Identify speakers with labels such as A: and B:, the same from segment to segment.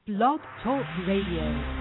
A: Blog Talk Radio.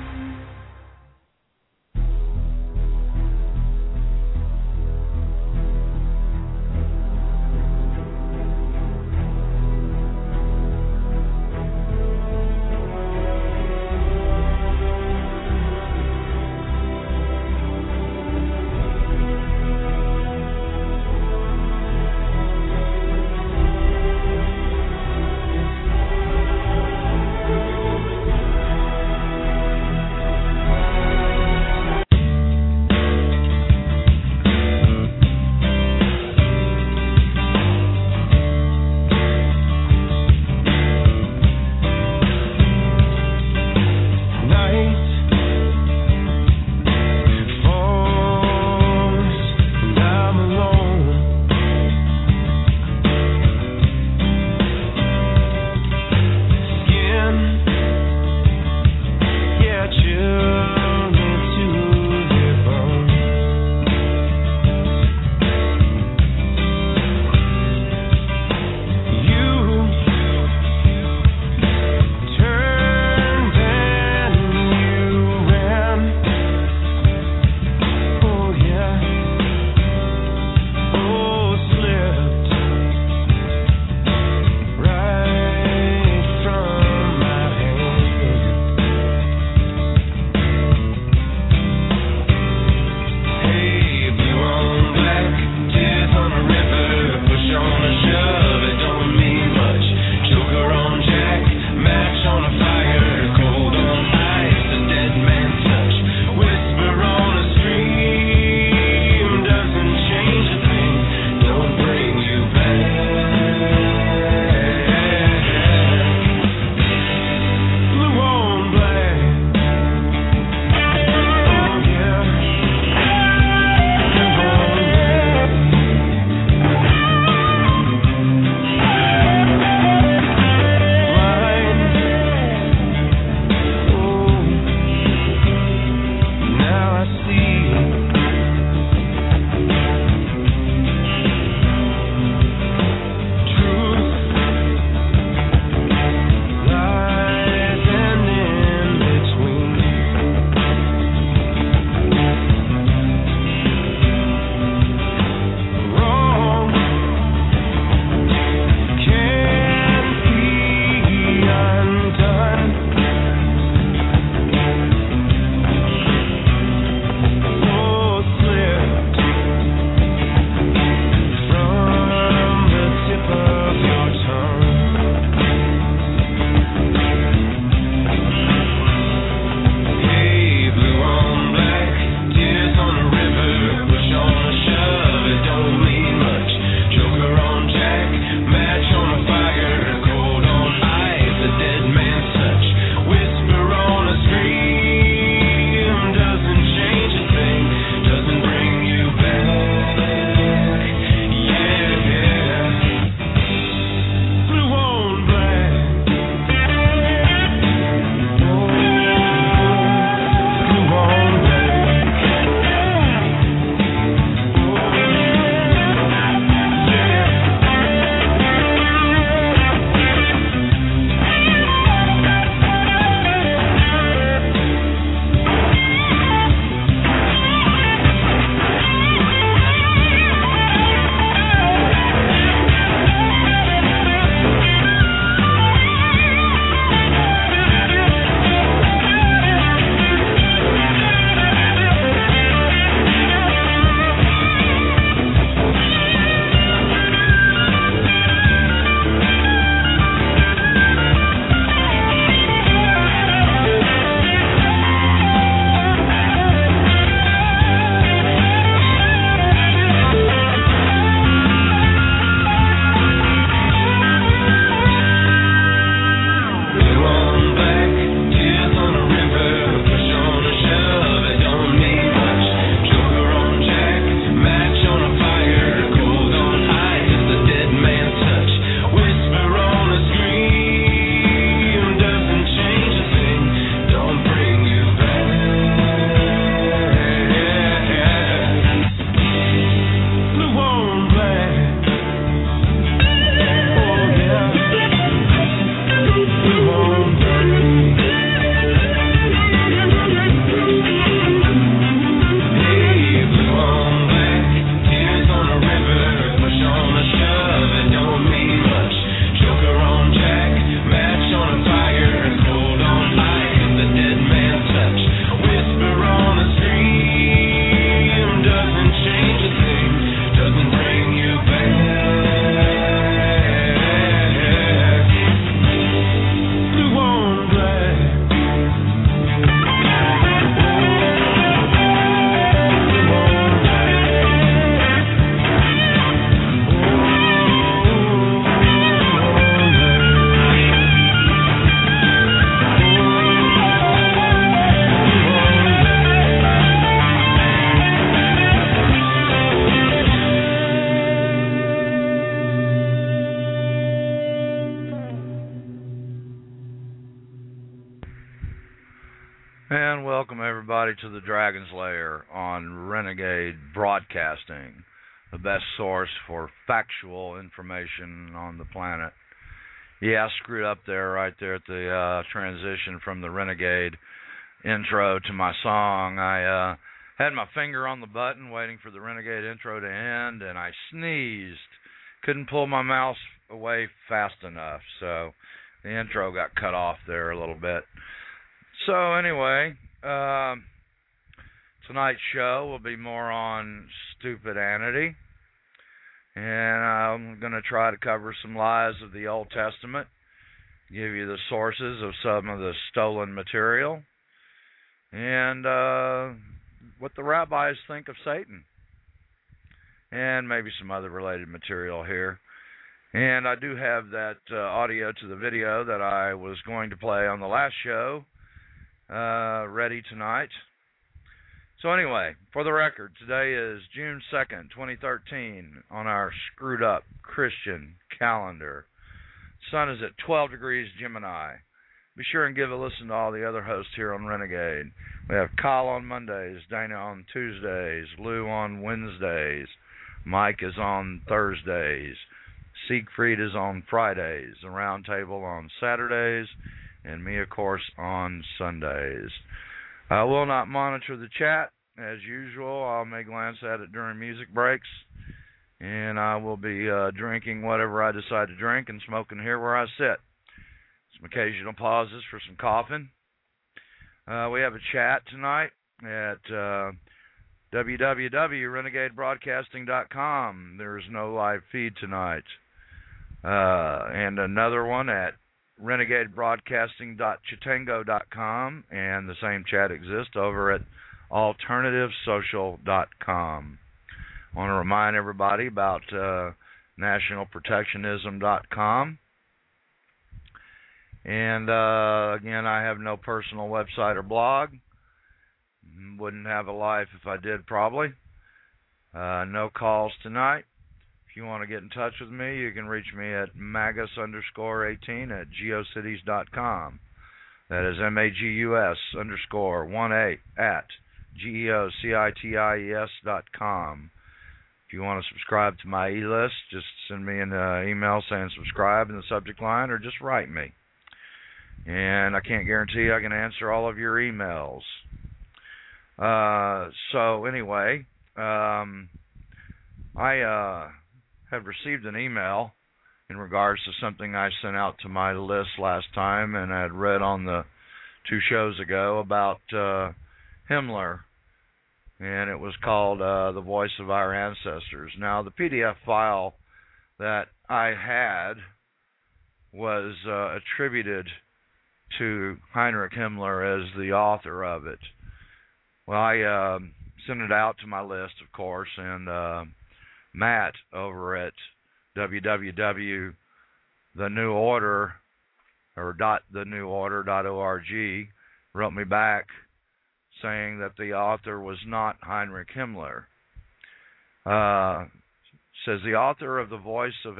B: And welcome everybody to the Dragon's Lair on Renegade Broadcasting, the best source for factual information on the planet. Yeah, I screwed up there right there at the transition from the Renegade intro to my song. I had my finger on the button waiting for the Renegade intro to end, and I sneezed. Couldn't pull my mouse away fast enough, so the intro got cut off there a little bit. So anyway, tonight's show will be more on stupidity, and I'm going to try to cover some lies of the Old Testament, give you the sources of some of the stolen material, and what the rabbis think of Satan, and maybe some other related material here. And I do have that audio to the video that I was going to play on the last show ready tonight. So anyway, for the record, today is June 2nd, 2013 on our screwed up Christian calendar. Sun is at 12 degrees Gemini. Be sure and give a listen to all the other hosts here on Renegade. We have Kyle on Mondays, Dana on Tuesdays, Lou on Wednesdays, Mike is on Thursdays, Siegfried is on Fridays, the Roundtable on Saturdays, and me, of course, on Sundays. I will not monitor the chat. As usual, I may glance at it during music breaks, and I will be drinking whatever I decide to drink and smoking here where I sit. Some occasional pauses for some coughing. We have a chat tonight at www.renegadebroadcasting.com. There's no live feed tonight. And another one at renegadebroadcasting.chatango.com, and the same chat exists over at alternativesocial.com. I want to remind everybody about nationalprotectionism.com. And again, I have no personal website or blog. Wouldn't have a life if I did, probably. No calls tonight. If you want to get in touch with me, you can reach me at magus_18 at geocities.com. That is MAGUS_18 at GEOCITIES.com. If you want to subscribe to my e-list, just send me an email saying subscribe in the subject line, or just write me. And I can't guarantee I can answer all of your emails. So anyway, I have received an email in regards to something I sent out to my list last time and I had read on the 2 shows ago about Himmler, and it was called The Voice of Our Ancestors. Now, the PDF file that I had was attributed to Heinrich Himmler as the author of it. Well, I sent it out to my list, of course, and Matt over at www.theneworder.org wrote me back saying that the author was not Heinrich Himmler. Says the author of the Voice of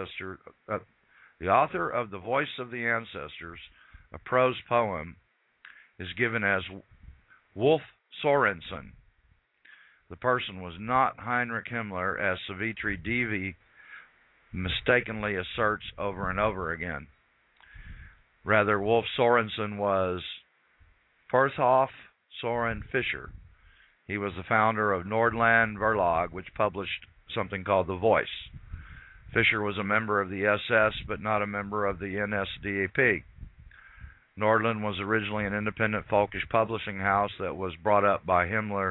B: the Ancestors, a prose poem, is given as Wolf Sorensen. The person was not Heinrich Himmler, as Savitri Devi mistakenly asserts over and over again. Rather, Wolf Sorensen was Firthoff Soren Fischer. He was the founder of Nordland Verlag, which published something called The Voice. Fischer was a member of the SS, but not a member of the NSDAP. Nordland was originally an independent folkish publishing house that was bought up by Himmler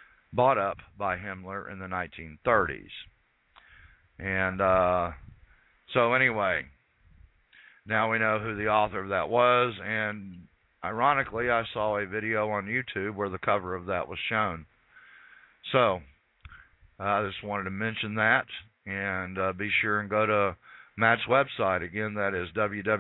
B: in the 1930s. And so anyway, now we know who the author of that was, and ironically, I saw a video on YouTube where the cover of that was shown. So I just wanted to mention that, and be sure and go to Matt's website. Again, that is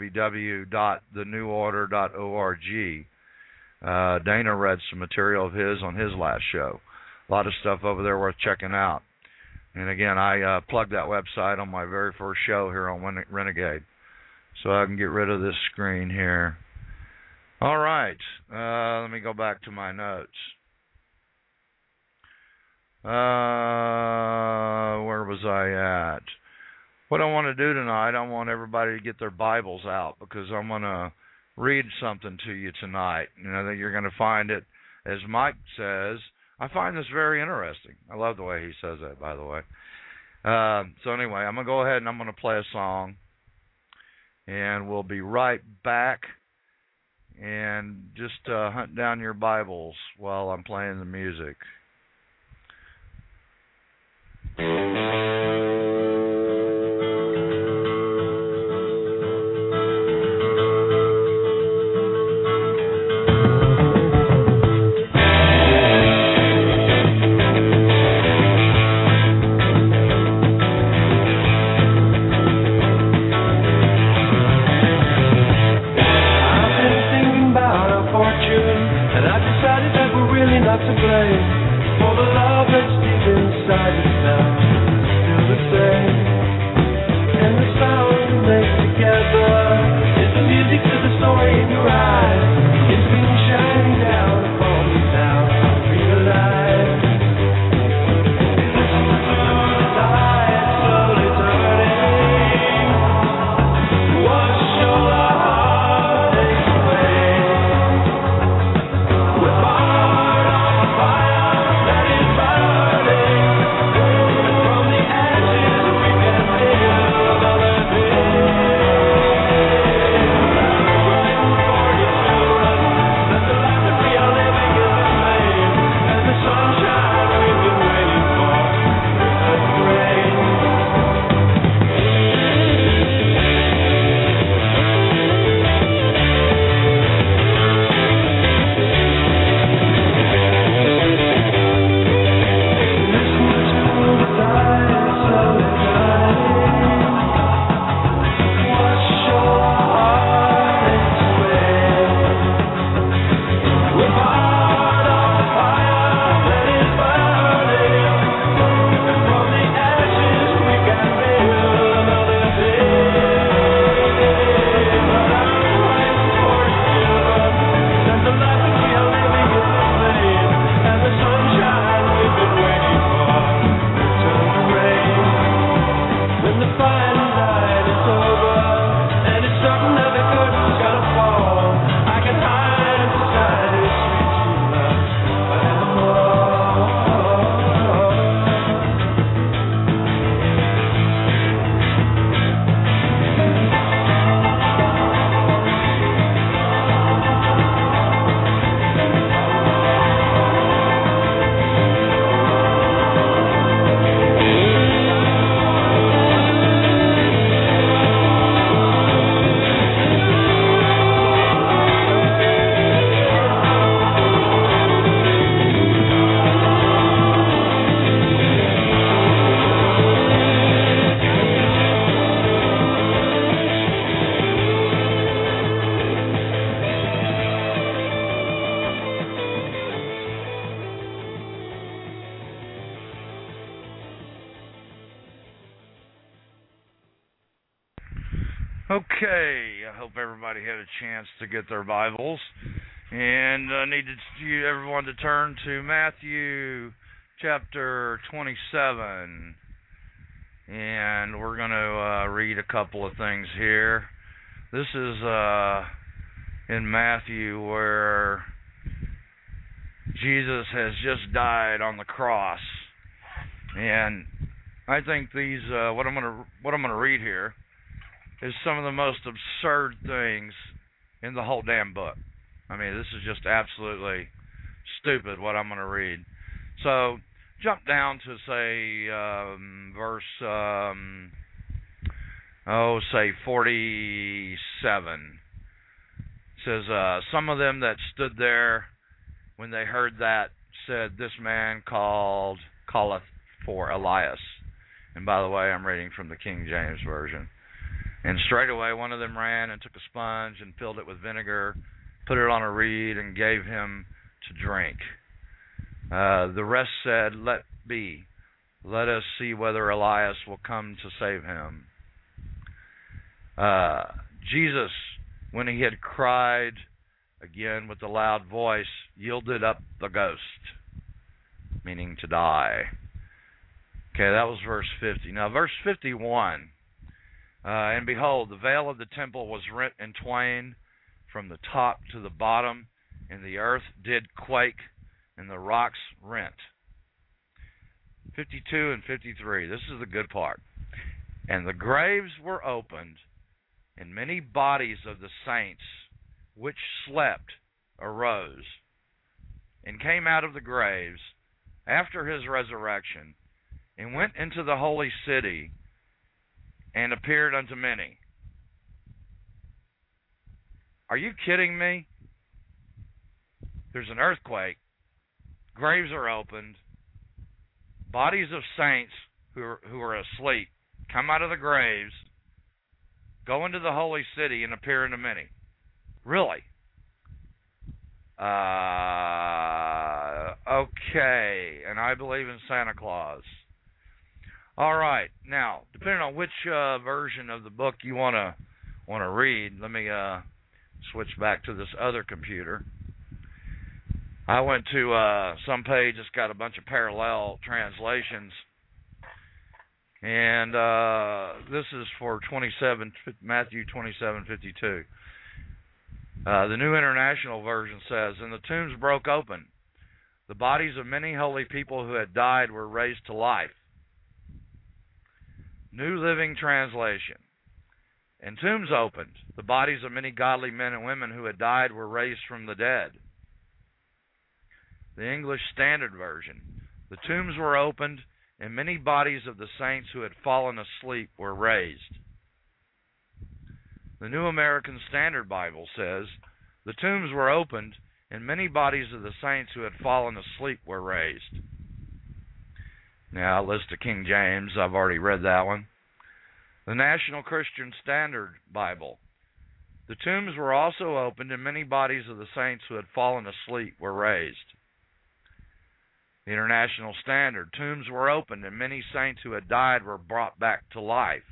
B: www.theneworder.org. Dana read some material of his on his last show. A lot of stuff over there worth checking out. And again, I plugged that website on my very first show here on Renegade. So I can get rid of this screen here. All right. Let me go back to my notes. Where was I at? What I want to do tonight, I want everybody to get their Bibles out because I'm going to read something to you tonight. You know, that you're going to find it, as Mike says, I find this very interesting. I love the way he says that, by the way. So anyway, I'm going to go ahead and I'm going to play a song. And we'll be right back. And just hunt down your Bibles while I'm playing the music. Okay, I hope everybody had a chance to get their Bibles. And I need everyone to turn to Matthew chapter 27. And we're going to read a couple of things here. This is in Matthew where Jesus has just died on the cross. And I think these what I'm going to read here is some of the most absurd things in the whole damn book. I mean, this is just absolutely stupid what I'm going to read. So, jump down to, say, verse, say 47. It says, some of them that stood there when they heard that said, this man calleth for Elias. And by the way, I'm reading from the King James Version. And straightway one of them ran and took a sponge and filled it with vinegar, put it on a reed, and gave him to drink. The rest said, let be. Let us see whether Elias will come to save him. Jesus, when he had cried again with the loud voice, yielded up the ghost, meaning to die. Okay, that was verse 50. Now, verse 51. And behold, the veil of the temple was rent in twain from the top to the bottom, and the earth did quake, and the rocks rent. 52 and 53. This is the good part. And the graves were opened, and many bodies of the saints which slept arose, and came out of the graves after his resurrection, and went into the holy city, and appeared unto many. Are you kidding me? There's an earthquake, graves are opened, bodies of saints who are asleep come out of the graves, go into the holy city, and appear unto many. Really? Okay, and I believe in Santa Claus. All right, now, depending on which version of the book you want to read, let me switch back to this other computer. I went to some page that's got a bunch of parallel translations, and this is for Matthew 27:52. The New International Version says, "And the tombs broke open. The bodies of many holy people who had died were raised to life." New Living Translation. "And tombs opened. The bodies of many godly men and women who had died were raised from the dead." The English Standard Version. "The tombs were opened, and many bodies of the saints who had fallen asleep were raised." The New American Standard Bible says, "The tombs were opened, and many bodies of the saints who had fallen asleep were raised." Now, list of King James. I've already read that one. The National Christian Standard Bible. "The tombs were also opened, and many bodies of the saints who had fallen asleep were raised." The International Standard. "Tombs were opened, and many saints who had died were brought back to life."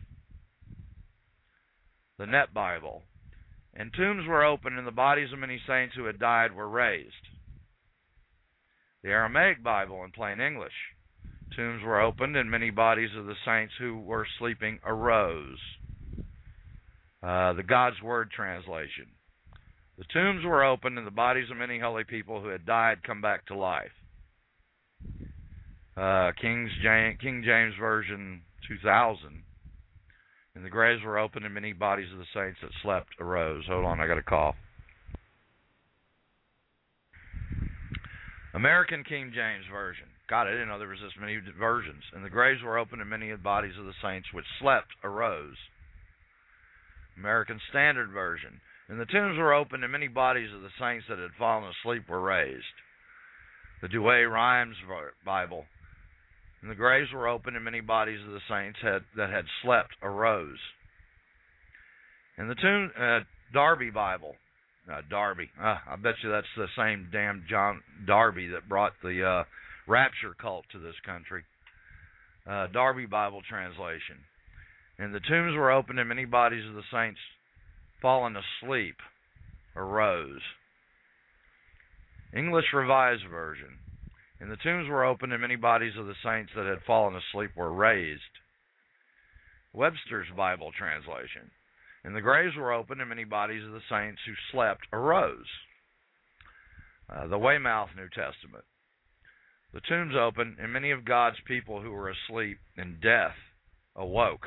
B: The Net Bible. "And tombs were opened, and the bodies of many saints who had died were raised." The Aramaic Bible in plain English. "Tombs were opened, and many bodies of the saints who were sleeping arose." The God's Word translation. "The tombs were opened, and the bodies of many holy people who had died come back to life." King James Version 2000. "And the graves were opened, and many bodies of the saints that slept arose." Hold on, I got a cough. American King James Version. God, I didn't know there was this many versions. "And the graves were opened, and many of the bodies of the saints which slept arose." American Standard Version. "And the tombs were opened, and many bodies of the saints that had fallen asleep were raised." The Douay-Rheims Bible. "And the graves were opened, and many bodies of the saints that had slept arose." And the Darby Bible. Darby. I bet you that's the same damn John Darby that brought the rapture cult to this country. Darby Bible translation. "And the tombs were opened, and many bodies of the saints fallen asleep arose." English Revised Version. "And the tombs were opened, and many bodies of the saints that had fallen asleep were raised." Webster's Bible translation. "And the graves were opened, and many bodies of the saints who slept arose." The Weymouth New Testament. "The tombs opened, and many of God's people who were asleep in death awoke."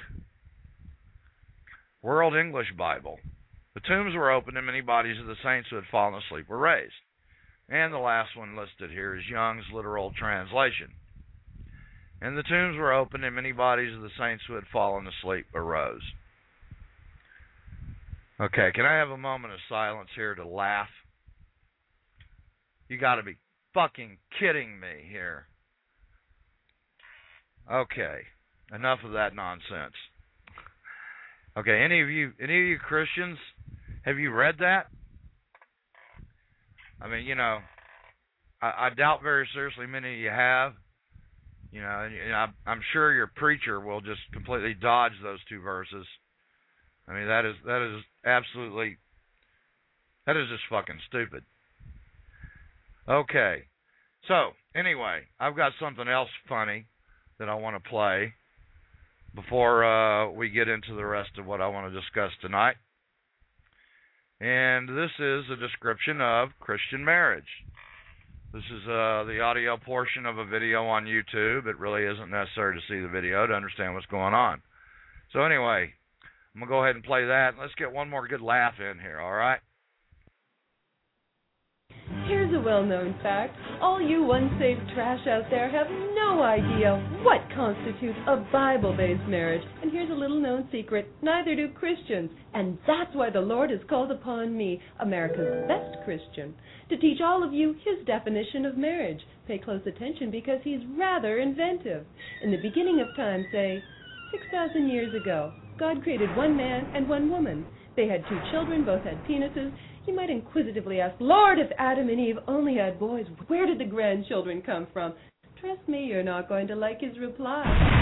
B: World English Bible. "The tombs were opened, and many bodies of the saints who had fallen asleep were raised." And the last one listed here is Young's Literal Translation. "And the tombs were opened, and many bodies of the saints who had fallen asleep arose." Okay, can I have a moment of silence here to laugh? You got to be fucking kidding me here. Okay, enough of that nonsense. Okay, any of you Christians, have you read that? I mean, I doubt very seriously many of you have. And I'm sure your preacher will just completely dodge those two verses. I mean, that is absolutely That is just fucking stupid. Okay. So, anyway, I've got something else funny that I want to play before we get into the rest of what I want to discuss tonight. And this is a description of Christian marriage. This is the audio portion of a video on YouTube. It really isn't necessary to see the video to understand what's going on. So anyway, I'm going to go ahead and play that. Let's get one more good laugh in here, all right?
C: Here's a well-known fact. All you unsaved trash out there have no idea what constitutes a Bible-based marriage. And here's a little-known secret. Neither do Christians. And that's why the Lord has called upon me, America's best Christian, to teach all of you his definition of marriage. Pay close attention because he's rather inventive. In the beginning of time, say, 6,000 years ago, God created one man and one woman. They had 2 children, both had penises. You might inquisitively ask, Lord, if Adam and Eve only had boys, where did the grandchildren come from? Trust me, you're not going to like his reply.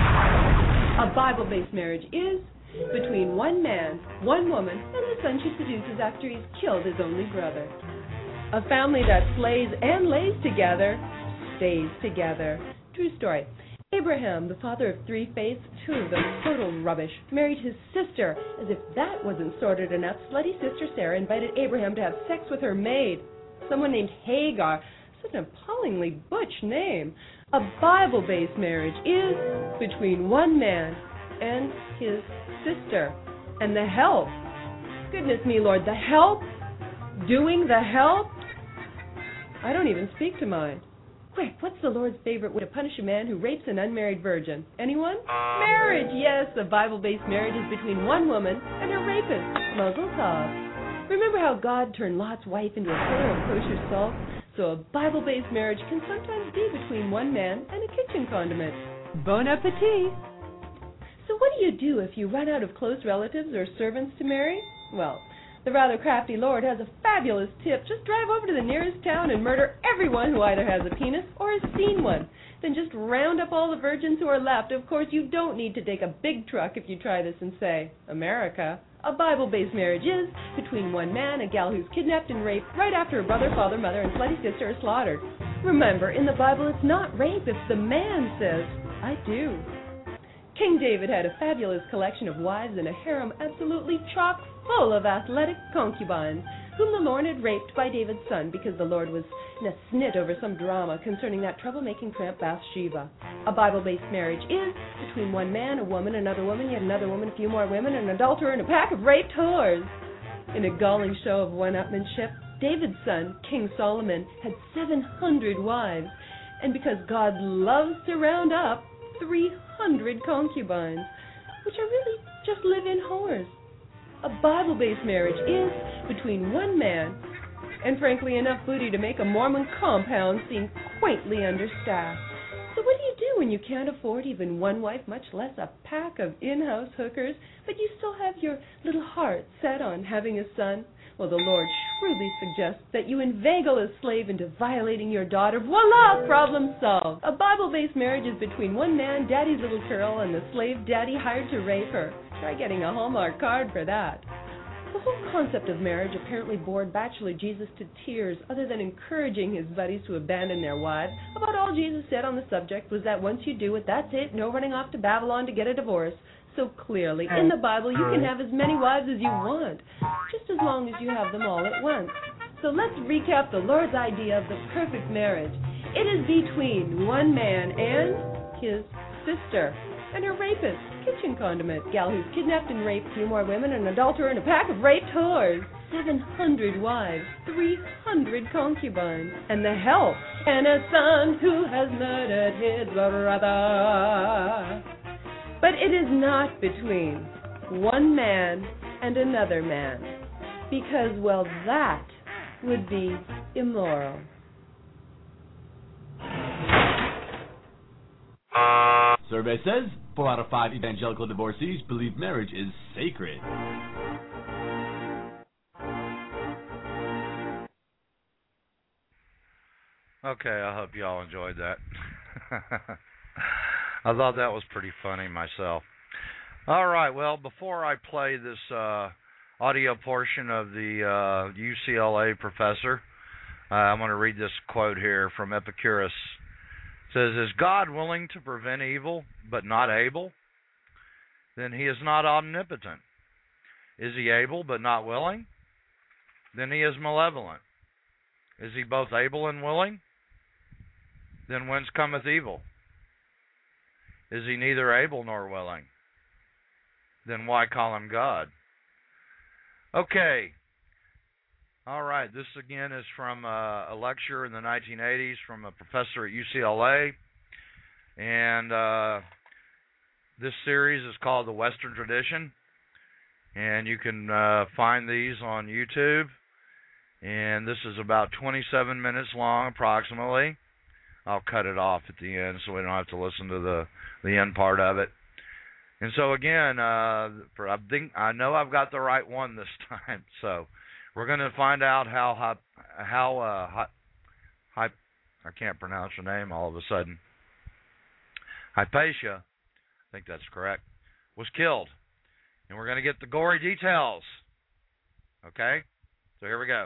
C: A Bible-based marriage is between one man, one woman, and the son she seduces after he's killed his only brother. A family that slays and lays together stays together. True story. Abraham, the father of 3 faiths, 2 of them total rubbish, married his sister. As if that wasn't sordid enough, slutty sister Sarah invited Abraham to have sex with her maid, someone named Hagar. Such an appallingly butch name. A Bible-based marriage is between one man and his sister. And the help. Goodness me, Lord, the help? Doing the help? I don't even speak to mine. Quick, what's the Lord's favorite way to punish a man who rapes an unmarried virgin? Anyone? Marriage, yes. A Bible-based marriage is between one woman and her rapist. Mazel tov. Remember how God turned Lot's wife into a pillar of kosher salt? So a Bible-based marriage can sometimes be between one man and a kitchen condiment. Bon appetit. So what do you do if you run out of close relatives or servants to marry? Well, the rather crafty Lord has a fabulous tip. Just drive over to the nearest town and murder everyone who either has a penis or has seen one. Then just round up all the virgins who are left. Of course, you don't need to take a big truck if you try this and say, America. A Bible-based marriage is between one man, a gal who's kidnapped and raped right after her brother, father, mother, and slutty sister are slaughtered. Remember, in the Bible, it's not rape if the man says, I do. King David had a fabulous collection of wives and a harem absolutely chock full of athletic concubines, whom the Lord had raped by David's son because the Lord was in a snit over some drama concerning that troublemaking tramp Bathsheba. A Bible-based marriage is between one man, a woman, another woman, yet another woman, a few more women, an adulterer, and a pack of raped whores. In a galling show of one-upmanship, David's son, King Solomon, had 700 wives, and because God loves to round up 300 concubines, which are really just live-in whores. A Bible-based marriage is between one man and, frankly, enough booty to make a Mormon compound seem quaintly understaffed. So what do you do when you can't afford even one wife, much less a pack of in-house hookers, but you still have your little heart set on having a son? Well, the Lord shrewdly suggests that you inveigle a slave into violating your daughter. Voila! Problem solved. A Bible-based marriage is between one man, daddy's little girl, and the slave daddy hired to rape her. Try getting a Hallmark card for that. The whole concept of marriage apparently bored bachelor Jesus to tears, other than encouraging his buddies to abandon their wives. About all Jesus said on the subject was that once you do it, that's it, no running off to Babylon to get a divorce. So clearly, in the Bible, you can have as many wives as you want, just as long as you have them all at once. So let's recap the Lord's idea of the perfect marriage. It is between one man and his sister, and her rapist, kitchen condiment, gal who's kidnapped and raped a few more women, an adulterer, and a pack of raped whores. 700 wives, 300 concubines, and the help, and a son who has murdered his brother. But it is not between one man and another man, because, well, that would be immoral.
D: Survey says 4 out of 5 evangelical divorcees believe marriage is sacred.
B: Okay, I hope you all enjoyed that. I thought that was pretty funny myself. All right, well, before I play this audio portion of the UCLA professor. I'm going to read this quote here from Epicurus. It says, "Is God willing to prevent evil but not able? Then he is not omnipotent. Is he able but not willing? Then he is malevolent. Is he both able and willing? Then whence cometh evil? Is he neither able nor willing? Then why call him God?" Okay. All right. This again is from a lecture in the 1980s from a professor at UCLA. And this series is called The Western Tradition. And you can find these on YouTube. And this is about 27 minutes long, approximately. I'll cut it off at the end so we don't have to listen to the end part of it. And so again, I know I've got the right one this time. So we're going to find out how I can't pronounce her name all of a sudden. Hypatia, I think that's correct, was killed. And we're going to get the gory details. Okay? So here we go.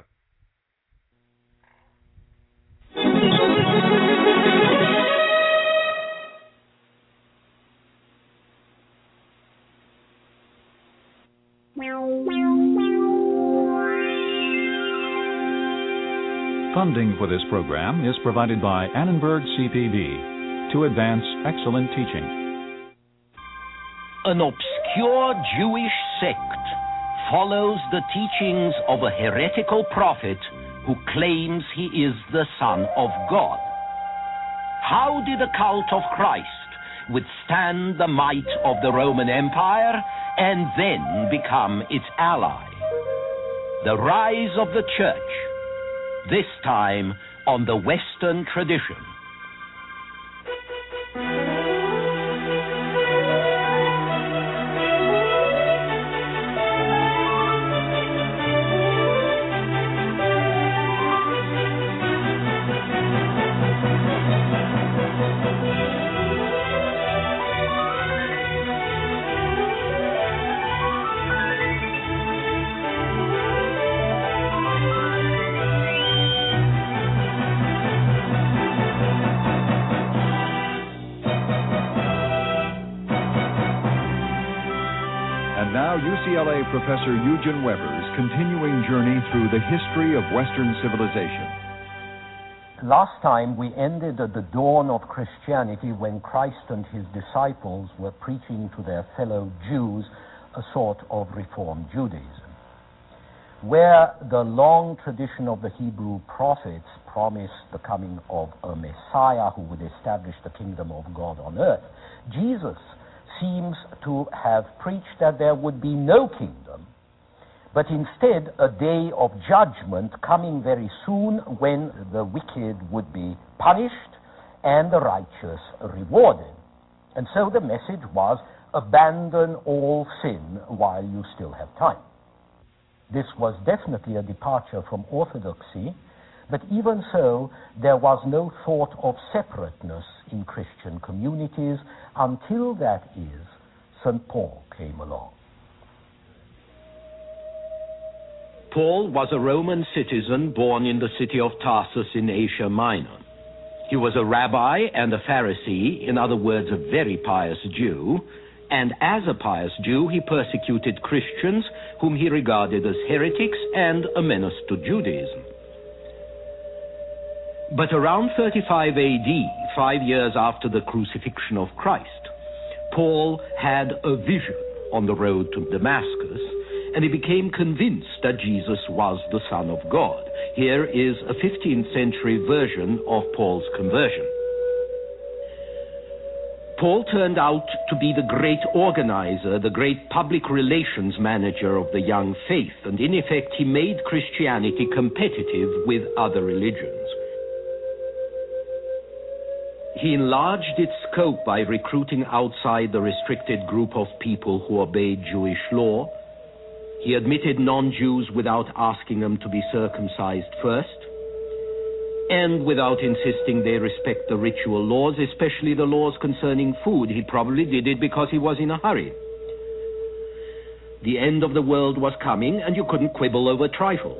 E: Funding for this program is provided by Annenberg CPB to advance excellent teaching.
F: An obscure Jewish sect follows the teachings of a heretical prophet who claims he is the Son of God. How did the cult of Christ withstand the might of the Roman Empire and then become its ally? The rise of the Church, this time on the Western Tradition.
E: UCLA Professor Eugen Weber's continuing journey through the history of Western civilization.
G: Last time we ended at the dawn of Christianity when Christ and his disciples were preaching to their fellow Jews a sort of Reformed Judaism. Where the long tradition of the Hebrew prophets promised the coming of a Messiah who would establish the kingdom of God on earth, Jesus seems to have preached that there would be no kingdom, but instead a day of judgment coming very soon when the wicked would be punished and the righteous rewarded. And so the message was, abandon all sin while you still have time. This was definitely a departure from orthodoxy, but even so, there was no thought of separateness in Christian communities until, that is, St. Paul came along.
F: Paul was a Roman citizen born in the city of Tarsus in Asia Minor. He was a rabbi and a Pharisee, in other words, a very pious Jew, and as a pious Jew, he persecuted Christians whom he regarded as heretics and a menace to Judaism. But around 35 AD, 5 years after the crucifixion of Christ, Paul had a vision on the road to Damascus, and he became convinced that Jesus was the Son of God. Here is a 15th century version of Paul's conversion. Paul turned out to be the great organizer, the great public relations manager of the young faith, and in effect he made Christianity competitive with other religions. He enlarged its scope by recruiting outside the restricted group of people who obeyed Jewish law. He admitted non-Jews without asking them to be circumcised first, and without insisting they respect the ritual laws, especially the laws concerning food. He probably did it because he was in a hurry. The end of the world was coming, and you couldn't quibble over trifles.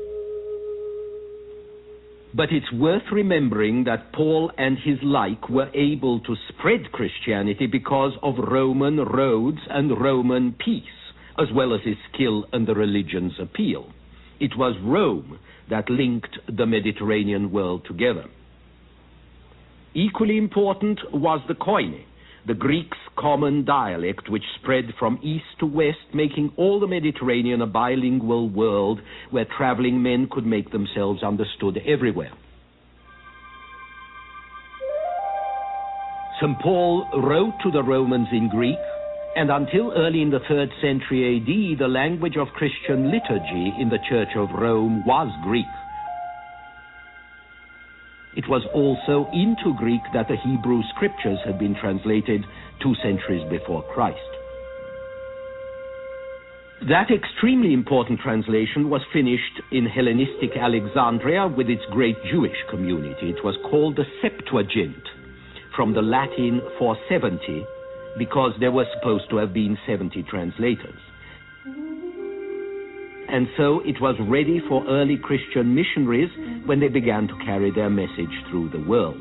F: But it's worth remembering that Paul and his like were able to spread Christianity because of Roman roads and Roman peace, as well as his skill and the religion's appeal. It was Rome that linked the Mediterranean world together. Equally important was the Koine, the Greeks' common dialect, which spread from east to west, making all the Mediterranean a bilingual world where traveling men could make themselves understood everywhere. St. Paul wrote to the Romans in Greek, and until early in the 3rd century AD, the language of Christian liturgy in the Church of Rome was Greek. It was also into Greek that the Hebrew Scriptures had been translated 2 centuries before Christ. That extremely important translation was finished in Hellenistic Alexandria with its great Jewish community. It was called the Septuagint, from the Latin for 70, because there were supposed to have been 70 translators. And so it was ready for early Christian missionaries when they began to carry their message through the world.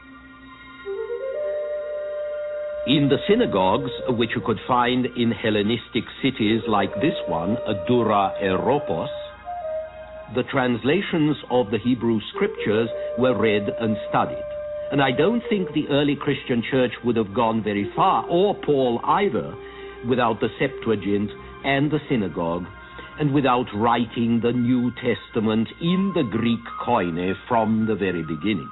F: In the synagogues, which you could find in Hellenistic cities like this one, Adura Europos, the translations of the Hebrew Scriptures were read and studied. And I don't think the early Christian church would have gone very far, or Paul either, without the Septuagint and the synagogue, and without writing the New Testament in the Greek Koine from the very beginning.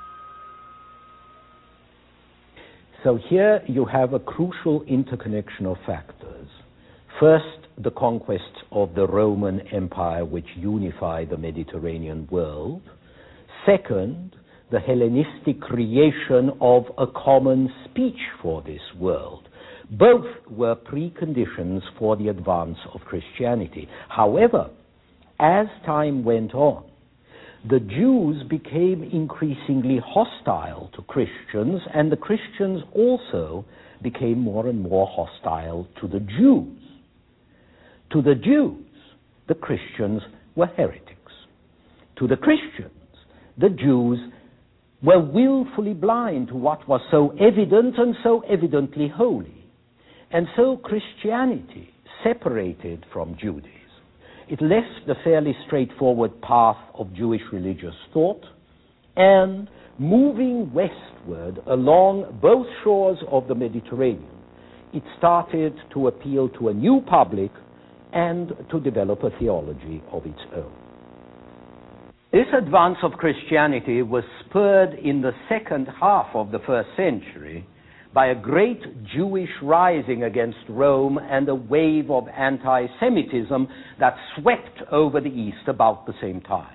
G: So here you have a crucial interconnection of factors. First, the conquest of the Roman Empire, which unified the Mediterranean world. Second, the Hellenistic creation of a common speech for this world. Both were preconditions for the advance of Christianity. However, as time went on, the Jews became increasingly hostile to Christians, and the Christians also became more and more hostile to the Jews. To the Jews, the Christians were heretics. To the Christians, the Jews were willfully blind to what was so evident and so evidently holy. And so Christianity separated from Judaism. It left the fairly straightforward path of Jewish religious thought, and moving westward along both shores of the Mediterranean, it started to appeal to a new public and to develop a theology of its own. This advance of Christianity was spurred in the second half of the 1st century by a great Jewish rising against Rome and a wave of anti-Semitism that swept over the East about the same time.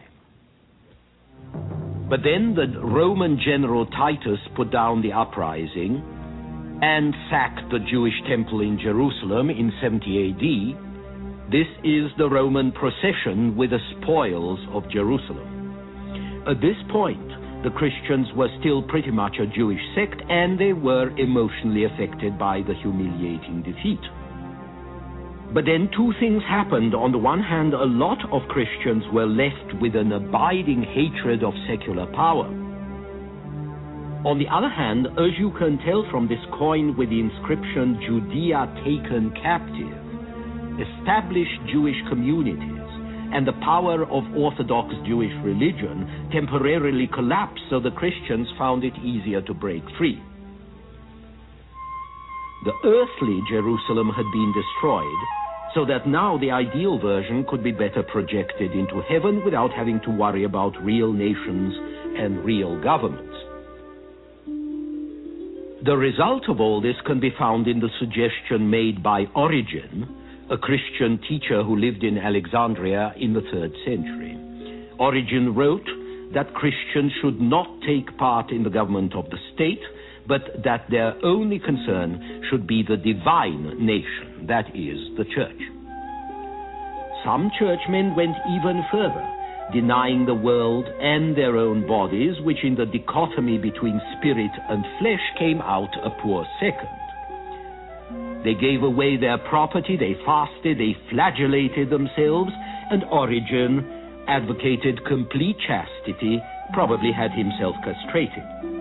F: But then the Roman general Titus put down the uprising and sacked the Jewish temple in Jerusalem in 70 AD. This is the Roman procession with the spoils of Jerusalem. At this point, the Christians were still pretty much a Jewish sect, and they were emotionally affected by the humiliating defeat. But then 2 things happened. On the one hand, a lot of Christians were left with an abiding hatred of secular power. On the other hand, as you can tell from this coin with the inscription Judea taken captive, established Jewish communities and the power of Orthodox Jewish religion temporarily collapsed, so the Christians found it easier to break free. The earthly Jerusalem had been destroyed, so that now the ideal version could be better projected into heaven without having to worry about real nations and real governments. The result of all this can be found in the suggestion made by Origen, a Christian teacher who lived in Alexandria in the 3rd century. Origen wrote that Christians should not take part in the government of the state, but that their only concern should be the divine nation, that is, the church. Some churchmen went even further, denying the world and their own bodies, which in the dichotomy between spirit and flesh came out a poor second. They gave away their property, they fasted, they flagellated themselves, and Origen advocated complete chastity, probably had himself castrated.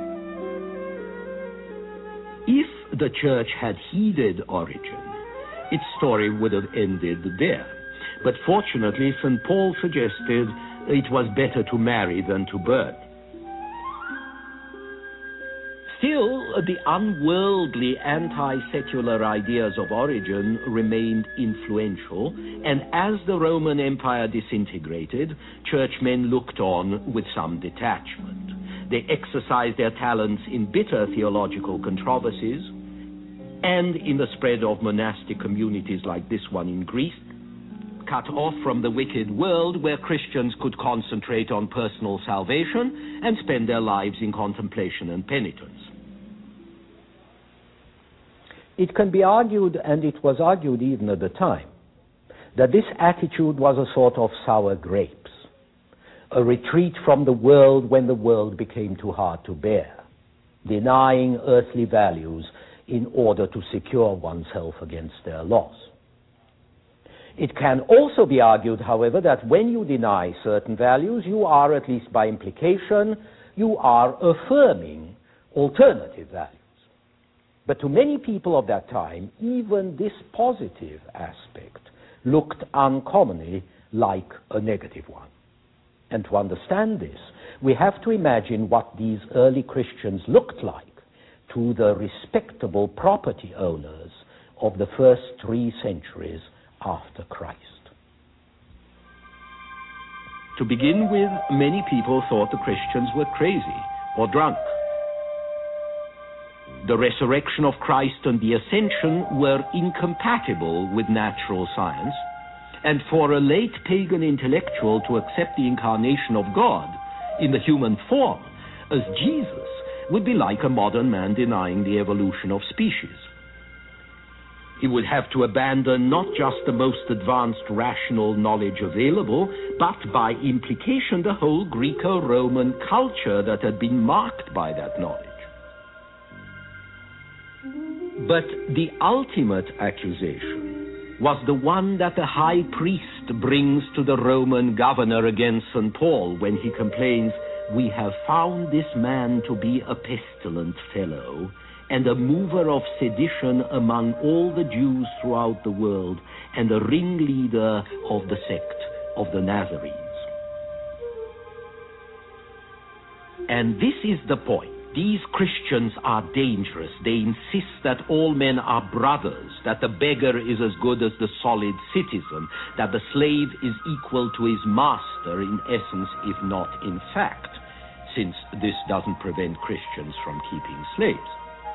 F: If the church had heeded Origen, its story would have ended there. But fortunately, St. Paul suggested it was better to marry than to burn. Still, the unworldly, anti-secular ideas of Origen remained influential, and as the Roman Empire disintegrated, churchmen looked on with some detachment. They exercised their talents in bitter theological controversies and in the spread of monastic communities like this one in Greece, cut off from the wicked world where Christians could concentrate on personal salvation and spend their lives in contemplation and penitence.
G: It can be argued, and it was argued even at the time, that this attitude was a sort of sour grapes, a retreat from the world when the world became too hard to bear, denying earthly values in order to secure oneself against their loss. It can also be argued, however, that when you deny certain values, you are, at least by implication, you are affirming alternative values. But to many people of that time, even this positive aspect looked uncommonly like a negative one. And to understand this, we have to imagine what these early Christians looked like to the respectable property owners of the first 3 centuries after Christ.
F: To begin with, many people thought the Christians were crazy or drunk. The resurrection of Christ and the ascension were incompatible with natural science, and for a late pagan intellectual to accept the incarnation of God in the human form as Jesus would be like a modern man denying the evolution of species. He would have to abandon not just the most advanced rational knowledge available, but by implication the whole Greco-Roman culture that had been marked by that knowledge. But the ultimate accusation was the one that the high priest brings to the Roman governor against St. Paul when he complains, "We have found this man to be a pestilent fellow and a mover of sedition among all the Jews throughout the world and a ringleader of the sect of the Nazarenes." And this is the point. These Christians are dangerous. They insist that all men are brothers, that the beggar is as good as the solid citizen, that the slave is equal to his master in essence, if not in fact, since this doesn't prevent Christians from keeping slaves.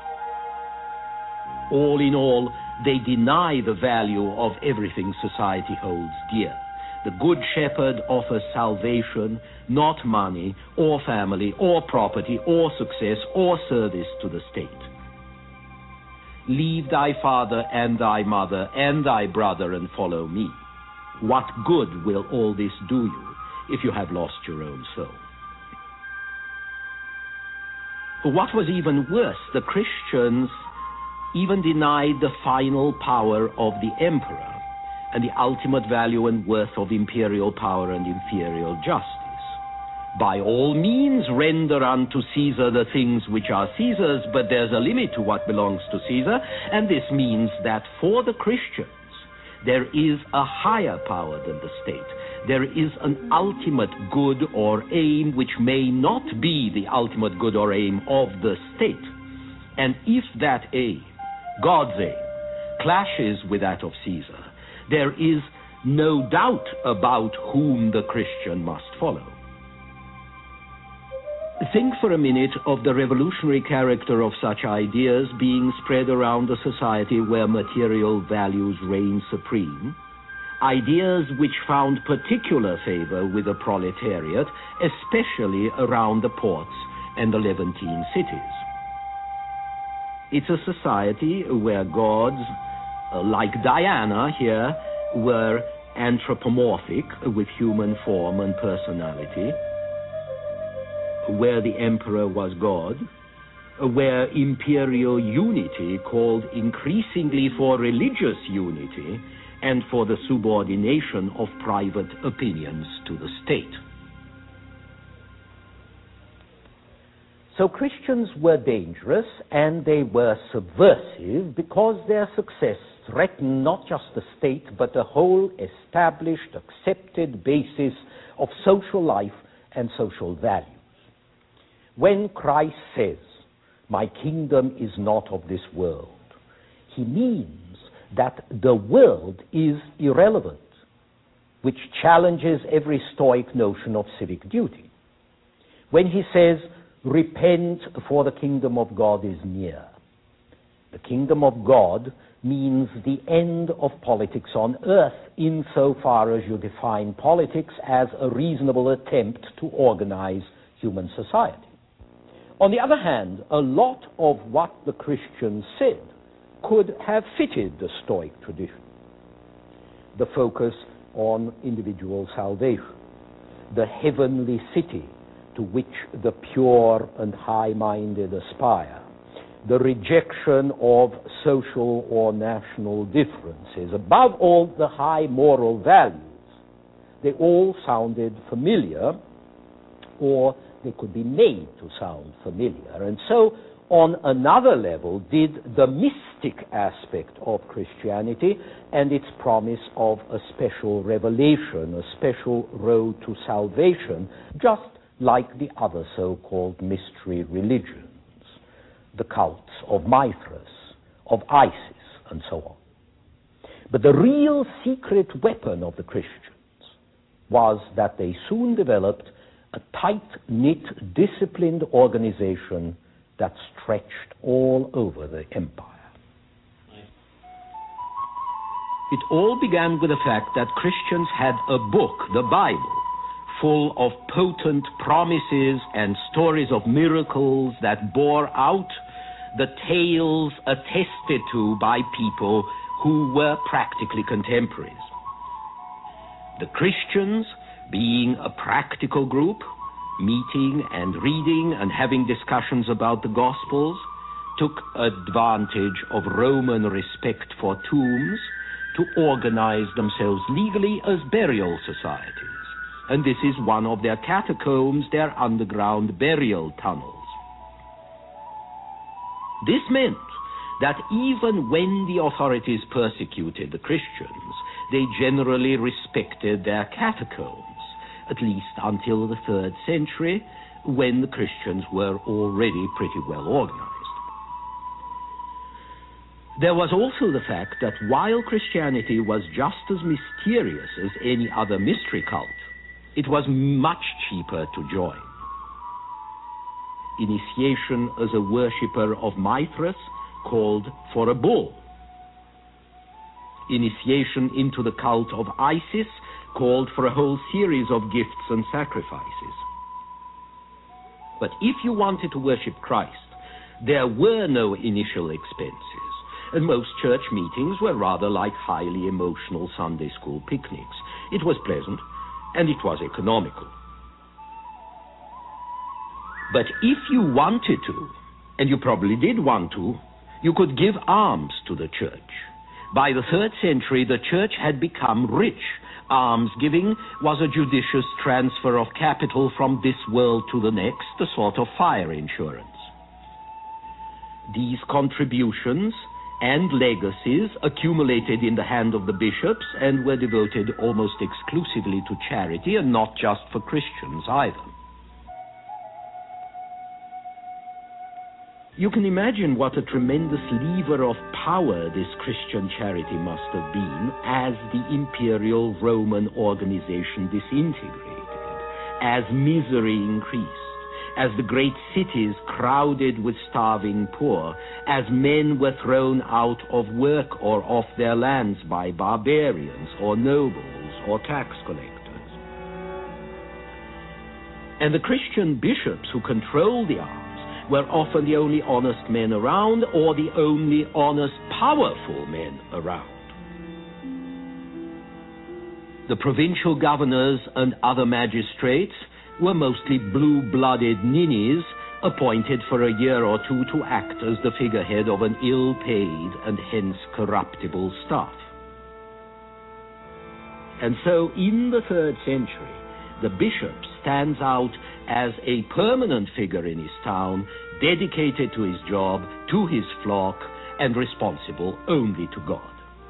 F: All in all, they deny the value of everything society holds dear. The Good Shepherd offers salvation, not money, or family, or property, or success, or service to the state. "Leave thy father and thy mother and thy brother and follow me." What good will all this do you if you have lost your own soul? What was even worse, the Christians even denied the final power of the emperor and the ultimate value and worth of imperial power and imperial justice. By all means, render unto Caesar the things which are Caesar's, but there's a limit to what belongs to Caesar, and this means that for the Christians, there is a higher power than the state. There is an ultimate good or aim which may not be the ultimate good or aim of the state. And if that aim, God's aim, clashes with that of Caesar, there is no doubt about whom the Christian must follow. Think for a minute of the revolutionary character of such ideas being spread around a society where material values reign supreme, ideas which found particular favor with the proletariat, especially around the ports and the Levantine cities. It's a society where gods, like Diana here, were anthropomorphic with human form and personality, where the emperor was God, where imperial unity called increasingly for religious unity and for the subordination of private opinions to the state.
G: So Christians were dangerous and they were subversive because their success threatened not just the state but the whole established, accepted basis of social life and social values. When Christ says, "My kingdom is not of this world," he means that the world is irrelevant, which challenges every Stoic notion of civic duty. When he says, "Repent, for the kingdom of God is near," the kingdom of God means the end of politics on earth insofar as you define politics as a reasonable attempt to organize human society. On the other hand, a lot of what the Christians said could have fitted the Stoic tradition. The focus on individual salvation, the heavenly city to which the pure and high-minded aspire, the rejection of social or national differences, above all the high moral values, they all sounded familiar, or they could be made to sound familiar. And so, on another level, did the mystic aspect of Christianity and its promise of a special revelation, a special road to salvation, just like the other so-called mystery religions, the cults of Mithras, of Isis, and so on. But the real secret weapon of the Christians was that they soon developed a tight-knit, disciplined organization that stretched all over the empire.
F: It all began with the fact that Christians had a book, the Bible, full of potent promises and stories of miracles that bore out the tales attested to by people who were practically contemporaries. The Christians, being a practical group, meeting and reading and having discussions about the Gospels, took advantage of Roman respect for tombs to organize themselves legally as burial societies. And this is one of their catacombs, their underground burial tunnels. This meant that even when the authorities persecuted the Christians, they generally respected their catacombs, at least until the 3rd century, when the Christians were already pretty well organized. There was also the fact that while Christianity was just as mysterious as any other mystery cult, it was much cheaper to join. Initiation as a worshipper of Mithras called for a bull. Initiation into the cult of Isis called for a whole series of gifts and sacrifices. But if you wanted to worship Christ, there were no initial expenses, and most church meetings were rather like highly emotional Sunday school picnics. It was pleasant, and it was economical. But if you wanted to, and you probably did want to, you could give alms to the church. By the 3rd century, the church had become rich. Almsgiving was a judicious transfer of capital from this world to the next, a sort of fire insurance. These contributions and legacies accumulated in the hand of the bishops and were devoted almost exclusively to charity, and not just for Christians either. You can imagine what a tremendous lever of power this Christian charity must have been as the imperial Roman organization disintegrated, as misery increased, as the great cities crowded with starving poor, as men were thrown out of work or off their lands by barbarians or nobles or tax collectors. And the Christian bishops who controlled the arms were often the only honest men around, or the only honest, powerful men around. The provincial governors and other magistrates were mostly blue-blooded ninnies appointed for a year or two to act as the figurehead of an ill-paid and hence corruptible staff. And so, in the 3rd century, the bishop stands out as a permanent figure in his town, dedicated to his job, to his flock, and responsible only to God.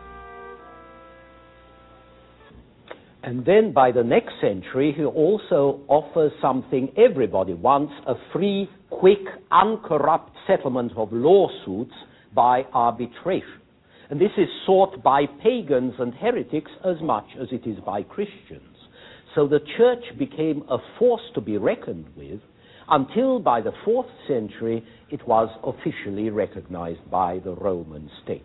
G: And then by the next century, he also offers something everybody wants, a free, quick, uncorrupt settlement of lawsuits by arbitration. And this is sought by pagans and heretics as much as it is by Christians. So the church became a force to be reckoned with until by the 4th century it was officially recognized by the Roman state.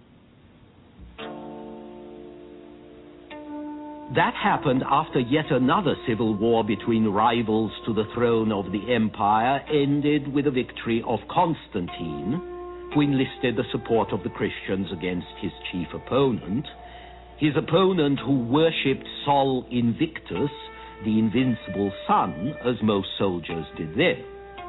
F: That happened after yet another civil war between rivals to the throne of the empire ended with the victory of Constantine, who enlisted the support of the Christians against his chief opponent, his opponent who worshipped Sol Invictus, the invincible sun, as most soldiers did there.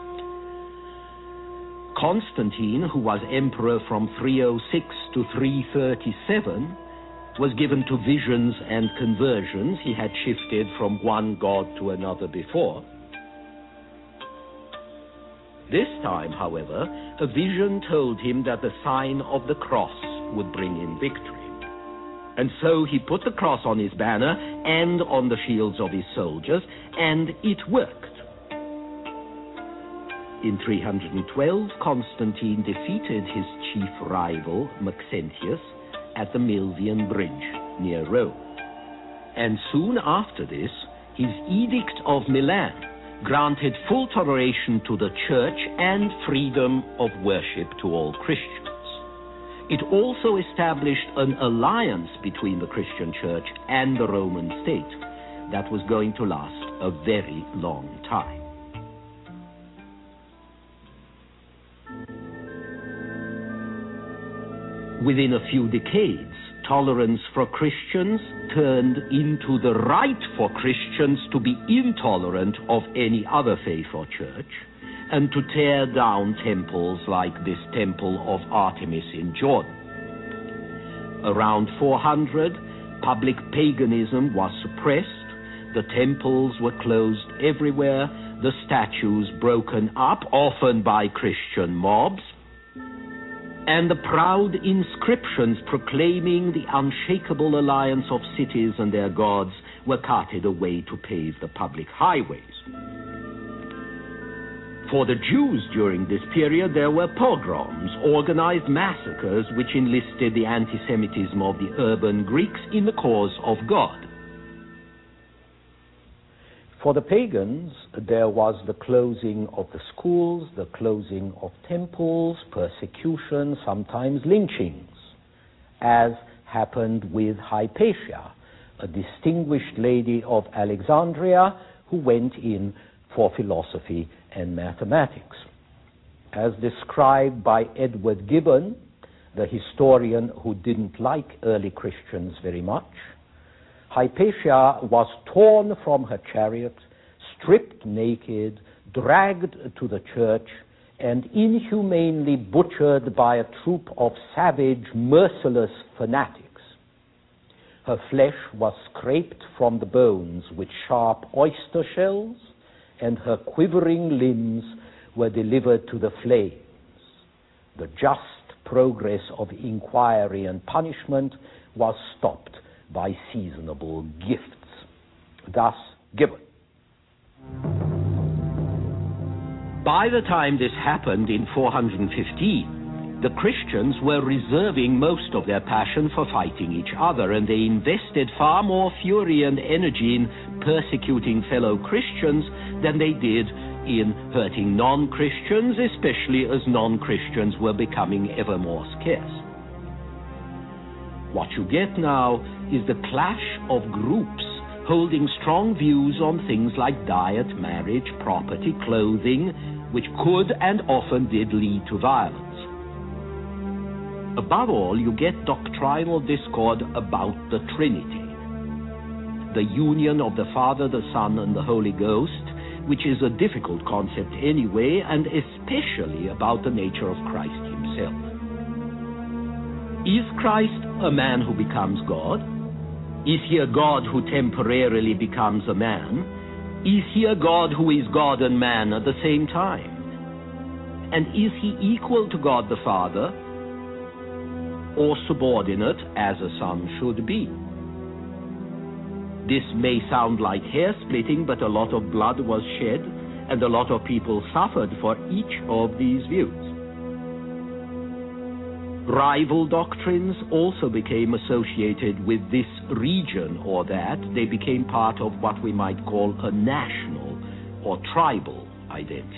F: Constantine, who was emperor from 306 to 337, was given to visions and conversions. He had shifted from one god to another before. This time, however, a vision told him that the sign of the cross would bring in victory. And so he put the cross on his banner and on the shields of his soldiers, and it worked. In 312, Constantine defeated his chief rival, Maxentius, at the Milvian Bridge near Rome. And soon after this, his Edict of Milan granted full toleration to the church and freedom of worship to all Christians. It also established an alliance between the Christian church and the Roman state that was going to last a very long time. Within a few decades, tolerance for Christians turned into the right for Christians to be intolerant of any other faith or church, and to tear down temples like this temple of Artemis in Jordan. Around 400, public paganism was suppressed, the temples were closed everywhere, the statues broken up, often by Christian mobs, and the proud inscriptions proclaiming the unshakable alliance of cities and their gods were carted away to pave the public highways. For the Jews during this period, there were pogroms, organized massacres which enlisted the anti-Semitism of the urban Greeks in the cause of God.
G: For the pagans, there was the closing of the schools, the closing of temples, persecution, sometimes lynchings, as happened with Hypatia, a distinguished lady of Alexandria who went in for philosophy and mathematics. As described by Edward Gibbon, the historian who didn't like early Christians very much, Hypatia was torn from her chariot, stripped naked, dragged to the church, and inhumanely butchered by a troop of savage, merciless fanatics. Her flesh was scraped from the bones with sharp oyster shells, and her quivering limbs were delivered to the flames. The just progress of inquiry and punishment was stopped by seasonable gifts. Thus, Gibbon.
F: By the time this happened in 415, the Christians were reserving most of their passion for fighting each other, and they invested far more fury and energy in persecuting fellow Christians than they did in hurting non-Christians, especially as non-Christians were becoming ever more scarce. What you get now is the clash of groups holding strong views on things like diet, marriage, property, clothing, which could and often did lead to violence. Above all, you get doctrinal discord about the Trinity. The union of the Father, the Son, and the Holy Ghost which is a difficult concept anyway, and especially about the nature of Christ himself. Is Christ a man who becomes God? Is he a God who temporarily becomes a man? Is he a God who is God and man at the same time? And is he equal to God the Father, or subordinate as a son should be? This may sound like hair-splitting, but a lot of blood was shed, and a lot of people suffered for each of these views. Rival doctrines also became associated with this region or that. They became part of what we might call a national or tribal identity.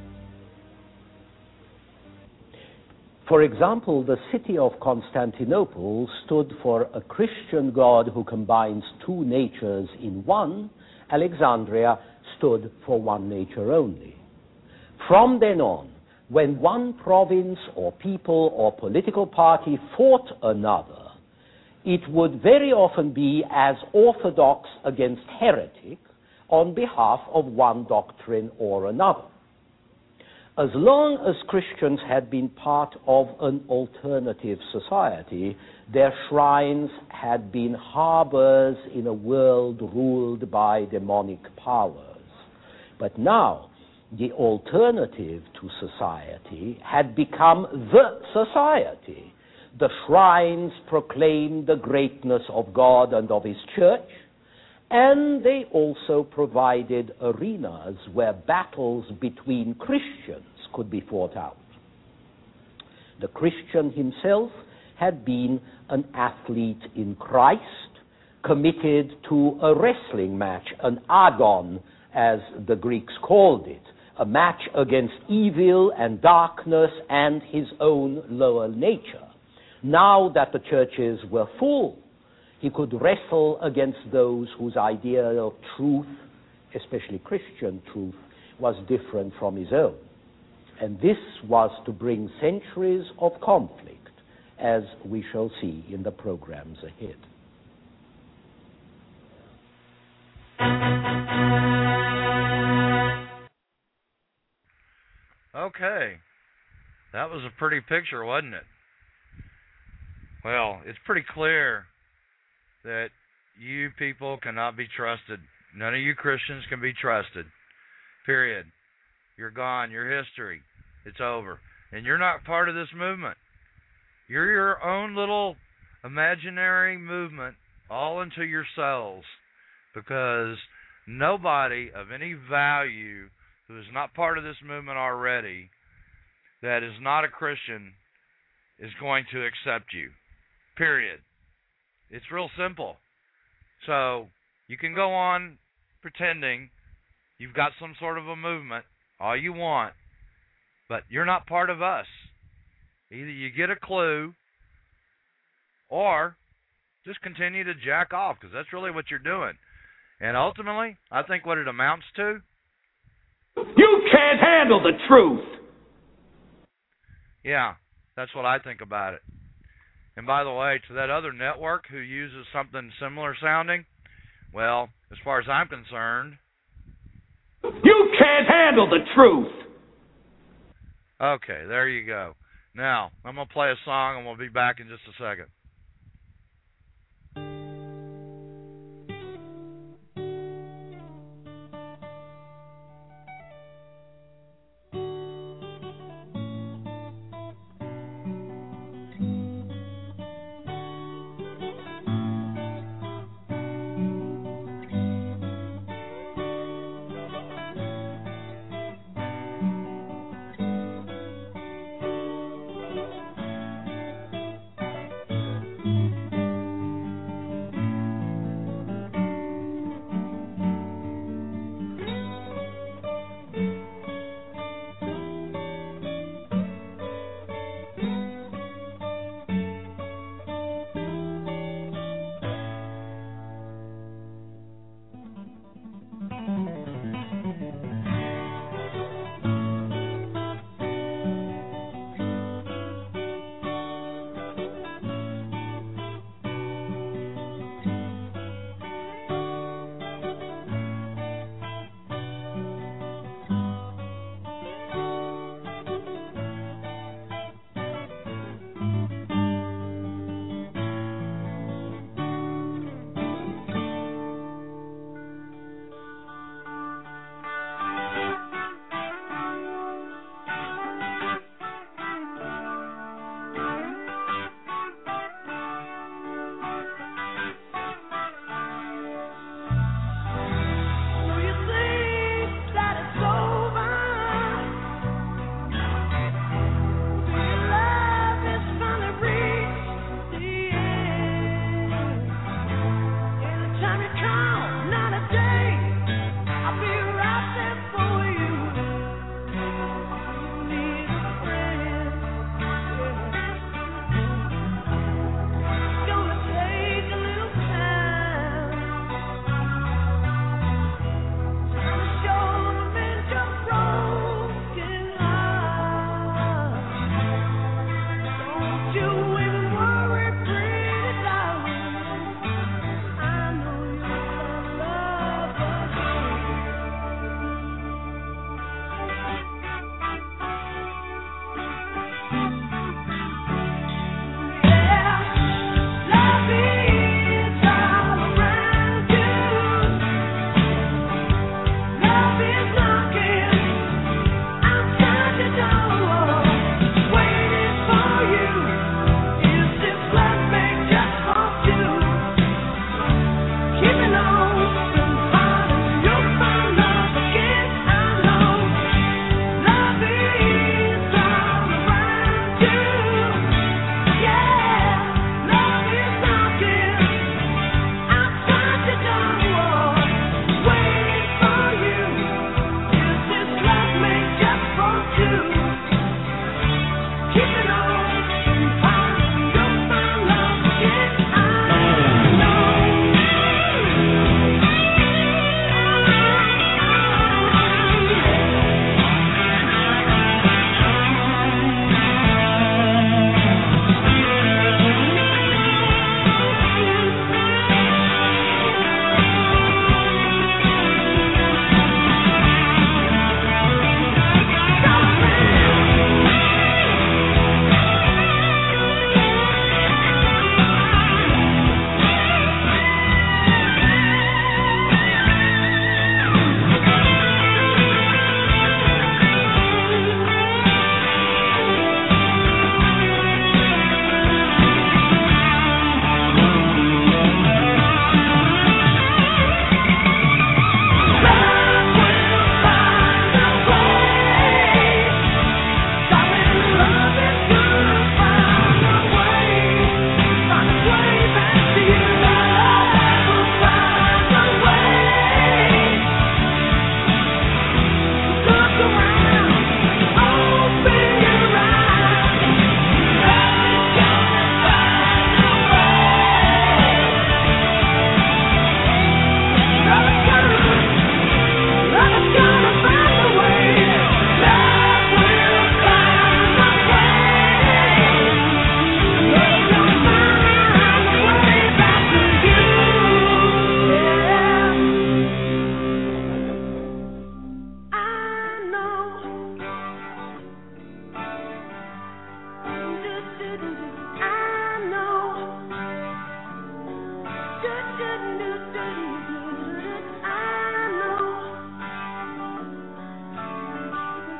G: For example, the city of Constantinople stood for a Christian God who combines two natures in one. Alexandria stood for one nature only. From then on, when one province or people or political party fought another, it would very often be as orthodox against heretic on behalf of one doctrine or another. As long as Christians had been part of an alternative society, their shrines had been harbors in a world ruled by demonic powers. But now, the alternative to society had become the society. The shrines proclaimed the greatness of God and of his church, and they also provided arenas where battles between Christians could be fought out. The Christian himself had been an athlete in Christ, committed to a wrestling match, an agon, as the Greeks called it, a match against evil and darkness and his own lower nature. Now that the churches were full, he could wrestle against those whose idea of truth, especially Christian truth, was different from his own. And this was to bring centuries of conflict, as we shall see in the programs ahead.
B: Okay. That was a pretty picture, wasn't it? Well, it's pretty clear that you people cannot be trusted. None of you Christians can be trusted. Period. You're gone. You're history. It's over. And you're not part of this movement. You're your own little imaginary movement all into yourselves, because nobody of any value who is not part of this movement already, that is not a Christian, is going to accept you. Period. It's real simple. So you can go on pretending you've got some sort of a movement all you want, but you're not part of us. Either you get a clue, or just continue to jack off, because that's really what you're doing. And ultimately, I think what it amounts to,
F: you can't handle the truth!
B: Yeah, that's what I think about it. And by the way, to that other network who uses something similar sounding, well, as far as I'm concerned,
F: you can't handle the truth!
B: Okay, there you go. Now, I'm going to play a song, and we'll be back in just a second.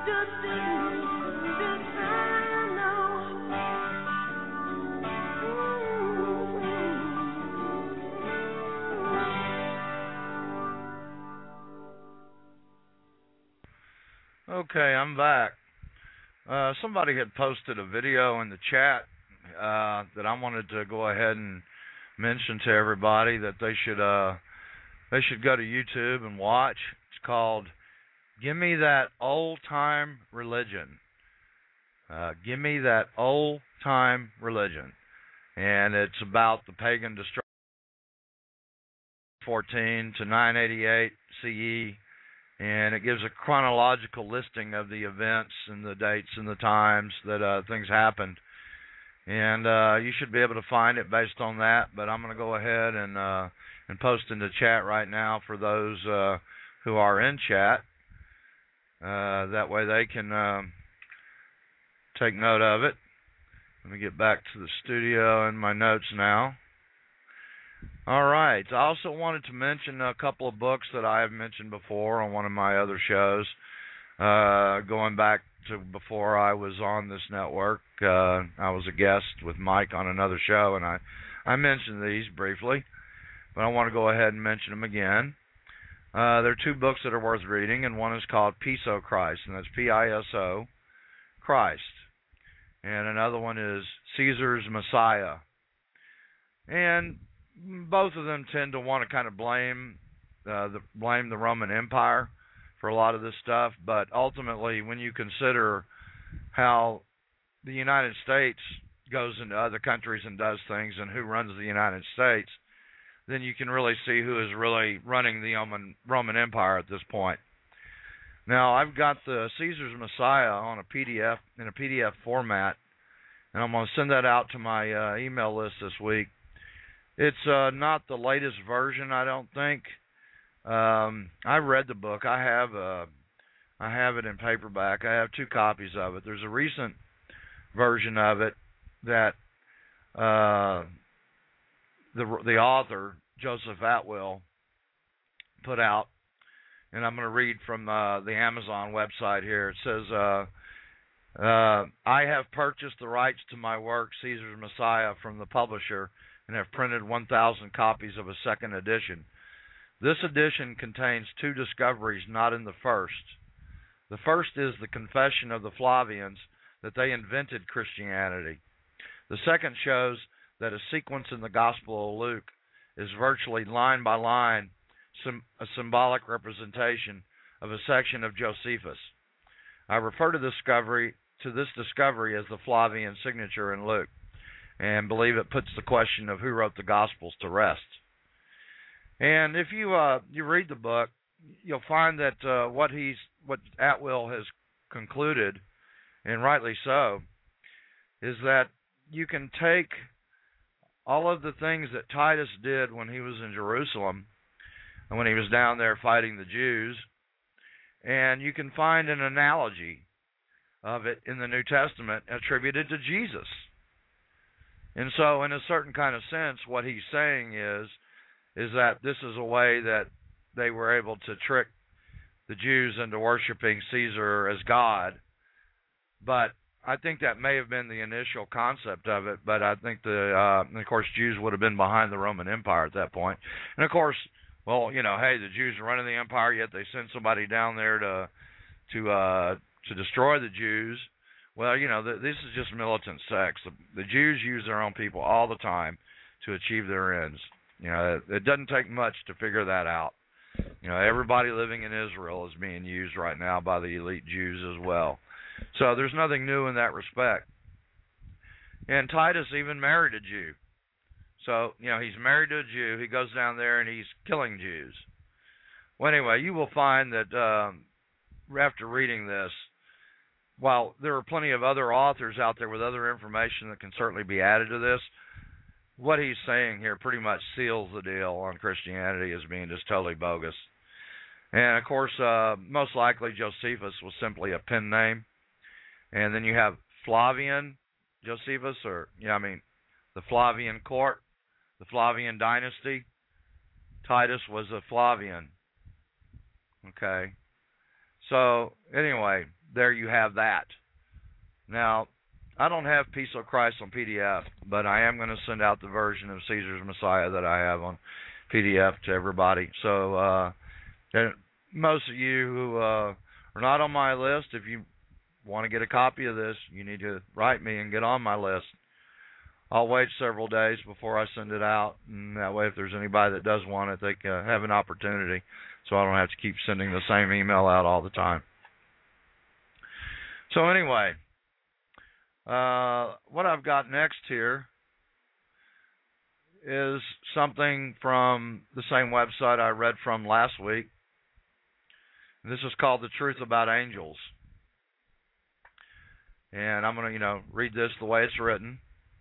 B: Okay, I'm back. Somebody had posted a video in the chat that I wanted to go ahead and mention to everybody that they should go to YouTube and watch. It's called "Give Me That Old Time Religion." Give me that old time religion, and it's about the pagan destruction 14 to 988 CE. And it gives a chronological listing of the events and the dates and the times that things happened. And you should be able to find it based on that. But I'm going to go ahead and post in the chat right now for those who are in chat. That way they can take note of it. Let me get back to the studio and my notes now. All right. I also wanted to mention a couple of books that I have mentioned before on one of my other shows, going back to before I was on this network. I was a guest with Mike on another show, and I mentioned these briefly, but I want to go ahead and mention them again. There are two books that are worth reading, and one is called Piso Christ, and that's Piso Christ, and another one is Caesar's Messiah. And both of them tend to want to kind of blame the Roman Empire for a lot of this stuff, but ultimately, when you consider how the United States goes into other countries and does things, and who runs the United States, then you can really see who is really running the Roman Empire at this point. Now, I've got the Caesar's Messiah on a PDF in a PDF format, and I'm going to send that out to my email list this week. It's not the latest version, I don't think. I read the book. I have it in paperback. I have 2 copies of it. There's a recent version of it that the author, Joseph Atwill, put out, and I'm going to read from the Amazon website here. It says, I have purchased the rights to my work, Caesar's Messiah, from the publisher, and have printed 1,000 copies of a second edition. This edition contains 2 discoveries not in the first. The first is the confession of the Flavians that they invented Christianity. The second shows that a sequence in the Gospel of Luke is virtually line by line a symbolic representation of a section of Josephus. I refer to this discovery as the Flavian signature in Luke, and believe it puts the question of who wrote the Gospels to rest. And if you read the book, you'll find that what Atwill has concluded, and rightly so, is that you can take all of the things that Titus did when he was in Jerusalem, and when he was down there fighting the Jews, and you can find an analogy of it in the New Testament attributed to Jesus. And so, in a certain kind of sense, what he's saying is that this is a way that they were able to trick the Jews into worshiping Caesar as God. But I think that may have been the initial concept of it. But I think and of course, Jews would have been behind the Roman Empire at that point. And of course, well, hey, the Jews are running the empire, yet they send somebody down there to destroy the Jews. Well, this is just militant sects. The Jews use their own people all the time to achieve their ends. It doesn't take much to figure that out. Everybody living in Israel is being used right now by the elite Jews as well. So there's nothing new in that respect. And Titus even married a Jew. So, he's married to a Jew. He goes down there and he's killing Jews. Well, anyway, you will find that after reading this, while there are plenty of other authors out there with other information that can certainly be added to this, what he's saying here pretty much seals the deal on Christianity as being just totally bogus. And, of course, most likely Josephus was simply a pen name. And then you have Flavian Josephus, the Flavian court, the Flavian dynasty. Titus was a Flavian. Okay. So, anyway, there you have that. Now, I don't have Peace of Christ on PDF, but I am going to send out the version of Caesar's Messiah that I have on PDF to everybody. So most of you who are not on my list, if you want to get a copy of this, you need to write me and get on my list. I'll wait several days before I send it out, and that way if there's anybody that does want it, they can have an opportunity, so I don't have to keep sending the same email out all the time. So anyway, what I've got next here is something from the same website I read from last week. This is called The Truth About Angels. And I'm going to, read this the way it's written.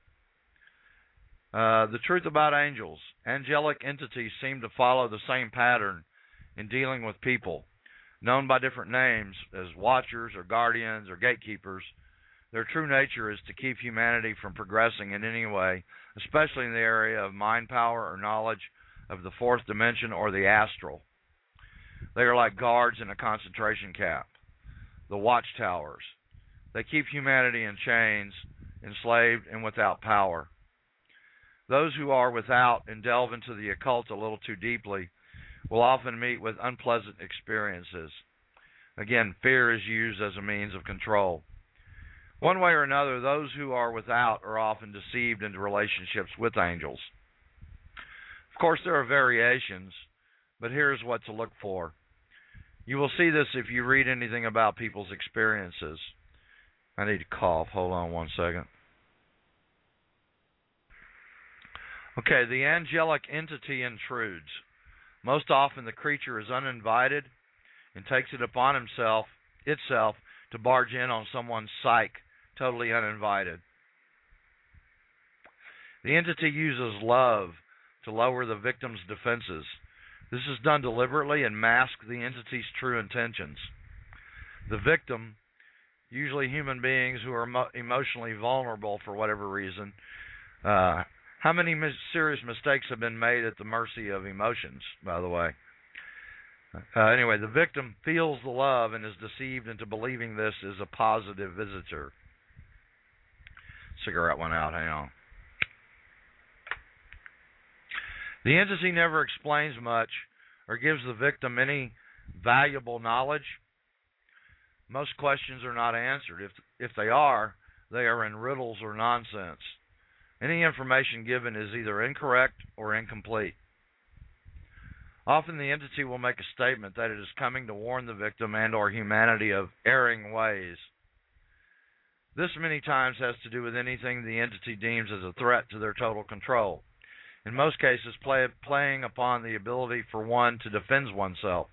B: The truth about angels. Angelic entities seem to follow the same pattern in dealing with people, known by different names as watchers or guardians or gatekeepers. Their true nature is to keep humanity from progressing in any way, especially in the area of mind power or knowledge of the fourth dimension or the astral. They are like guards in a concentration camp, the watchtowers. They keep humanity in chains, enslaved and without power. Those who are without and delve into the occult a little too deeply will often meet with unpleasant experiences. Again, fear is used as a means of control. One way or another, those who are without are often deceived into relationships with angels. Of course, there are variations, but here's what to look for. You will see this if you read anything about people's experiences. I need to cough. Hold on one second. Okay, the angelic entity intrudes. Most often the creature is uninvited and takes it upon itself to barge in on someone's psyche, totally uninvited. The entity uses love to lower the victim's defenses. This is done deliberately and masks the entity's true intentions. The victim, usually human beings who are emotionally vulnerable for whatever reason, how many serious mistakes have been made at the mercy of emotions, by the way? Anyway, the victim feels the love and is deceived into believing this is a positive visitor. Cigarette went out, hang on. The entity never explains much or gives the victim any valuable knowledge. Most questions are not answered. If they are in riddles or nonsense. Any information given is either incorrect or incomplete. Often the entity will make a statement that it is coming to warn the victim and or humanity of erring ways. This many times has to do with anything the entity deems as a threat to their total control. In most cases, playing upon the ability for one to defend oneself.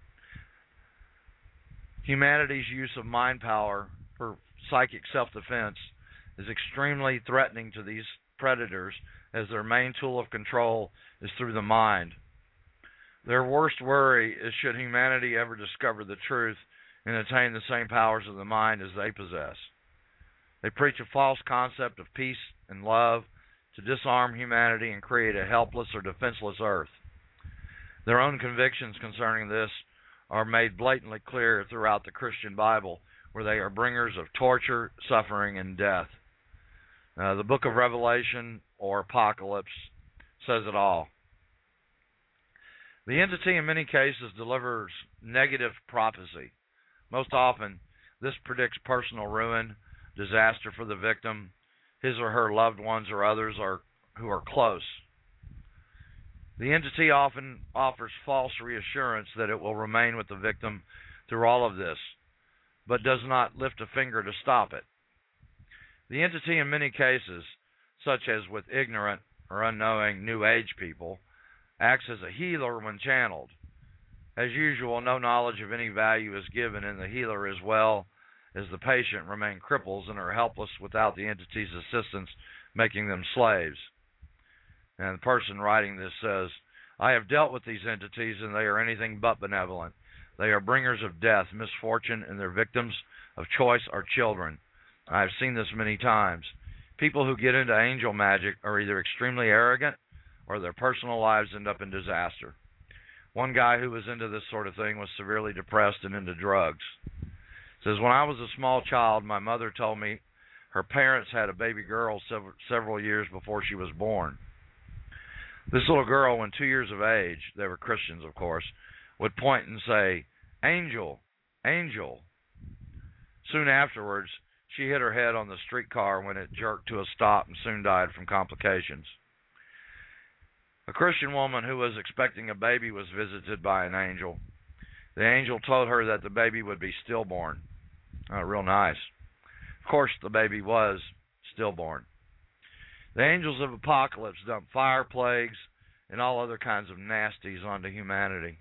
B: Humanity's use of mind power for psychic self-defense is extremely threatening to these predators, as their main tool of control is through the mind. Their worst worry is should humanity ever discover the truth and attain the same powers of the mind as they possess. They preach a false concept of peace and love to disarm humanity and create a helpless or defenseless earth. Their own convictions concerning this are made blatantly clear throughout the Christian Bible, where they are bringers of torture, suffering, and death. The book of Revelation or Apocalypse says it all. The entity in many cases delivers negative prophecy. Most often, this predicts personal ruin, disaster for the victim, his or her loved ones, or others who are close. The entity often offers false reassurance that it will remain with the victim through all of this, but does not lift a finger to stop it. The entity in many cases, such as with ignorant or unknowing New Age people, acts as a healer when channeled. As usual, no knowledge of any value is given, and the healer as well as the patient remain cripples and are helpless without the entity's assistance, making them slaves. And the person writing this says, I have dealt with these entities, and they are anything but benevolent. They are bringers of death, misfortune, and their victims of choice are children. I have seen this many times. People who get into angel magic are either extremely arrogant or their personal lives end up in disaster. One guy who was into this sort of thing was severely depressed and into drugs. says, when I was a small child, my mother told me her parents had a baby girl several years before she was born. This little girl, when 2 years of age, they were Christians, of course, would point and say, "Angel, angel." Soon afterwards, she hit her head on the streetcar when it jerked to a stop and soon died from complications. A Christian woman who was expecting a baby was visited by an angel. The angel told her that the baby would be stillborn. Real nice. Of course, the baby was stillborn. The angels of apocalypse dump fire, plagues, and all other kinds of nasties onto humanity.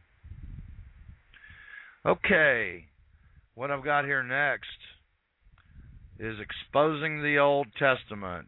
B: Okay, what I've got here next is exposing the Old Testament.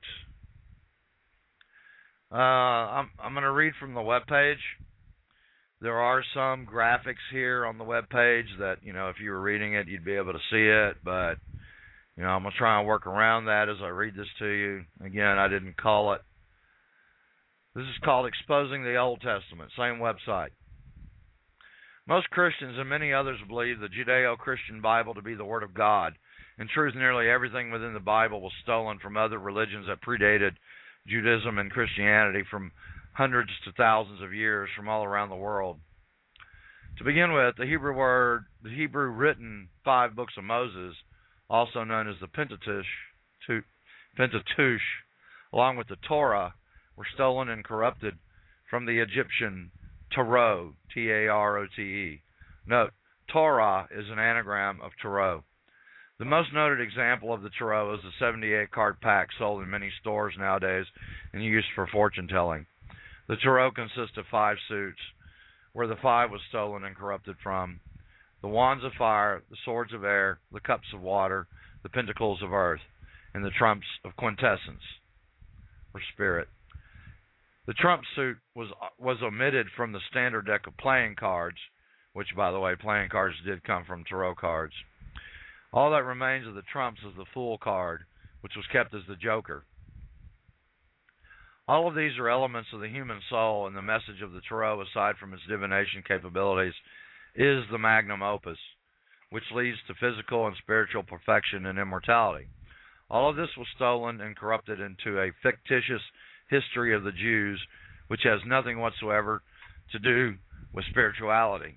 B: I'm going to read from the webpage. There are some graphics here on the webpage that, if you were reading it, you'd be able to see it, but I'm going to try and work around that as I read this to you. Again, I didn't call it. This is called Exposing the Old Testament, same website. Most Christians and many others believe the Judeo-Christian Bible to be the Word of God. In truth, nearly everything within the Bible was stolen from other religions that predated Judaism and Christianity from hundreds to thousands of years from all around the world. To begin with, the Hebrew written 5 books of Moses, also known as the Pentateuch, along with the Torah, were stolen and corrupted from the Egyptian Tarot, T-A-R-O-T-E. Note, Torah is an anagram of Tarot. The most noted example of the Tarot is the 78-card pack sold in many stores nowadays and used for fortune telling. The Tarot consists of 5 suits, where the 5 was stolen and corrupted from: the wands of fire, the swords of air, the cups of water, the pentacles of earth, and the trumps of quintessence, or spirit. The trump suit was omitted from the standard deck of playing cards, which, by the way, playing cards did come from Tarot cards. All that remains of the trumps is the Fool card, which was kept as the Joker. All of these are elements of the human soul, and the message of the Tarot, aside from its divination capabilities, is the magnum opus, which leads to physical and spiritual perfection and immortality. All of this was stolen and corrupted into a fictitious history of the Jews, which has nothing whatsoever to do with spirituality.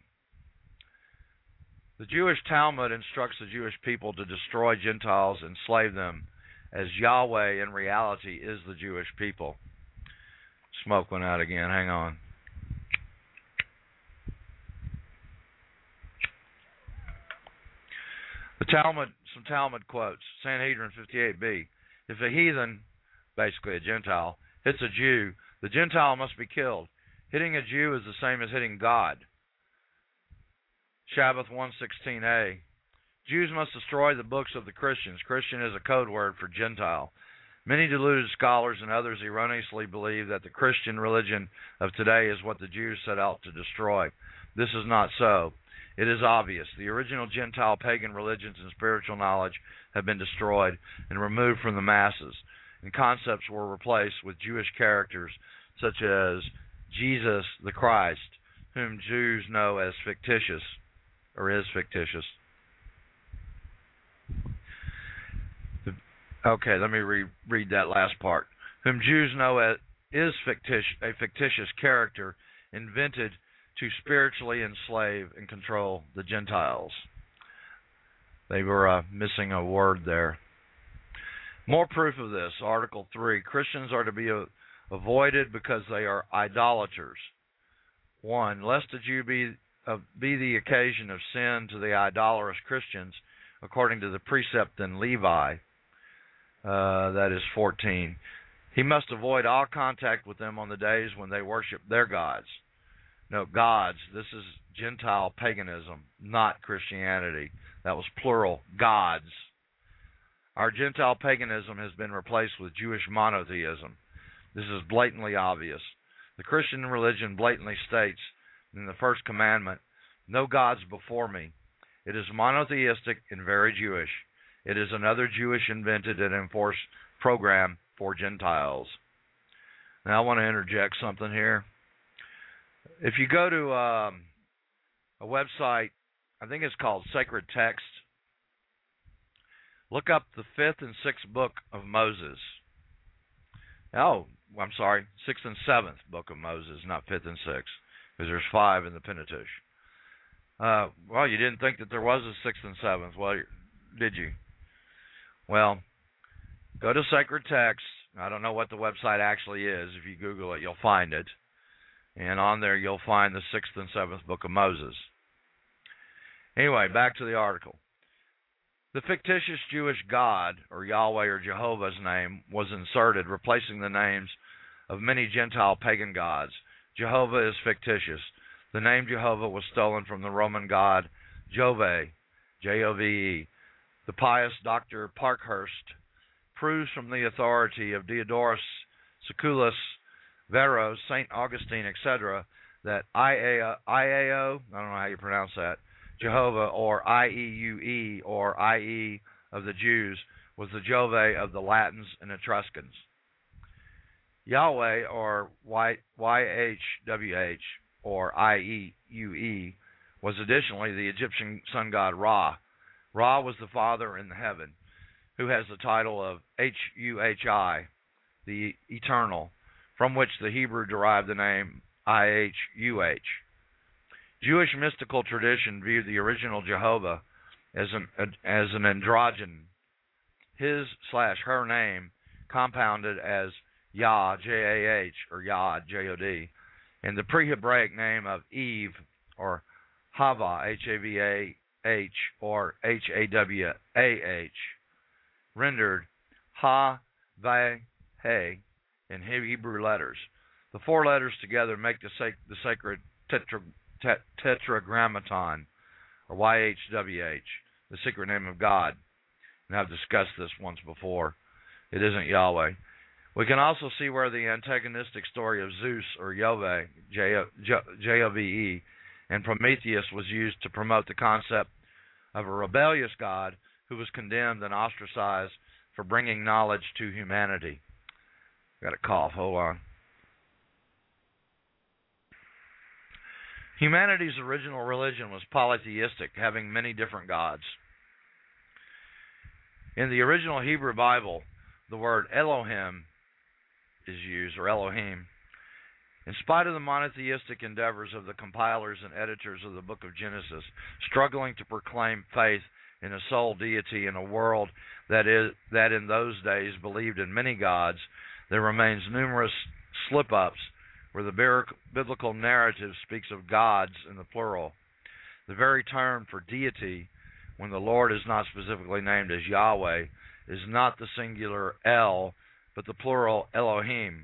B: The Jewish Talmud instructs the Jewish people to destroy Gentiles and enslave them, as Yahweh in reality is the Jewish people. Smoke went out again. Hang on. The Talmud, some Talmud quotes. Sanhedrin 58b. If a heathen, basically a Gentile, hits a Jew, the Gentile must be killed. Hitting a Jew is the same as hitting God. Shabbath 116a. Jews must destroy the books of the Christians. Christian is a code word for Gentile. Many deluded scholars and others erroneously believe that the Christian religion of today is what the Jews set out to destroy. This is not so. It is obvious. The original Gentile pagan religions and spiritual knowledge have been destroyed and removed from the masses, and concepts were replaced with Jewish characters such as Jesus the Christ, whom Jews know as fictitious, or is fictitious. Okay, let me read that last part. Whom Jews know as is a fictitious character invented to spiritually enslave and control the Gentiles. They were missing a word there. More proof of this, Article 3. Christians are to be avoided because they are idolaters. 1. Lest a Jew be the occasion of sin to the idolatrous Christians, according to the precept in Levi, that is 14. He must avoid all contact with them on the days when they worship their gods. No, gods. This is Gentile paganism, not Christianity. That was plural, gods. Our Gentile paganism has been replaced with Jewish monotheism. This is blatantly obvious. The Christian religion blatantly states in the first commandment, no gods before me. It is monotheistic and very Jewish. It is another Jewish invented and enforced program for Gentiles. Now I want to interject something here. If you go to a website, I think it's called Sacred Text, Look up the 5th and 6th book of Moses. Oh, I'm sorry, 6th and 7th book of Moses, not 5th and 6th, because there's 5 in the Pentateuch. Well, you didn't think that there was a 6th and 7th, well, did you? Well, go to Sacred Text. I don't know what the website actually is. If you Google it, you'll find it. And on there, you'll find the 6th and 7th book of Moses. Anyway, back to the article. The fictitious Jewish God, or Yahweh or Jehovah's name, was inserted, replacing the names of many Gentile pagan gods. Jehovah is fictitious. The name Jehovah was stolen from the Roman god Jove, J-O-V-E. The pious Dr. Parkhurst proves from the authority of Diodorus Siculus, Varro, St. Augustine, etc., that Iao, I don't know how you pronounce that, Jehovah, or Ieux, or IE of the Jews, was the Jove of the Latins and Etruscans. Yahweh, or YHWH, or IEUE, was additionally the Egyptian sun god Ra. Ra was the Father in the heaven, who has the title of HUHI, the Eternal, from which the Hebrew derived the name IHUH. Jewish mystical tradition viewed the original Jehovah as an androgyne, his/her name compounded as Yah, J-A-H, or Yod, J-O-D, and the pre-Hebraic name of Eve, or Hava, H-A-V-A-H, or H-A-W-A-H, rendered Ha-Va-He in Hebrew letters. The 4 letters together make the sacred Tetragrammaton, or YHWH, the secret name of God. And I've discussed this once before. It isn't Yahweh. We can also see where the antagonistic story of Zeus, or Jove, J-O-V-E, and Prometheus was used to promote the concept of a rebellious God who was condemned and ostracized for bringing knowledge to humanity. Got a cough, hold on. Humanity's original religion was polytheistic, having many different gods. In the original Hebrew Bible, the word Elohim is used, or Elohim. In spite of the monotheistic endeavors of the compilers and editors of the book of Genesis, struggling to proclaim faith in a sole deity in a world that in those days believed in many gods, there remains numerous slip-ups where the biblical narrative speaks of gods in the plural. The very term for deity, when the Lord is not specifically named as Yahweh, is not the singular El, but the plural Elohim.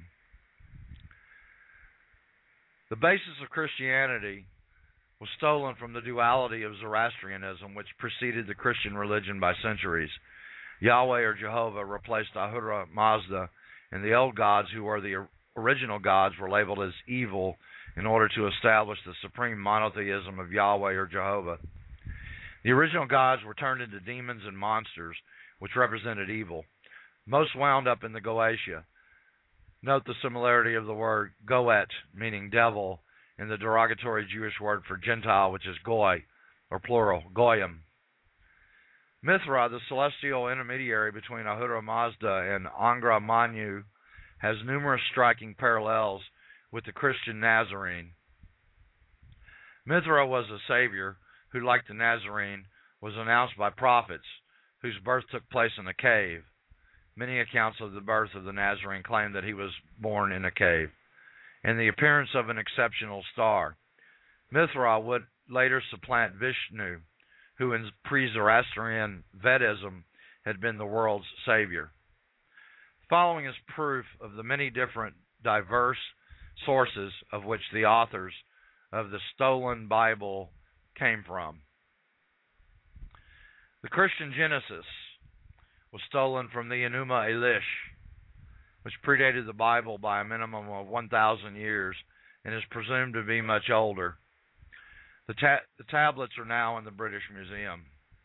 B: The basis of Christianity was stolen from the duality of Zoroastrianism, which preceded the Christian religion by centuries. Yahweh or Jehovah replaced Ahura Mazda, and the old gods, who were the original gods, were labeled as evil in order to establish the supreme monotheism of Yahweh or Jehovah. The original gods were turned into demons and monsters, which represented evil. Most wound up in the Goetia. Note the similarity of the word goet, meaning devil, and the derogatory Jewish word for Gentile, which is goy, or plural, goyim. Mithra, the celestial intermediary between Ahura Mazda and Angra Mainyu, has numerous striking parallels with the Christian Nazarene. Mithra was a savior who, like the Nazarene, was announced by prophets, whose birth took place in a cave. Many accounts of the birth of the Nazarene claim that he was born in a cave, and the appearance of an exceptional star. Mithra would later supplant Vishnu, who in pre-Zoroastrian Vedism had been the world's savior. Following is proof of the many different, diverse sources of which the authors of the stolen Bible came from. The Christian Genesis was stolen from the Enuma Elish, which predated the Bible by a minimum of 1,000 years and is presumed to be much older. The tablets are now in the British Museum.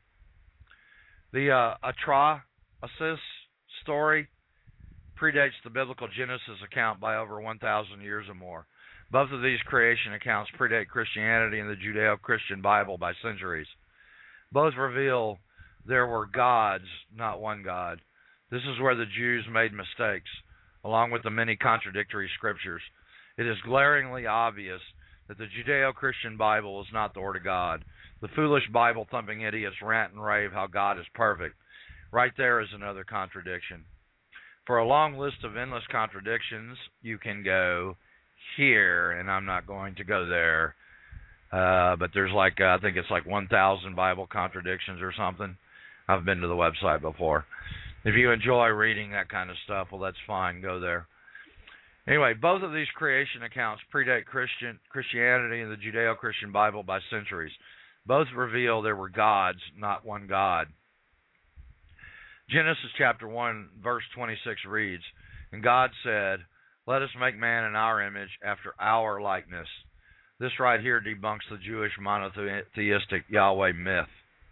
B: The Atrahasis story predates the biblical Genesis account by over 1,000 years or more. Both of these creation accounts predate Christianity and the Judeo-Christian Bible by centuries. Both reveal there were gods, not one God. This is where the Jews made mistakes, along with the many contradictory scriptures. It is glaringly obvious that the Judeo-Christian Bible is not the Word of God. The foolish Bible-thumping idiots rant and rave how God is perfect. Right there is another contradiction. For a long list of endless contradictions, you can go here, and I'm not going to go there. But there's I think it's 1,000 Bible contradictions or something. I've been to the website before. If you enjoy reading that kind of stuff, well, that's fine. Go there. Anyway, both of these creation accounts predate Christianity and the Judeo-Christian Bible by centuries. Both reveal there were gods, not one God. Genesis chapter 1, verse 26 reads, "And God said, let us make man in our image, after our likeness." This right here debunks the Jewish monotheistic Yahweh myth.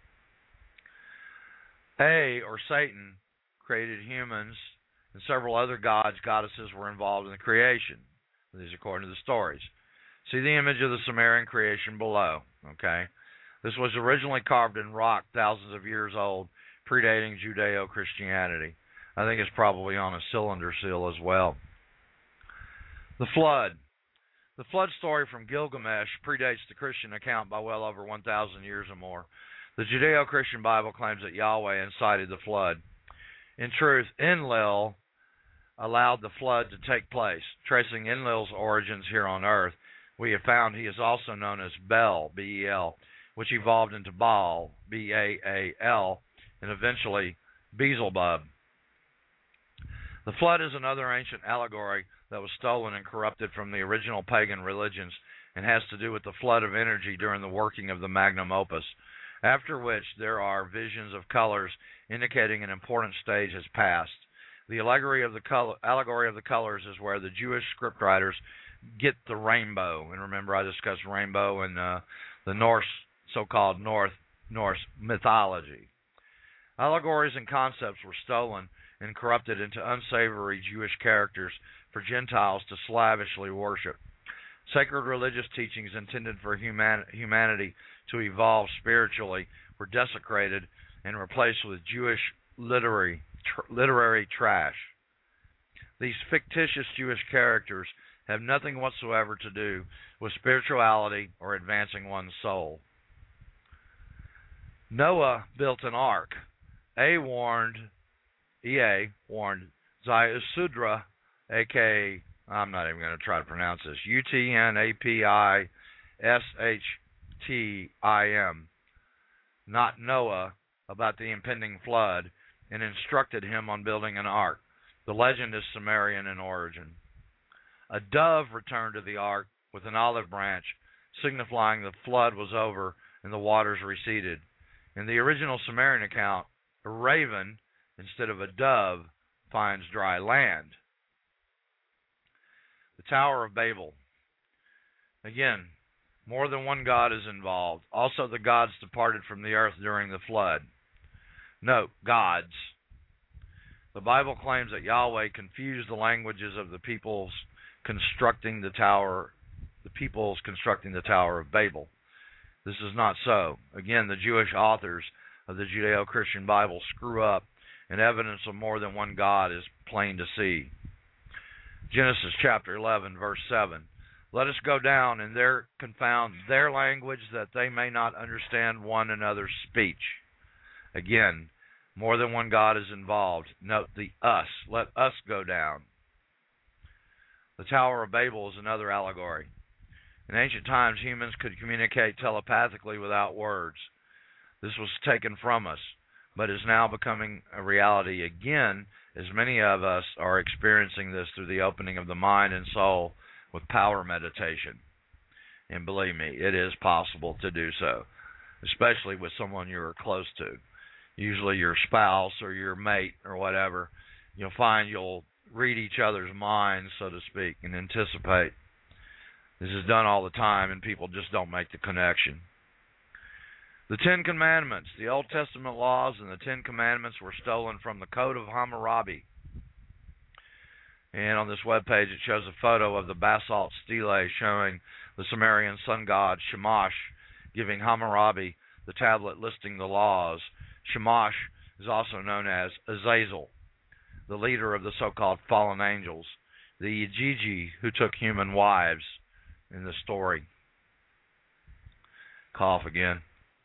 B: Or Satan, created humans, and several other gods, goddesses were involved in the creation. These according to the stories. See the image of the Sumerian creation below. Okay, this was originally carved in rock, thousands of years old, predating Judeo-Christianity. I think it's probably on a cylinder seal as well. The flood. The flood story from Gilgamesh predates the Christian account by well over 1,000 years or more. The Judeo-Christian Bible claims that Yahweh incited the flood. In truth, Enlil allowed the flood to take place. Tracing Enlil's origins here on earth, we have found he is also known as Bel, B-E-L, which evolved into Baal, B-A-A-L, and eventually Beelzebub. The flood is another ancient allegory that was stolen and corrupted from the original pagan religions and has to do with the flood of energy during the working of the magnum opus, after which there are visions of colors indicating an important stage has passed. The allegory of the colors is where the Jewish scriptwriters get the rainbow. And remember, I discussed rainbow in the Norse, so-called Norse mythology. Allegories and concepts were stolen and corrupted into unsavory Jewish characters for Gentiles to slavishly worship. Sacred religious teachings intended for humanity to evolve spiritually were desecrated and replaced with Jewish literary trash. These fictitious Jewish characters have nothing whatsoever to do with spirituality or advancing one's soul. Noah built an ark. EA warned Ziusudra, a.k.a. I'm not even going to try to pronounce this, Utnapishtim, not Noah, about the impending flood, and instructed him on building an ark. The legend is Sumerian in origin. A dove returned to the ark with an olive branch, signifying the flood was over and the waters receded. In the original Sumerian account, a raven, instead of a dove, finds dry land. The Tower of Babel. Again, more than one god is involved. Also, the gods departed from the earth during the flood. Note, gods. The Bible claims that Yahweh confused the languages of the peoples constructing the Tower of Babel. This is not so. Again, the Jewish authors of the Judeo-Christian Bible screw up, and evidence of more than one God is plain to see. Genesis chapter 11, verse 7. Let us go down and there confound their language, that they may not understand one another's speech. Again, more than one God is involved. Note the us. Let us go down. The Tower of Babel is another allegory. In ancient times, humans could communicate telepathically without words. This was taken from us, but is now becoming a reality again, as many of us are experiencing this through the opening of the mind and soul with power meditation. And believe me, it is possible to do so, especially with someone you're close to. Usually your spouse or your mate or whatever. You'll find you'll read each other's minds, so to speak, and anticipate. This is done all the time, and people just don't make the connection. The Ten Commandments. The Old Testament laws and the Ten Commandments were stolen from the Code of Hammurabi. And on this webpage, it shows a photo of the basalt stele showing the Sumerian sun god Shamash giving Hammurabi the tablet listing the laws. Shamash is also known as Azazel, the leader of the so-called fallen angels, the Igigi who took human wives in the story. Cough again.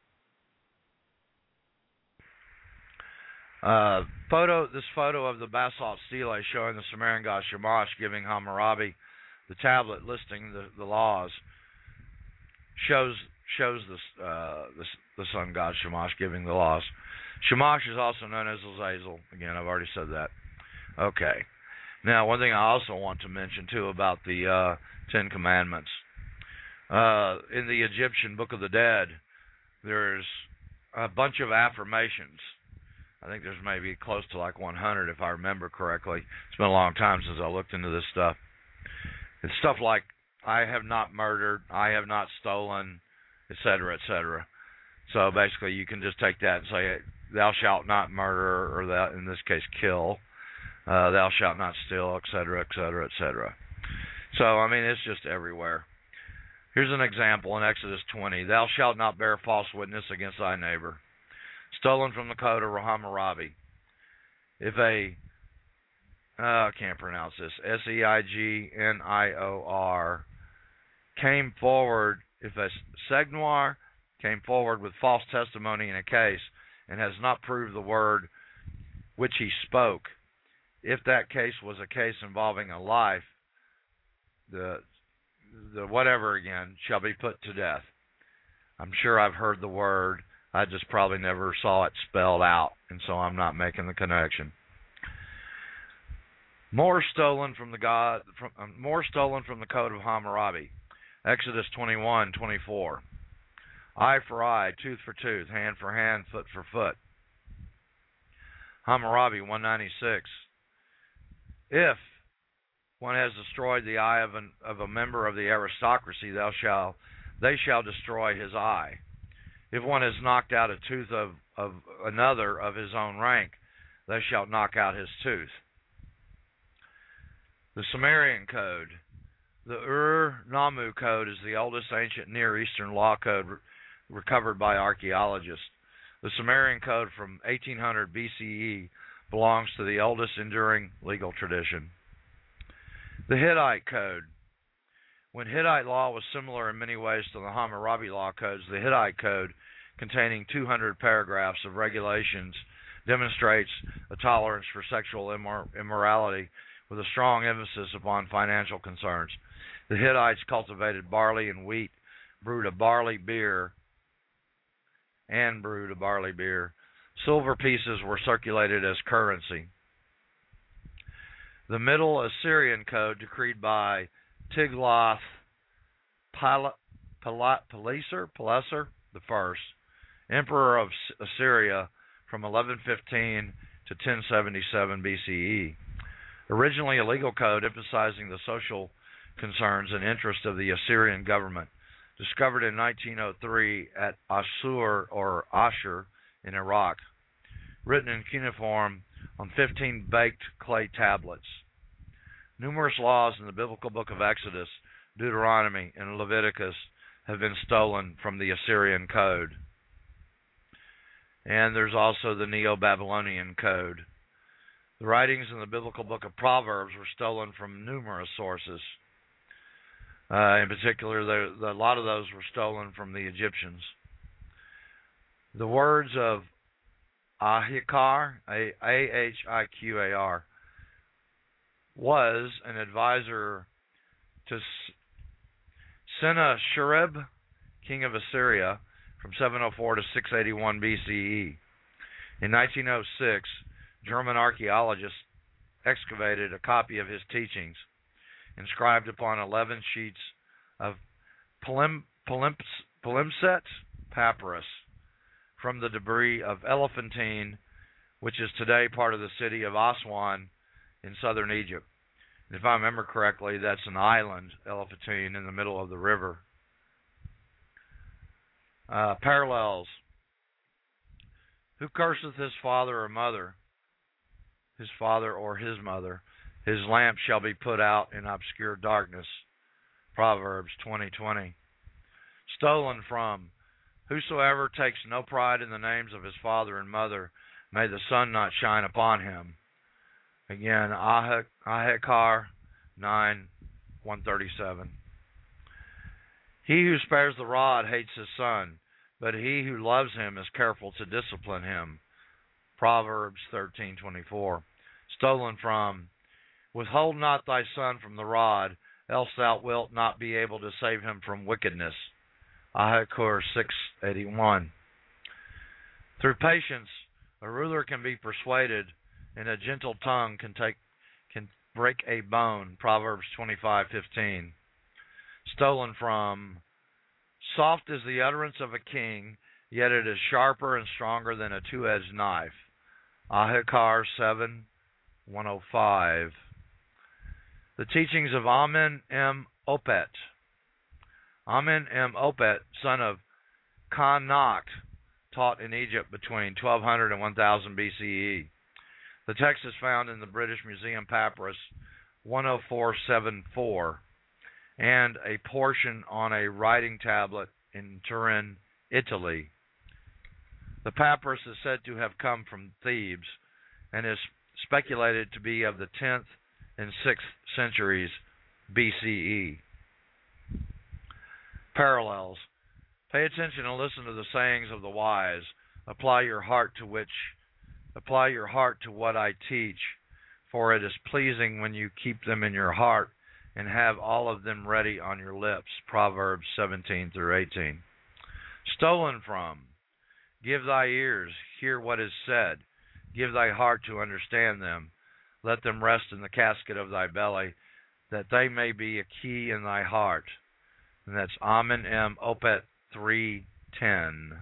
B: This photo of the basalt stele showing the Sumerian god Shamash giving Hammurabi the tablet listing the laws shows the sun god Shamash giving the laws. Shamash is also known as Azazel. Again, I've already said that. Okay. Now, one thing I also want to mention too about the Ten Commandments. In the Egyptian Book of the Dead, there's a bunch of affirmations. I think there's maybe close to like 100 if I remember correctly. It's been a long time since I looked into this stuff. It's stuff like, I have not murdered, I have not stolen, etc., etc. So basically you can just take that and say, thou shalt not murder, or that, in this case, kill. Thou shalt not steal, etc., etc., etc. So, I mean, it's just everywhere. Here's an example in Exodus 20. Thou shalt not bear false witness against thy neighbor. Stolen from the code of Hammurabi. If I can't pronounce this, Seignor, came forward, if a Seigneur came forward with false testimony in a case and has not proved the word which he spoke, if that case was a case involving a life, the whatever again shall be put to death. I'm sure I've heard the word, I just probably never saw it spelled out, and so I'm not making the connection. More stolen from the code of Hammurabi. Exodus 21:24. Eye for eye, tooth for tooth, hand for hand, foot for foot. Hammurabi 196. If one has destroyed the eye of a member of the aristocracy, they shall destroy his eye. If one has knocked out a tooth of another of his own rank, they shall knock out his tooth. The Sumerian Code. The Ur-Nammu Code is the oldest ancient Near Eastern law code recovered by archaeologists. The Sumerian Code from 1800 BCE belongs to the oldest enduring legal tradition. The Hittite Code. When Hittite law was similar in many ways to the Hammurabi law codes, the Hittite Code, containing 200 paragraphs of regulations, demonstrates a tolerance for sexual immorality with a strong emphasis upon financial concerns. The Hittites cultivated barley and wheat, brewed a barley beer. Silver pieces were circulated as currency. The Middle Assyrian Code, decreed by Tiglath-Pileser I, Emperor of Assyria, from 1115 to 1077 BCE. Originally a legal code emphasizing the social concerns and interests of the Assyrian government, discovered in 1903 at Ashur in Iraq, written in cuneiform on 15 baked clay tablets. Numerous laws in the biblical book of Exodus, Deuteronomy, and Leviticus have been stolen from the Assyrian Code. And there's also the Neo-Babylonian Code. The writings in the biblical book of Proverbs were stolen from numerous sources. In particular, a lot of those were stolen from the Egyptians. The words of Ahiqar, Ahiqar, was an advisor to Sennacherib, king of Assyria, from 704 to 681 BCE. In 1906, German archaeologists excavated a copy of his teachings, inscribed upon 11 sheets of palimpsest papyrus from the debris of Elephantine, which is today part of the city of Aswan in southern Egypt. And if I remember correctly, that's an island, Elephantine, in the middle of the river. Parallels. Who curseth his father or mother, his father or his mother, his lamp shall be put out in obscure darkness. Proverbs 20:20. Stolen from Whosoever takes no pride in the names of his father and mother, may the sun not shine upon him. Again, Ahikar 9:137. He who spares the rod hates his son, but he who loves him is careful to discipline him. Proverbs 13:24. Stolen from. Withhold not thy son from the rod, else thou wilt not be able to save him from wickedness. Ahikar 6:81. Through patience, a ruler can be persuaded, and a gentle tongue can break a bone. Proverbs 25:15. Stolen from. Soft is the utterance of a king, yet it is sharper and stronger than a two-edged knife. Ahikar 7:105. The teachings of Amen M. Opet. Amen M. Opet, son of Khanakht, taught in Egypt between 1200 and 1000 BCE. The text is found in the British Museum Papyrus 10474 and a portion on a writing tablet in Turin, Italy. The papyrus is said to have come from Thebes and is speculated to be of the 10th and 6th centuries BCE. Parallels. Pay attention and listen to the sayings of the wise. Apply your heart to what I teach, for it is pleasing when you keep them in your heart and have all of them ready on your lips. Proverbs 17-18. Stolen from. Give thy ears, hear what is said. Give thy heart to understand them. Let them rest in the casket of thy belly, that they may be a key in thy heart. And that's Amen M. Opet 3:10.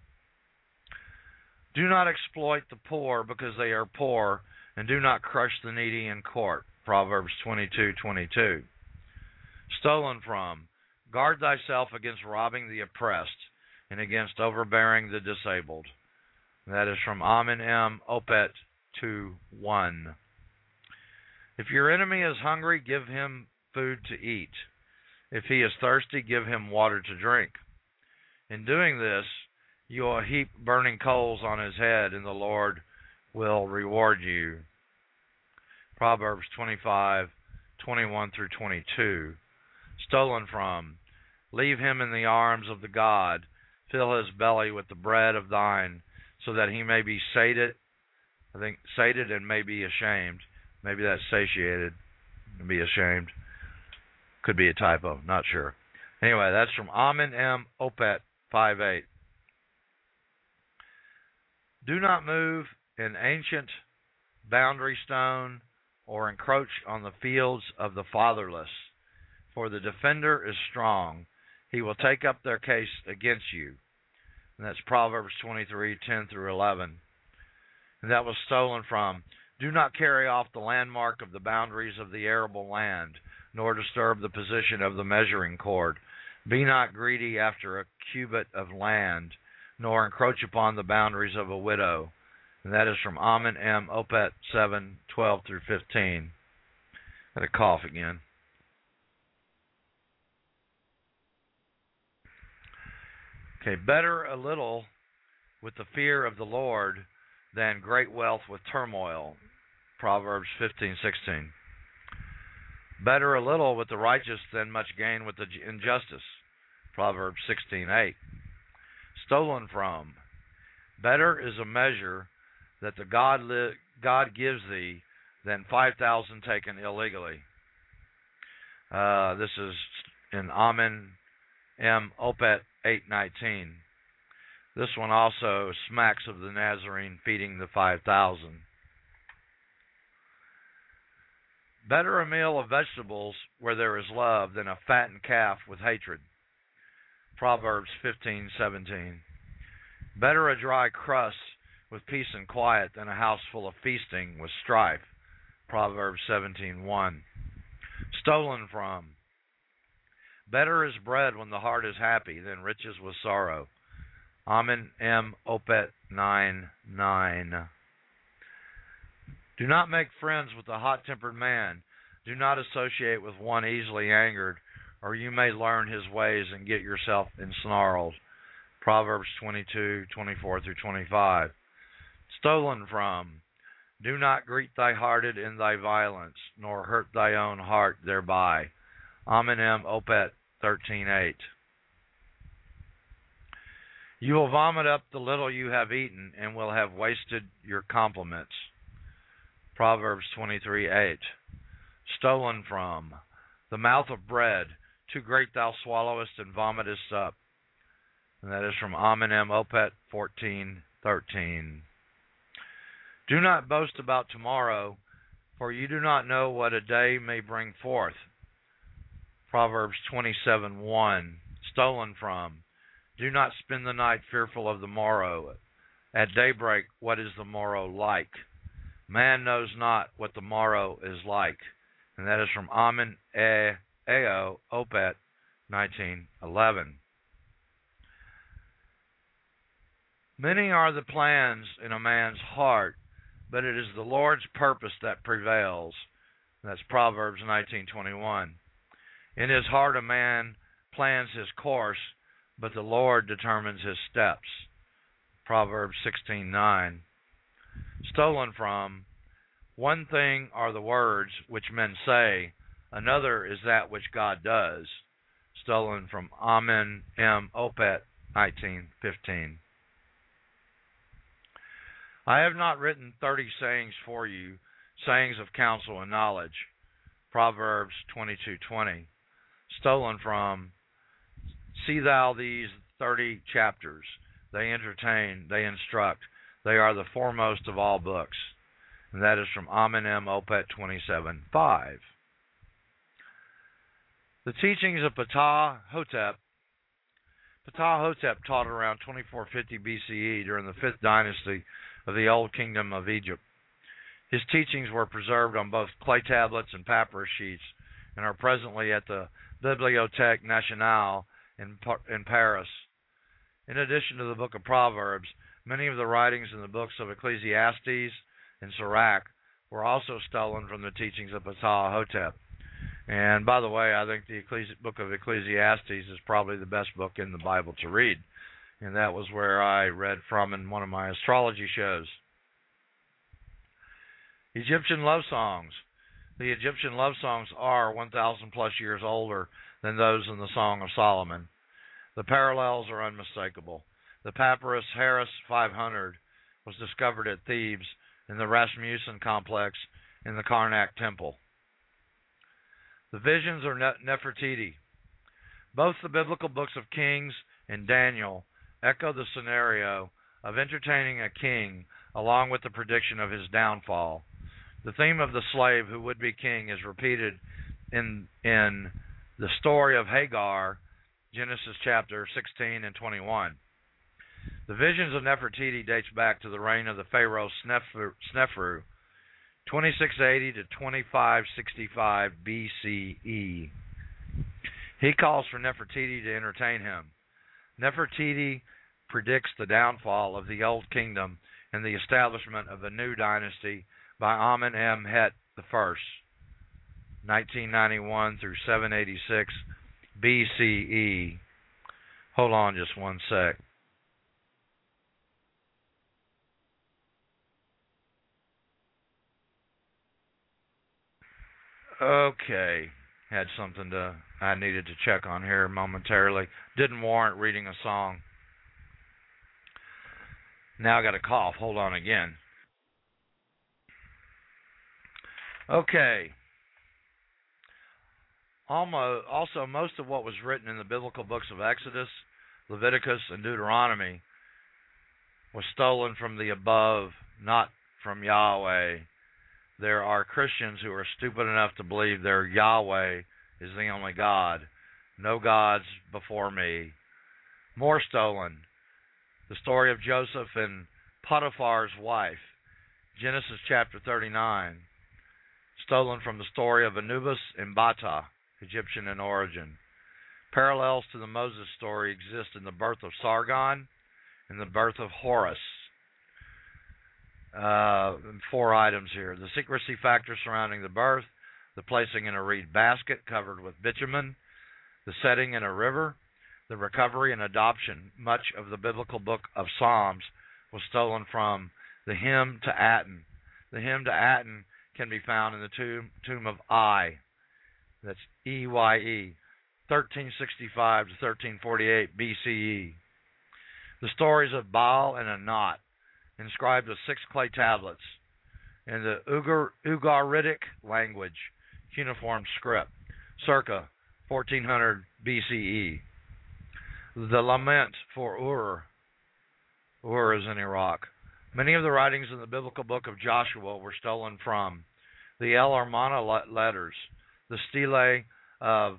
B: Do not exploit the poor because they are poor, and do not crush the needy in court. Proverbs 22:22. Stolen from. Guard thyself against robbing the oppressed and against overbearing the disabled. That is from Amen M. Opet 2:1. If your enemy is hungry, give him food to eat. If he is thirsty, give him water to drink. In doing this, you will heap burning coals on his head, and the Lord will reward you. Proverbs 25:21-22. Stolen from. Leave him in the arms of the God. Fill his belly with the bread of thine, so that he may be sated. I think sated and may be ashamed. Maybe that's satiated and be ashamed. Could be a typo, not sure. Anyway, that's from Amen M. Opet 5:8. Do not move an ancient boundary stone or encroach on the fields of the fatherless, for the defender is strong. He will take up their case against you. And that's Proverbs 23:10-11. And that was stolen from. Do not carry off the landmark of the boundaries of the arable land, nor disturb the position of the measuring cord. Be not greedy after a cubit of land, nor encroach upon the boundaries of a widow. And that is from Amen M. Opet 7:12-15. Got a cough again. Okay, better a little with the fear of the Lord than great wealth with turmoil. Proverbs 15:16. Better a little with the righteous than much gain with the injustice. Proverbs 16:8. Stolen from. Better is a measure that the God gives thee than 5,000 taken illegally. This is in Amen M. Opet 8:19. This one also smacks of the Nazarene feeding the 5,000. Better a meal of vegetables where there is love than a fattened calf with hatred. Proverbs 15:17. Better a dry crust with peace and quiet than a house full of feasting with strife. Proverbs 17:1. Stolen from. Better is bread when the heart is happy than riches with sorrow. Amen M. Opet 9:9. Do not make friends with a hot-tempered man. Do not associate with one easily angered, or you may learn his ways and get yourself ensnarled. Proverbs 22:24 through 25. Stolen from. Do not greet thy hearted in thy violence, nor hurt thy own heart thereby. Amen Opet 13:8. You will vomit up the little you have eaten, and will have wasted your compliments. Proverbs 23:8. Stolen from. The mouth of bread, too great thou swallowest and vomitest up. And that is from Amen Opet 14:13. Do not boast about tomorrow, for you do not know what a day may bring forth. Proverbs 27:1. Stolen from. Do not spend the night fearful of the morrow. At daybreak, what is the morrow like? Man knows not what the morrow is like. And that is from Amen Opet 19:11. Many are the plans in a man's heart, but it is the Lord's purpose that prevails. That's Proverbs 19:21. In his heart a man plans his course, but the Lord determines his steps. Proverbs 16:9. Stolen from. One thing are the words which men say, another is that which God does. Stolen from Amen Opet 19:15. I have not written 30 sayings for you, sayings of counsel and knowledge. Proverbs 22:20. Stolen from. See thou these 30 chapters. They entertain, they instruct. They are the foremost of all books. And that is from Amen Opet 27:5. The teachings of Ptah Hotep. Ptah Hotep taught around 2450 BCE during the 5th dynasty of the Old Kingdom of Egypt. His teachings were preserved on both clay tablets and papyrus sheets and are presently at the Bibliothèque Nationale in Paris. In addition to the book of Proverbs, many of the writings in the books of Ecclesiastes and Sirach were also stolen from the teachings of Ptah Hotep. And by the way, I think the book of Ecclesiastes is probably the best book in the Bible to read. And that was where I read from in one of my astrology shows. Egyptian love songs. The Egyptian love songs are 1,000 plus years older than those in the Song of Solomon. The parallels are unmistakable. The papyrus Harris 500 was discovered at Thebes in the Rasmussen complex in the Karnak Temple. The visions are Nefertiti. Both the biblical books of Kings and Daniel echo the scenario of entertaining a king along with the prediction of his downfall. The theme of the slave who would be king is repeated in the story of Hagar, Genesis chapter 16 and 21. The visions of Nefertiti dates back to the reign of the Pharaoh Snefru, 2680 to 2565 BCE. He calls for Nefertiti to entertain him. Nefertiti predicts the downfall of the Old Kingdom and the establishment of a new dynasty by Amenemhet I, 1991 through 786 BCE. Hold on just one sec. Okay, had something I needed to check on here momentarily. Didn't warrant reading a song. Now I got a cough. Hold on again. Okay. Also, most of what was written in the biblical books of Exodus, Leviticus, and Deuteronomy was stolen from the above, not from Yahweh. There are Christians who are stupid enough to believe their Yahweh is the only God. No gods before me. More stolen. The story of Joseph and Potiphar's wife, Genesis chapter 39. Stolen from the story of Anubis and Bata, Egyptian in origin. Parallels to the Moses story exist in the birth of Sargon and the birth of Horus. 4 items here. The secrecy factor surrounding the birth, the placing in a reed basket covered with bitumen, the setting in a river, the recovery and adoption. Much of the biblical book of Psalms was stolen from the Hymn to Aten. The Hymn to Aten can be found in the tomb of Eye. That's E-Y-E, 1365 to 1348 BCE. The stories of Baal and Anat, inscribed with 6 clay tablets in the Ugaritic language, cuneiform script, circa 1400 BCE. The Lament for Ur. Ur is in Iraq. Many of the writings in the biblical book of Joshua were stolen from the El Armana letters, the stele of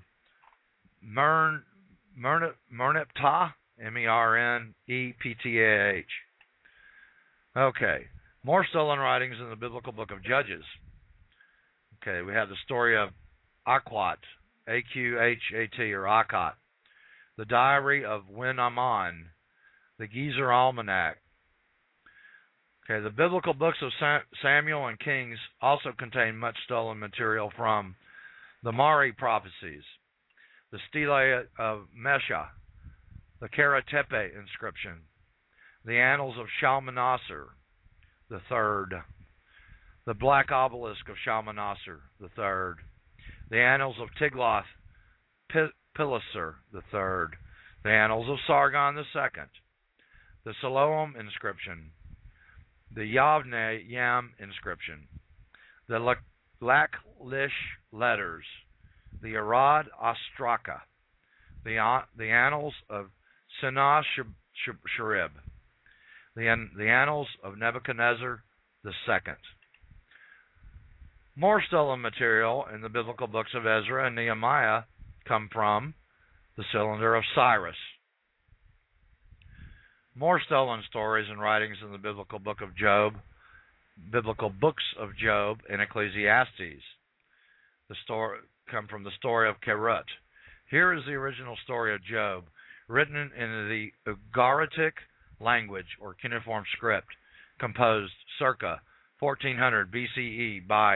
B: Merneptah, Merneptah. Okay, more stolen writings in the biblical book of Judges. Okay, we have the story of Aqhat, A-Q-H-A-T, or Aqhat, the diary of Win-Aman, the Gezer Almanac. Okay, the biblical books of Samuel and Kings also contain much stolen material from the Mari prophecies, the stele of Mesha, the Karatepe inscription, the annals of Shalmaneser III, the black obelisk of Shalmaneser III, the annals of Tiglath-Pileser III, the annals of Sargon II, the Siloam inscription, the Yavne Yam inscription, the Lachish letters, the Arad Ostraka, the annals of Sennacherib, the annals of Nebuchadnezzar II. More stolen material in the biblical books of Ezra and Nehemiah come from the Cylinder of Cyrus. More stolen stories and writings in the biblical book of Job, biblical books of Job and Ecclesiastes. The story come from the story of Kerut. Here is the original story of Job, written in the Ugaritic language or cuneiform script, composed circa 1400 BCE by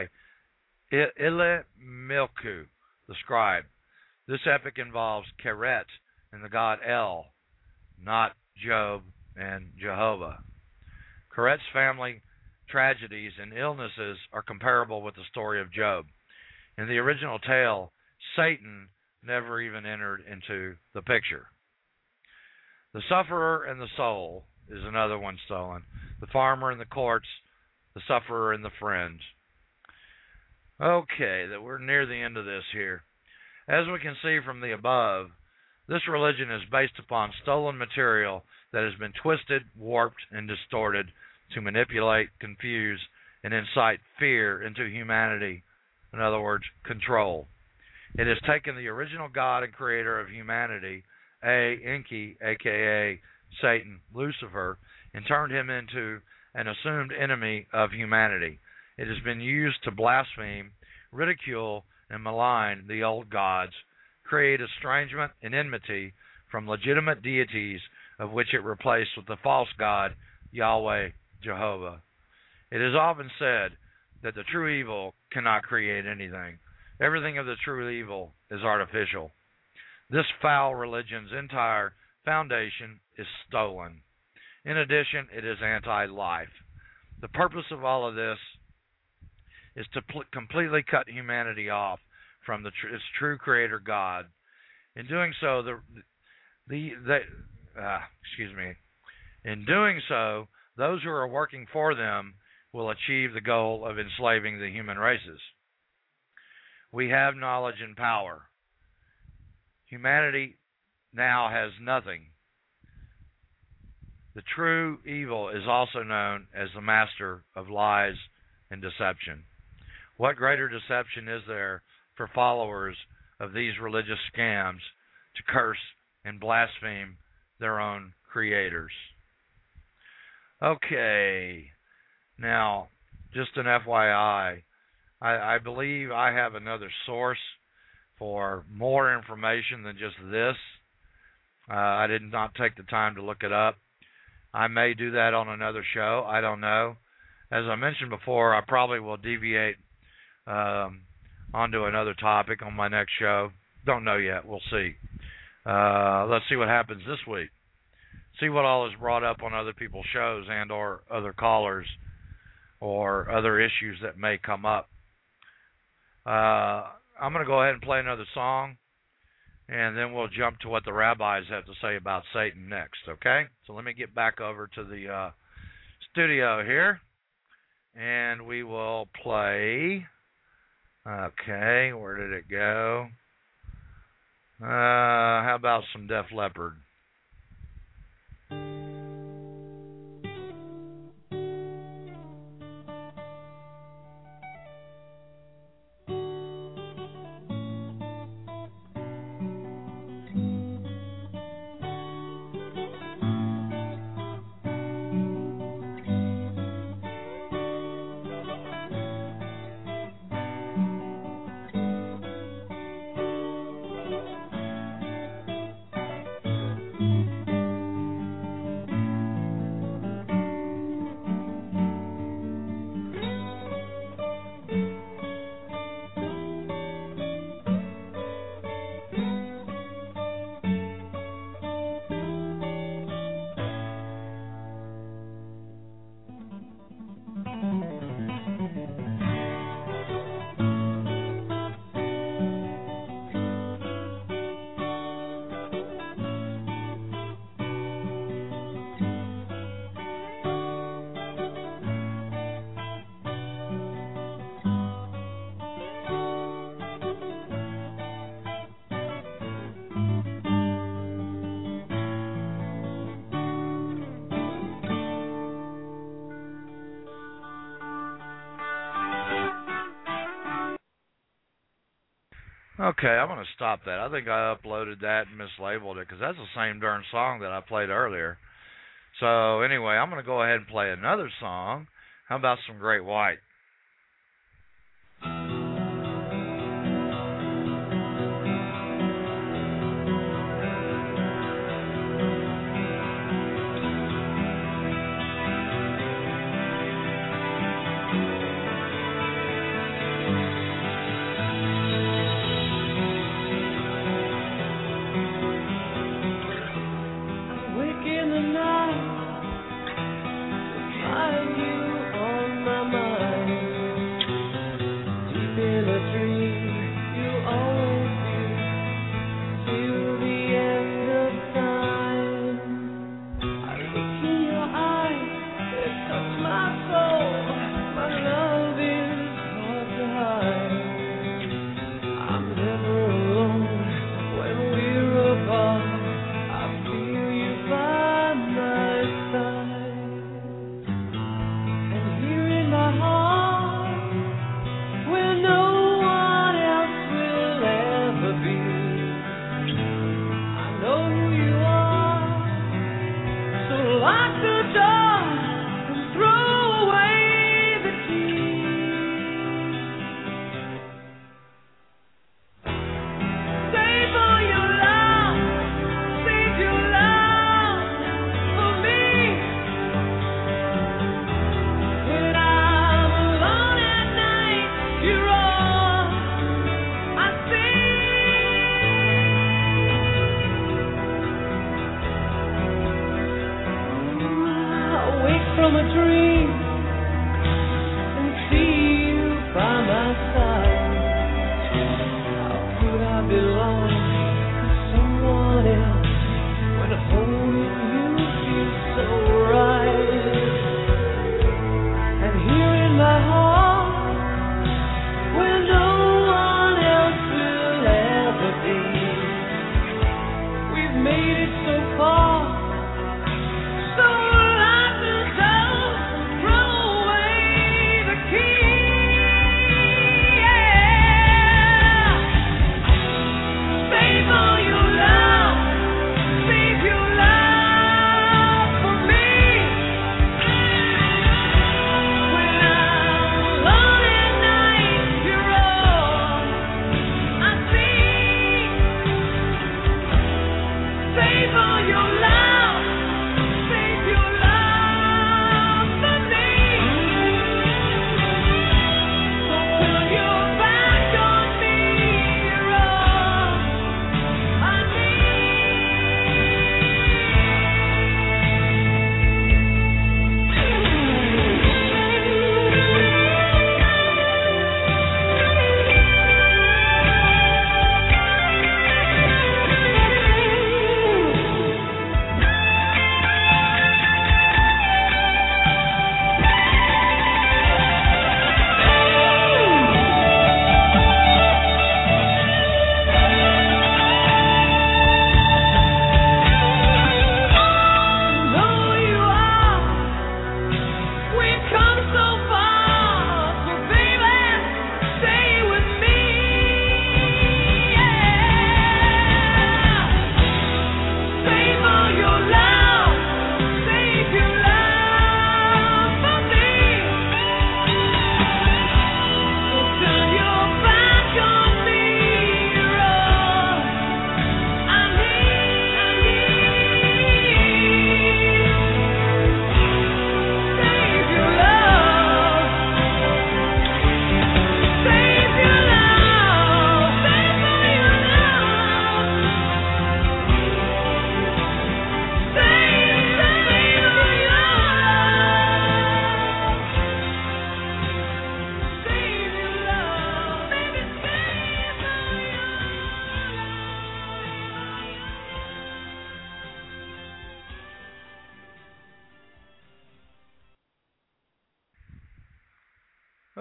B: Ilimilku, the scribe. This epic involves Keret and the god El, not Job and Jehovah. Keret's family tragedies and illnesses are comparable with the story of Job. In the original tale, Satan never even entered into the picture. The Sufferer and the Soul is another one stolen. The Farmer and the Courts, the Sufferer and the Friend. Okay, that we're near the end of this here. As we can see from the above, this religion is based upon stolen material that has been twisted, warped, and distorted to manipulate, confuse, and incite fear into humanity. In other words, control. It has taken the original God and creator of humanity, Enki, a.k.a. Satan, Lucifer, and turned him into an assumed enemy of humanity. It has been used to blaspheme, ridicule, and malign the old gods, create estrangement and enmity from legitimate deities of which it replaced with the false god, Yahweh, Jehovah. It is often said that the true evil cannot create anything. Everything of the true evil is artificial. This foul religion's entire foundation is stolen. In addition, it is anti-life. The purpose of all of this is to completely cut humanity off from its true creator God. In doing so, In doing so, those who are working for them will achieve the goal of enslaving the human races. We have knowledge and power. Humanity now has nothing. The true evil is also known as the master of lies and deception. What greater deception is there for followers of these religious scams to curse and blaspheme their own creators? Okay, now, just an FYI, I believe I have another source for more information than just this. I did not take the time to look it up. I may do that on another show. I don't know. As I mentioned before, I probably will deviate onto another topic on my next show. Don't know yet. We'll see. Let's see what happens this week. See what all is brought up on other people's shows and or other callers or other issues that may come up. I'm going to go ahead and play another song, and then we'll jump to what the rabbis have to say about Satan next, okay? So let me get back over to the studio here, and we will play. Okay, where did it go? How about some Def Leppard? Okay, I'm going to stop that. I think I uploaded that and mislabeled it because that's the same darn song that I played earlier. So anyway, I'm going to go ahead and play another song. How about some Great White?
H: Find you on my mind.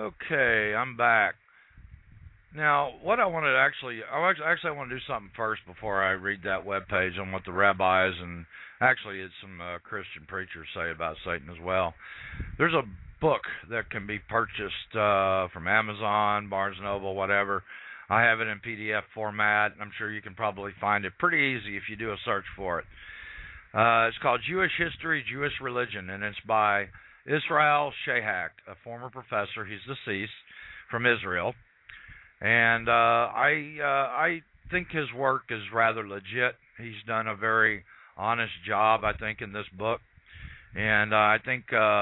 B: Okay, I'm back. Now, what I wanted to I want to do something first before I read that webpage on what the rabbis and actually it's some Christian preachers say about Satan as well. There's a book that can be purchased from Amazon, Barnes & Noble, whatever. I have it in PDF format. I'm sure you can probably find it pretty easy if you do a search for it. It's called Jewish History, Jewish Religion, and it's by Israel Shahak, a former professor. He's deceased, from Israel. And I think his work is rather legit. He's done a very honest job, I think, in this book. And I think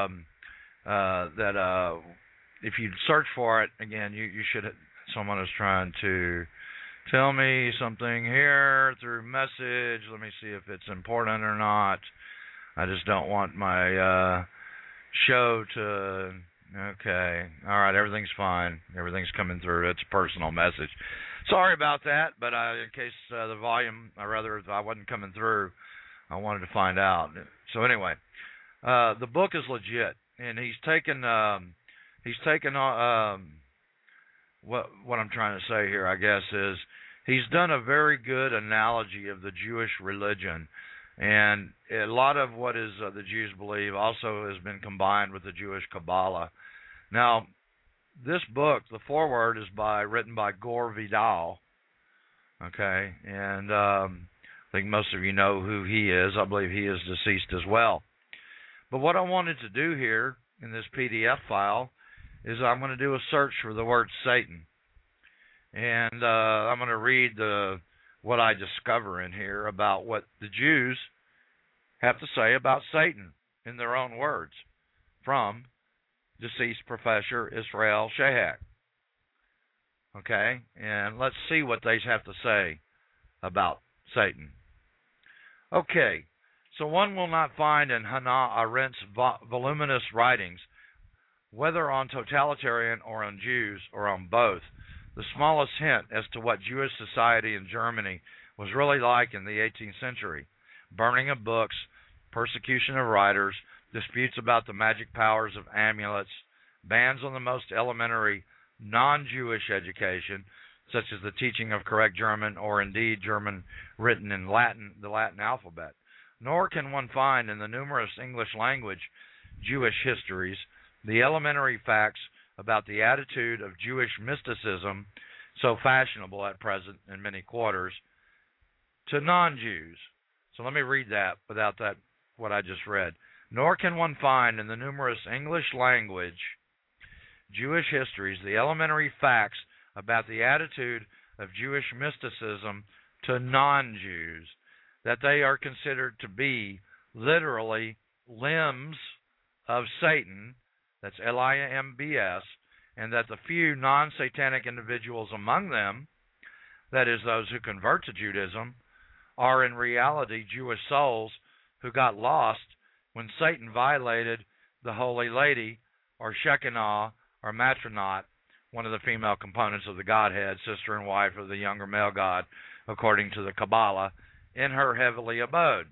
B: that if you search for it, again, you should. Someone is trying to tell me something here through message. Let me see if it's important or not. I just don't want my show to... Okay. All right. Everything's fine. Everything's coming through. It's a personal message. Sorry about that, but in case the volume, or rather, if I wasn't coming through, I wanted to find out. So anyway, the book is legit, and he's taken what I'm trying to say here, I guess, is he's done a very good analogy of the Jewish religion. And a lot of what is the Jews believe also has been combined with the Jewish Kabbalah. Now, this book, the foreword, is written by Gore Vidal. Okay, and I think most of you know who he is. I believe he is deceased as well. But what I wanted to do here in this PDF file is I'm going to do a search for the word Satan. And I'm going to read what I discover in here about what the Jews have to say about Satan in their own words from deceased Professor Israel Shahak. Okay, and let's see what they have to say about Satan. Okay, so one will not find in Hannah Arendt's voluminous writings, whether on totalitarian or on Jews or on both, the smallest hint as to what Jewish society in Germany was really like in the 18th century. Burning of books, persecution of writers, disputes about the magic powers of amulets, bans on the most elementary non-Jewish education, such as the teaching of correct German or indeed German written in Latin, the Latin alphabet. Nor can one find in the numerous English language Jewish histories the elementary facts about the attitude of Jewish mysticism, so fashionable at present in many quarters, to non-Jews. So let me read that without that, what I just read. Nor can one find in the numerous English language Jewish histories the elementary facts about the attitude of Jewish mysticism to non-Jews, that they are considered to be literally limbs of Satan, that's L-I-M-B-S, and that the few non-satanic individuals among them, that is, those who convert to Judaism, are in reality Jewish souls who got lost when Satan violated the Holy Lady, or Shekinah, or Matronot, one of the female components of the Godhead, sister and wife of the younger male God, according to the Kabbalah, in her heavenly abode.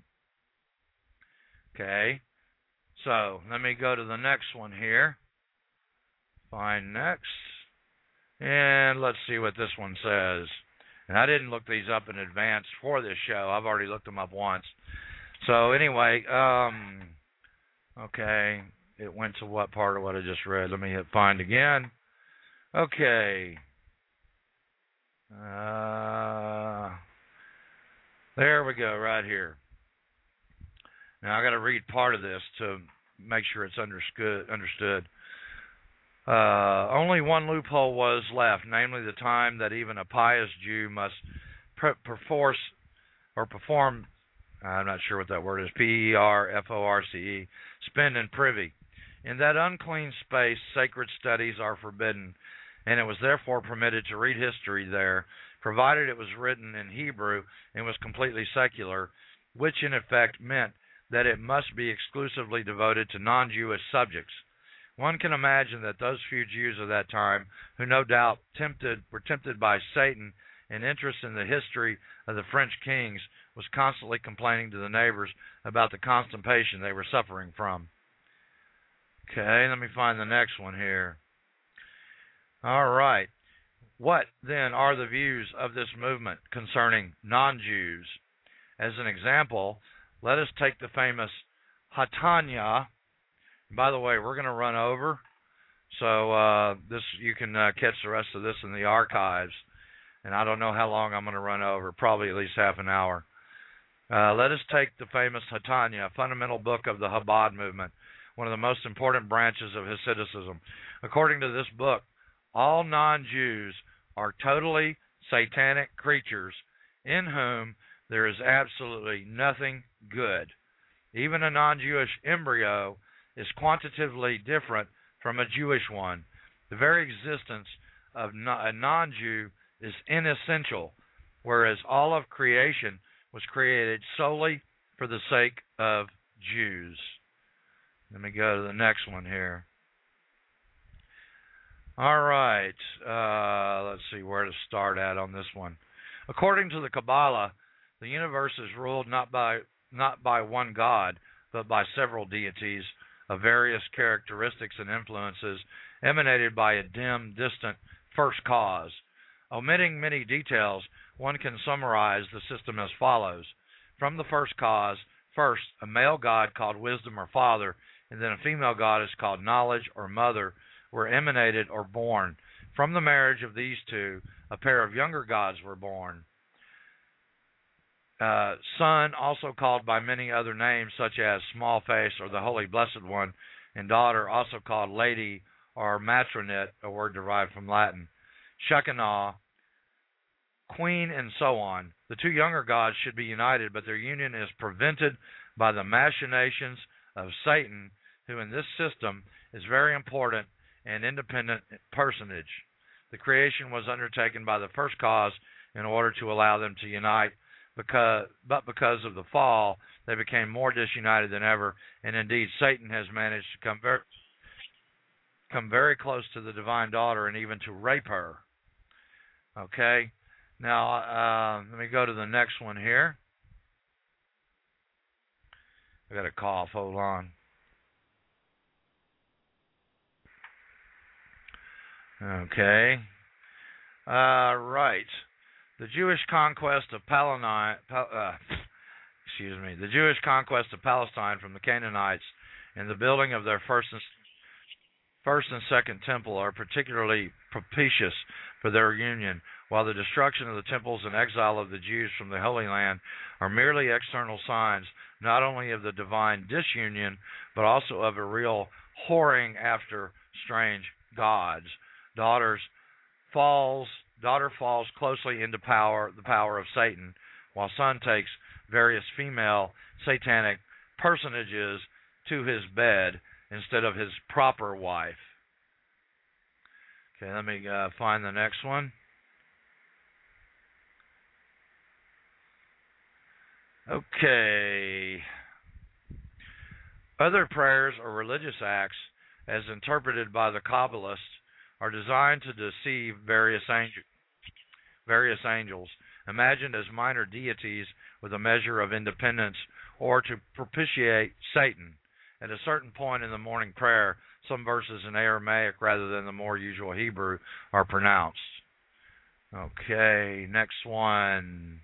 B: Okay, so let me go to the next one here. Find next. And let's see what this one says. And I didn't look these up in advance for this show. I've already looked them up once. So anyway, okay, it went to what part of what I just read. Let me hit find again. Okay. There we go, right here. Now I got to read part of this to make sure it's understood. Only one loophole was left, namely the time that even a pious Jew must perform, I'm not sure what that word is, P-E-R-F-O-R-C-E, spend in privy. In that unclean space, sacred studies are forbidden, and it was therefore permitted to read history there, provided it was written in Hebrew and was completely secular, which in effect meant that it must be exclusively devoted to non-Jewish subjects. One can imagine that those few Jews of that time, who no doubt were tempted by Satan and interest in the history of the French kings, was constantly complaining to the neighbors about the constipation they were suffering from. Okay, let me find the next one here. All right. What then are the views of this movement concerning non-Jews? As an example, let us take the famous Hatanya. By the way, we're going to run over, so this you can catch the rest of this in the archives. And I don't know how long I'm going to run over, probably at least half an hour. Let us take the famous Hatanya, a fundamental book of the Chabad movement, one of the most important branches of Hasidism. According to this book, all non-Jews are totally satanic creatures in whom there is absolutely nothing good. Even a non-Jewish embryo is quantitatively different from a Jewish one. The very existence of a non-Jew is inessential, whereas all of creation was created solely for the sake of Jews. Let me go to the next one here. All right, let's see where to start at on this one. According to the Kabbalah, the universe is ruled not by one God, but by several deities of various characteristics and influences emanated by a dim, distant first cause. Omitting many details, one can summarize the system as follows. From the first cause, first a male god called wisdom or father, and then a female goddess called knowledge or mother were emanated or born. From the marriage of these two, a pair of younger gods were born. Son, also called by many other names such as Small Face or the Holy Blessed One, and daughter, also called Lady or Matronet, a word derived from Latin. Shekinah, Queen, and so on. The two younger gods should be united, but their union is prevented by the machinations of Satan, who in this system is very important and independent personage. The creation was undertaken by the first cause in order to allow them to unite, but because of the fall, they became more disunited than ever, and indeed Satan has managed to come very close to the divine daughter and even to rape her. Okay, now let me go to the next one here. I got a cough, hold on. Okay. Right. The Jewish conquest of Palestine from the Canaanites and the building of their first and second temple are particularly propitious for their union, while the destruction of the temples and exile of the Jews from the Holy Land are merely external signs not only of the divine disunion, but also of a real whoring after strange gods. Daughter falls closely into the power of Satan, while son takes various female satanic personages to his bed instead of his proper wife. Okay, let me find the next one. Okay. Other prayers or religious acts, as interpreted by the Kabbalists, are designed to deceive various angels, imagined as minor deities with a measure of independence, or to propitiate Satan. At a certain point in the morning prayer, some verses in Aramaic rather than the more usual Hebrew are pronounced. Okay, next one.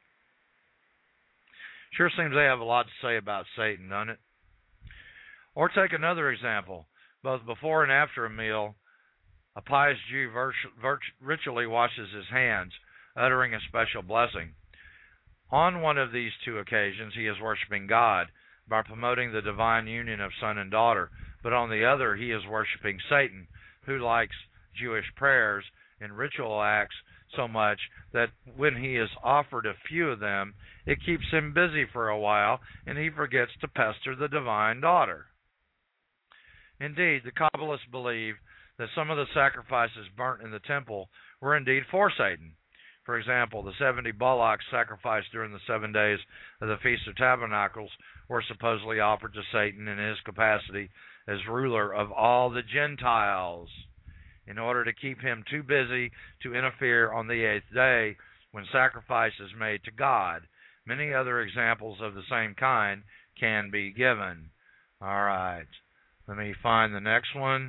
B: Sure seems they have a lot to say about Satan, doesn't it? Or take another example. Both before and after a meal, a pious Jew ritually washes his hands, uttering a special blessing. On one of these two occasions, he is worshiping God by promoting the divine union of son and daughter, but on the other, he is worshiping Satan, who likes Jewish prayers and ritual acts so much that when he is offered a few of them, it keeps him busy for a while, and he forgets to pester the divine daughter. Indeed, the Kabbalists believe that some of the sacrifices burnt in the temple were indeed for Satan. For example, the 70 bullocks sacrificed during the 7 days of the Feast of Tabernacles were supposedly offered to Satan in his capacity as ruler of all the Gentiles, in order to keep him too busy to interfere on the 8th day when sacrifice is made to God. Many other examples of the same kind can be given. All right, let me find the next one. It's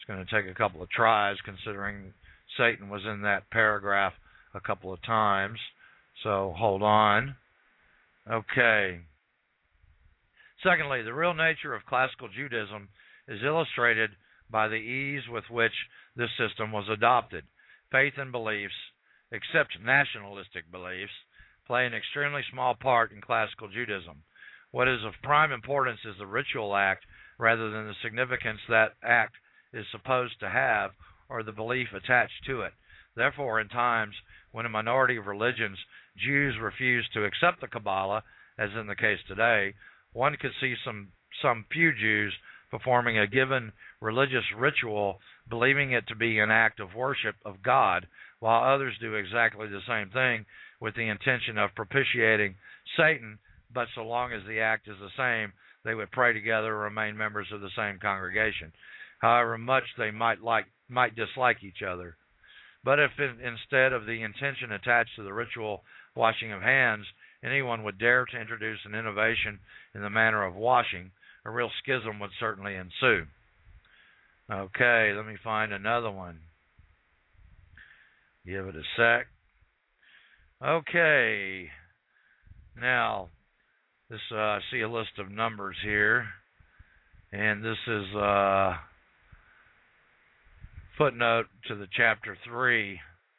B: going to take a couple of tries, considering Satan was in that paragraph a couple of times. So hold on. Okay. Secondly, the real nature of classical Judaism is illustrated by the ease with which this system was adopted. Faith and beliefs, except nationalistic beliefs, play an extremely small part in classical Judaism. What is of prime importance is the ritual act rather than the significance that act is supposed to have or the belief attached to it. Therefore, in times when a minority of religions, Jews, refuse to accept the Kabbalah, as in the case today, one could see some few Jews performing a given religious ritual, believing it to be an act of worship of God, while others do exactly the same thing with the intention of propitiating Satan, but so long as the act is the same, they would pray together or remain members of the same congregation, however much they might dislike each other. But if instead of the intention attached to the ritual washing of hands, anyone would dare to introduce an innovation in the manner of washing, a real schism would certainly ensue. Okay, let me find another one. Give it a sec. Okay. Now, this I see a list of numbers here, and this is footnote to the chapter 3.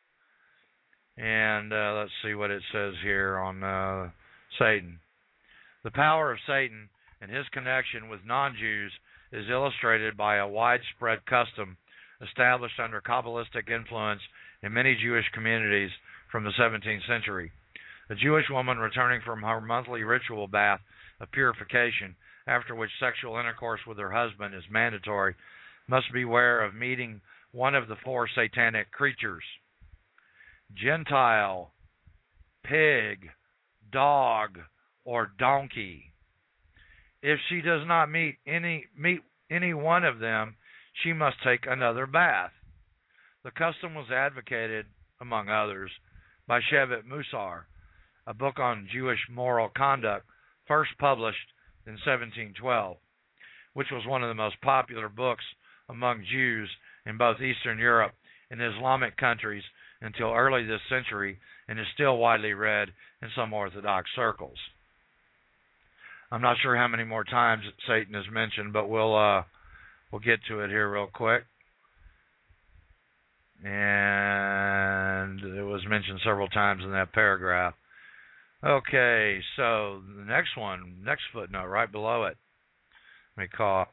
B: And let's see what it says here on Satan. The power of Satan and his connection with non-Jews is illustrated by a widespread custom established under Kabbalistic influence in many Jewish communities from the 17th century. A Jewish woman returning from her monthly ritual bath of purification, after which sexual intercourse with her husband is mandatory, must beware of meeting one of the 4 satanic creatures: Gentile, pig, dog, or donkey. If she does not meet any one of them, she must take another bath. The custom was advocated, among others, by Shevet Musar, a book on Jewish moral conduct first published in 1712, which was one of the most popular books among Jews in both Eastern Europe and Islamic countries until early this century, and is still widely read in some Orthodox circles. I'm not sure how many more times Satan is mentioned, but we'll get to it here real quick. And it was mentioned several times in that paragraph. Okay, so the next footnote right below it. Let me call.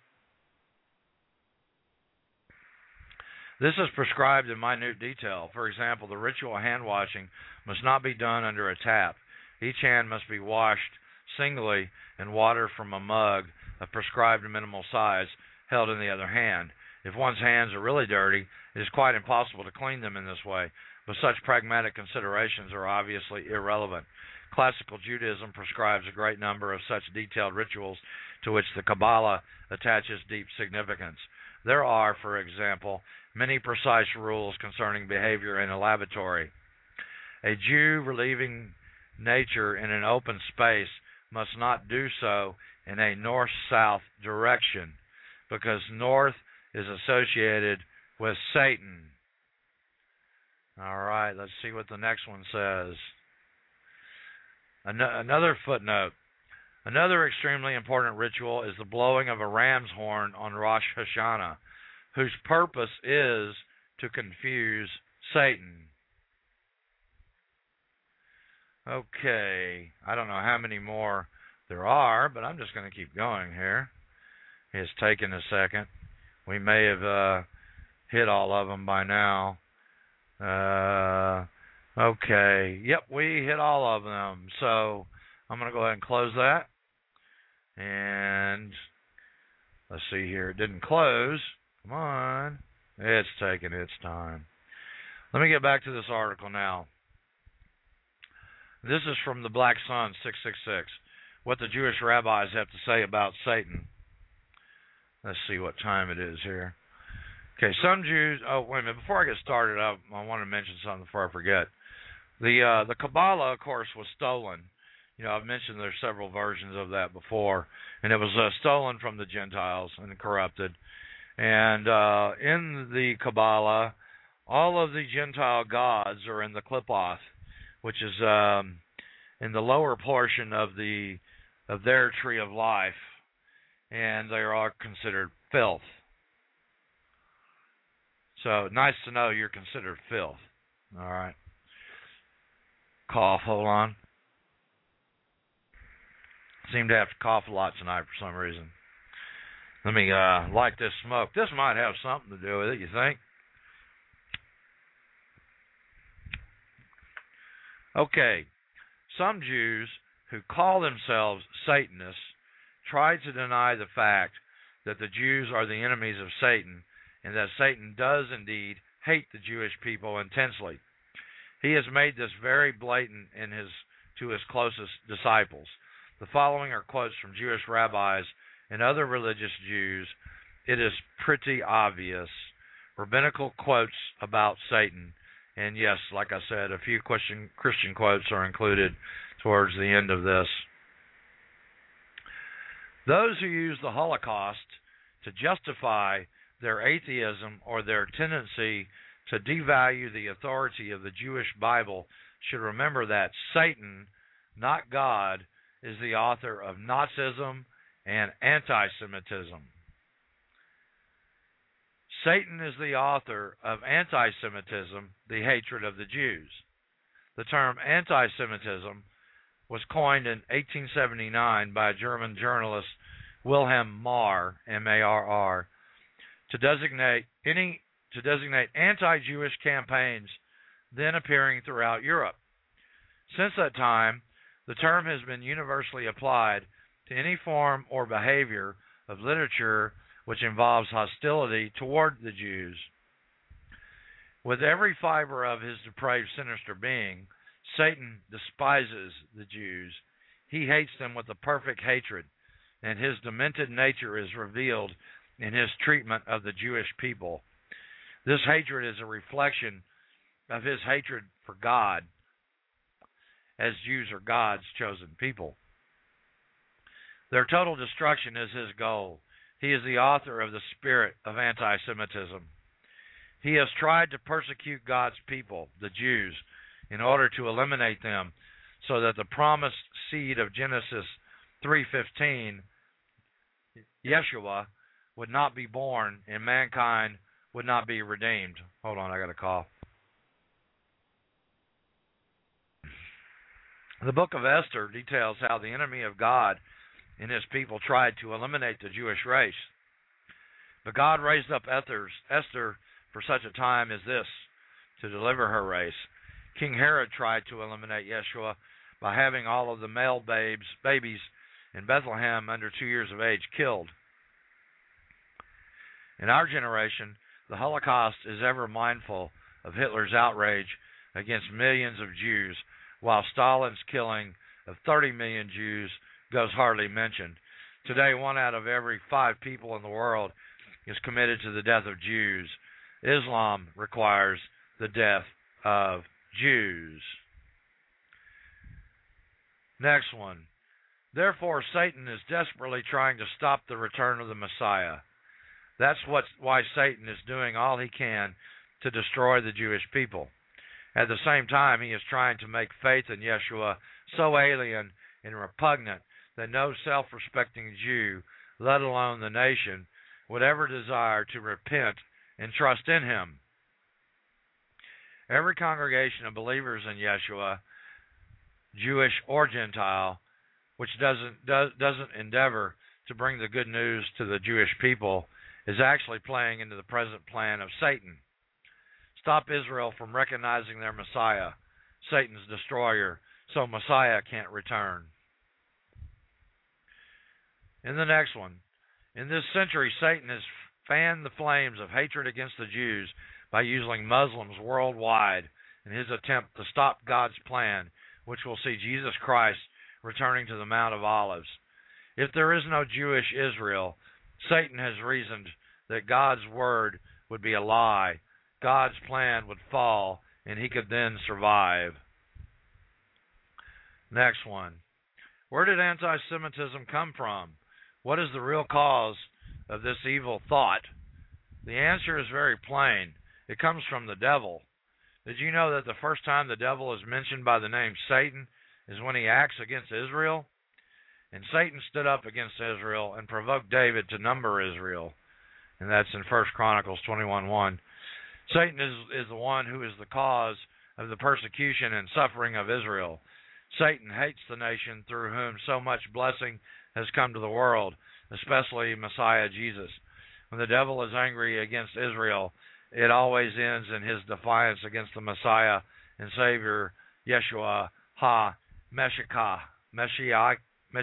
B: This is prescribed in minute detail. For example, the ritual hand washing must not be done under a tap. Each hand must be washed singly in water from a mug of prescribed minimal size held in the other hand. If one's hands are really dirty, it is quite impossible to clean them in this way, but such pragmatic considerations are obviously irrelevant. Classical Judaism prescribes a great number of such detailed rituals to which the Kabbalah attaches deep significance. There are, for example, many precise rules concerning behavior in a lavatory. A Jew relieving nature in an open space must not do so in a north-south direction, because north is associated with Satan. All right, let's see what the next one says. Another footnote. Another extremely important ritual is the blowing of a ram's horn on Rosh Hashanah, whose purpose is to confuse Satan. Okay, I don't know how many more there are, but I'm just going to keep going here. It's taken a second. We may have hit all of them by now. Okay, yep, we hit all of them. So I'm going to go ahead and close that. And let's see here. It didn't close. Come on. It's taking its time. Let me get back to this article now. This is from the Black Sun 666. What the Jewish rabbis have to say about Satan. Let's see what time it is here. Okay, some Jews... Oh, wait a minute. Before I get started, I want to mention something before I forget. The Kabbalah, of course, was stolen. You know, I've mentioned there's several versions of that before. And it was stolen from the Gentiles and corrupted. And in the Kabbalah, all of the Gentile gods are in the Qliphoth, which is in the lower portion of their tree of life, and they are all considered filth. So nice to know you're considered filth. All right. Cough. Hold on. Seem to have to cough a lot tonight for some reason. Let me light this smoke. This might have something to do with it, you think? Okay. Some Jews who call themselves Satanists try to deny the fact that the Jews are the enemies of Satan and that Satan does indeed hate the Jewish people intensely. He has made this very blatant to his closest disciples. The following are quotes from Jewish rabbis and other religious Jews. It is pretty obvious. Rabbinical quotes about Satan. And yes, like I said, a few Christian quotes are included towards the end of this. Those who use the Holocaust to justify their atheism or their tendency to devalue the authority of the Jewish Bible should remember that Satan, not God, is the author of Nazism and anti-Semitism. Satan is the author of anti-Semitism, the hatred of the Jews. The term anti-Semitism was coined in 1879 by German journalist Wilhelm Marr, M-A-R-R, to designate anti-Jewish campaigns then appearing throughout Europe. Since that time, the term has been universally applied to any form or behavior of literature which involves hostility toward the Jews. With every fiber of his depraved, sinister being, Satan despises the Jews. He hates them with a perfect hatred, and his demented nature is revealed in his treatment of the Jewish people. This hatred is a reflection of his hatred for God, as Jews are God's chosen people. Their total destruction is his goal. He is the author of the spirit of anti-Semitism. He has tried to persecute God's people, the Jews, in order to eliminate them, so that the promised seed of Genesis 3:15, Yeshua, would not be born and mankind would not be redeemed. Hold on, I got a cough. The book of Esther details how the enemy of God and his people tried to eliminate the Jewish race. But God raised up Esther for such a time as this, to deliver her race. King Herod tried to eliminate Yeshua by having all of the male babies in Bethlehem under 2 years of age killed. In our generation, the Holocaust is ever mindful of Hitler's outrage against millions of Jews, while Stalin's killing of 30 million Jews goes hardly mentioned. Today, 1 out of every 5 people in the world is committed to the death of Jews. Islam requires the death of Jews. Next one. Therefore, Satan is desperately trying to stop the return of the Messiah. That's why Satan is doing all he can to destroy the Jewish people. At the same time, he is trying to make faith in Yeshua so alien and repugnant that no self-respecting Jew, let alone the nation, would ever desire to repent and trust in him. Every congregation of believers in Yeshua, Jewish or Gentile, which doesn't endeavor to bring the good news to the Jewish people, is actually playing into the present plan of Satan. Stop Israel from recognizing their Messiah, Satan's destroyer, so Messiah can't return. In the next one, in this century, Satan has fanned the flames of hatred against the Jews by using Muslims worldwide in his attempt to stop God's plan, which will see Jesus Christ returning to the Mount of Olives. If there is no Jewish Israel, Satan has reasoned that God's word would be a lie, God's plan would fall, and he could then survive. Next one. Where did anti-Semitism come from? What is the real cause of this evil thought? The answer is very plain. It comes from the devil. Did you know that the first time the devil is mentioned by the name Satan is when he acts against Israel? And Satan stood up against Israel and provoked David to number Israel. And that's in 1 Chronicles 21:1. Satan is the one who is the cause of the persecution and suffering of Israel. Satan hates the nation through whom so much blessing has come to the world, especially Messiah Jesus. When the devil is angry against Israel, it always ends in his defiance against the Messiah and Savior, Yeshua Mashiach.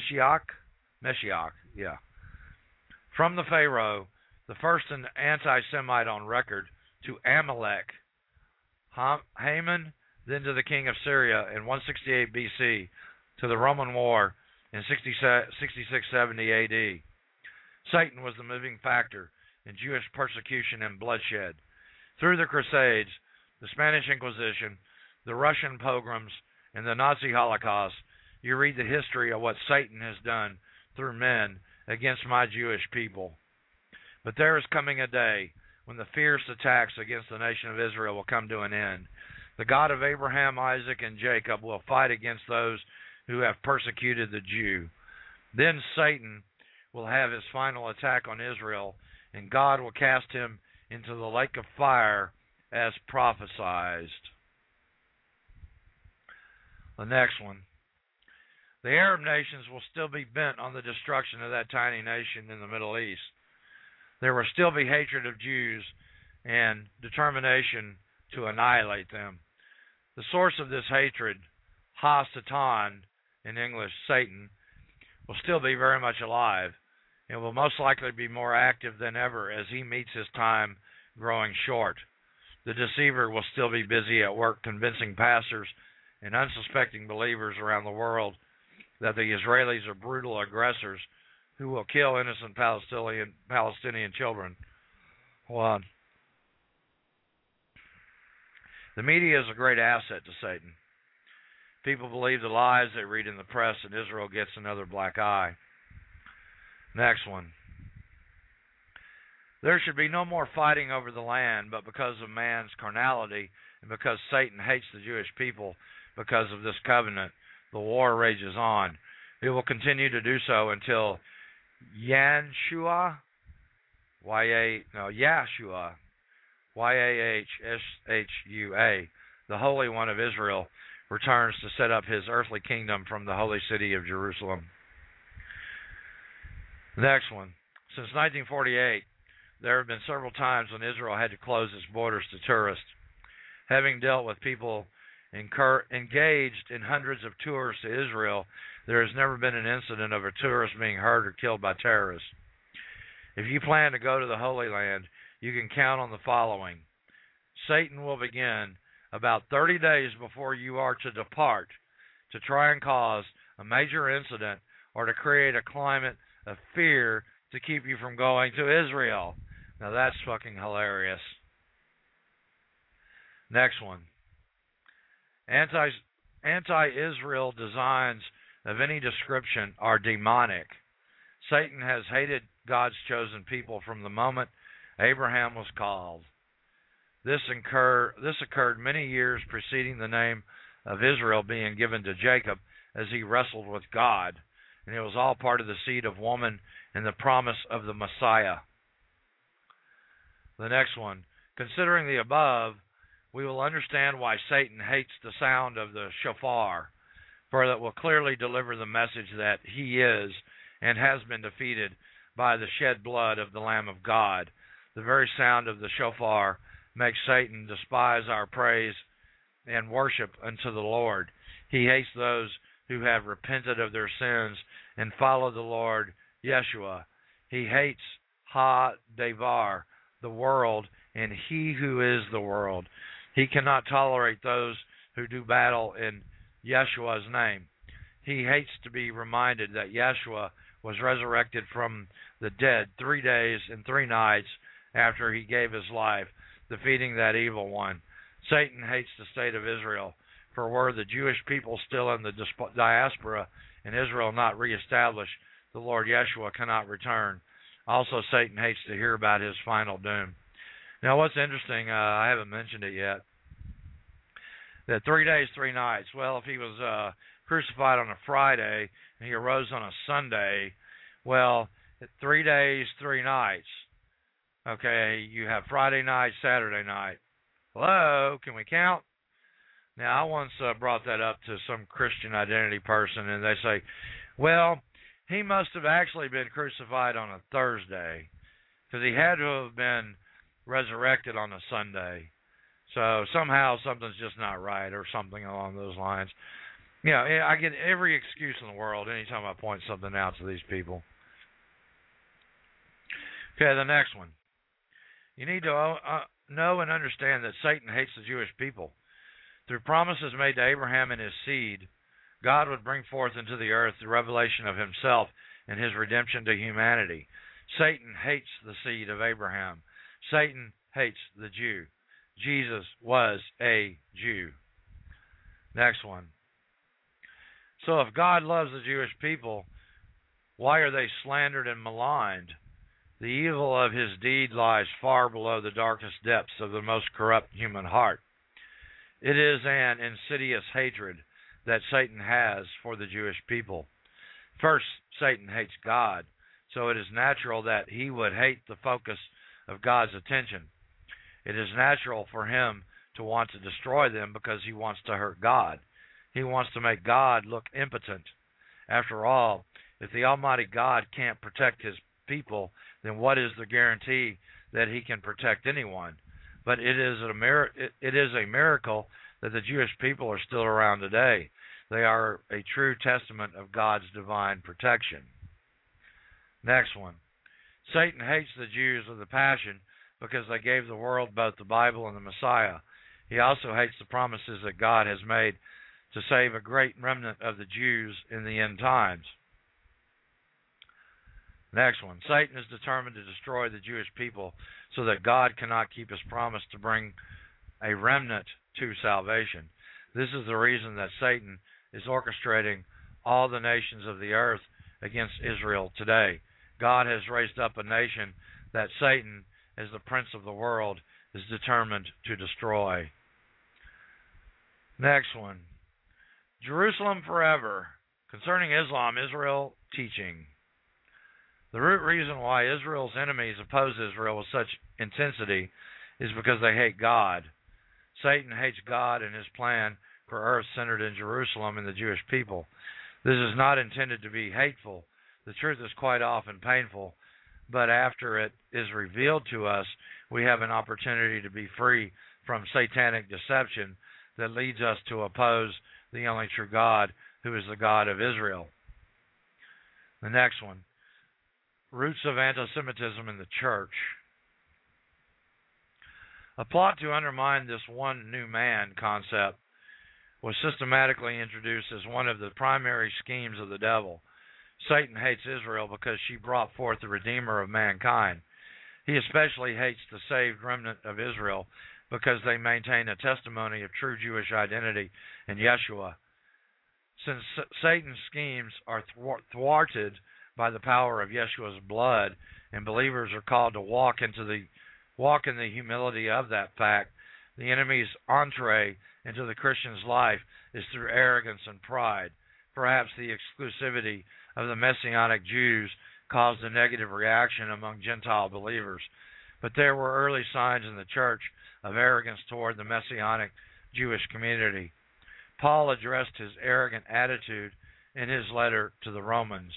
B: From the Pharaoh, the first anti-Semite on record, to Amalek, Haman, then to the king of Syria in 168 BC, to the Roman war in 6670 AD. Satan was the moving factor in Jewish persecution and bloodshed. Through the Crusades, the Spanish Inquisition, the Russian pogroms, and the Nazi Holocaust, you read the history of what Satan has done through men against my Jewish people. But there is coming a day when the fierce attacks against the nation of Israel will come to an end. The God of Abraham, Isaac, and Jacob will fight against those who have persecuted the Jew. Then Satan will have his final attack on Israel, and God will cast him into the lake of fire as prophesied. The next one. The Arab nations will still be bent on the destruction of that tiny nation in the Middle East. There will still be hatred of Jews and determination to annihilate them. The source of this hatred, Ha-Satan, in English, Satan, will still be very much alive and will most likely be more active than ever as he meets his time growing short. The deceiver will still be busy at work convincing pastors and unsuspecting believers around the world that the Israelis are brutal aggressors who will kill innocent Palestinian children. Hold on. The media is a great asset to Satan. People believe the lies they read in the press, and Israel gets another black eye. Next one. There should be no more fighting over the land, but because of man's carnality and because Satan hates the Jewish people because of this covenant, the war rages on. It will continue to do so until Yahshua, Yahshua, the Holy One of Israel, returns to set up his earthly kingdom from the holy city of Jerusalem. Next one. Since 1948, there have been several times when Israel had to close its borders to tourists. Having dealt with people engaged in hundreds of tours to Israel, there has never been an incident of a tourist being hurt or killed by terrorists. If you plan to go to the Holy Land, you can count on the following. Satan will begin about 30 days before you are to depart to try and cause a major incident or to create a climate of fear to keep you from going to Israel. Now that's fucking hilarious. Next one. Anti-Israel designs of any description are demonic. Satan has hated God's chosen people from the moment Abraham was called. This occurred many years preceding the name of Israel being given to Jacob as he wrestled with God, and it was all part of the seed of woman and the promise of the Messiah. The next one. Considering the above, we will understand why Satan hates the sound of the shofar, for that will clearly deliver the message that he is and has been defeated by the shed blood of the Lamb of God. The very sound of the shofar makes Satan despise our praise and worship unto the Lord. He hates those who have repented of their sins and follow the Lord Yeshua. He hates Ha-Devar, the world, and he who is the world. He cannot tolerate those who do battle in Yeshua's name. He hates to be reminded that Yeshua was resurrected from the dead 3 days and 3 nights after he gave his life, defeating that evil one. Satan hates the state of Israel, for were the Jewish people still in the diaspora and Israel not reestablished, the Lord Yeshua cannot return. Also, Satan hates to hear about his final doom. Now, what's interesting, I haven't mentioned it yet, that 3 days, 3 nights. Well, if he was crucified on a Friday and he arose on a Sunday, well, 3 days, 3 nights. Okay, you have Friday night, Saturday night. Hello, can we count? Now, I once brought that up to some Christian identity person, and they say, well, he must have actually been crucified on a Thursday because he had to have been resurrected on a Sunday. So somehow something's just not right or something along those lines. You know, I get every excuse in the world anytime I point something out to these people. Okay, the next one. You need to know and understand that Satan hates the Jewish people. Through promises made to Abraham and his seed, God would bring forth into the earth the revelation of himself and his redemption to humanity. Satan hates the seed of Abraham. Satan hates the Jew. Jesus was a Jew. Next one. So if God loves the Jewish people, why are they slandered and maligned? The evil of his deed lies far below the darkest depths of the most corrupt human heart. It is an insidious hatred that Satan has for the Jewish people. First, Satan hates God, so it is natural that he would hate the focus of God's attention. It is natural for him to want to destroy them because he wants to hurt God. He wants to make God look impotent. After all, if the Almighty God can't protect his people, then what is the guarantee that he can protect anyone? But it is a miracle that the Jewish people are still around today. They are a true testament of God's divine protection. Next one. Satan hates the Jews with a passion because they gave the world both the Bible and the Messiah. He also hates the promises that God has made to save a great remnant of the Jews in the end times. Next one. Satan is determined to destroy the Jewish people so that God cannot keep his promise to bring a remnant to salvation. This is the reason that Satan is orchestrating all the nations of the earth against Israel today. God has raised up a nation that Satan, as the prince of the world, is determined to destroy. Next one. Jerusalem forever. Concerning Islam, Israel teaching. The root reason why Israel's enemies oppose Israel with such intensity is because they hate God. Satan hates God and his plan for earth centered in Jerusalem and the Jewish people. This is not intended to be hateful. The truth is quite often painful, but after it is revealed to us, we have an opportunity to be free from satanic deception that leads us to oppose the only true God, who is the God of Israel. The next one. Roots of anti-Semitism in the church. A plot to undermine this one new man concept was systematically introduced as one of the primary schemes of the devil. Satan hates Israel because she brought forth the Redeemer of mankind. He especially hates the saved remnant of Israel because they maintain a testimony of true Jewish identity in Yeshua. Since Satan's schemes are thwarted by the power of Yeshua's blood, and believers are called to walk in the humility of that fact, the enemy's entree into the Christian's life is through arrogance and pride. Perhaps the exclusivity of the Messianic Jews caused a negative reaction among Gentile believers, but there were early signs in the church of arrogance toward the Messianic Jewish community. Paul addressed his arrogant attitude in his letter to the Romans.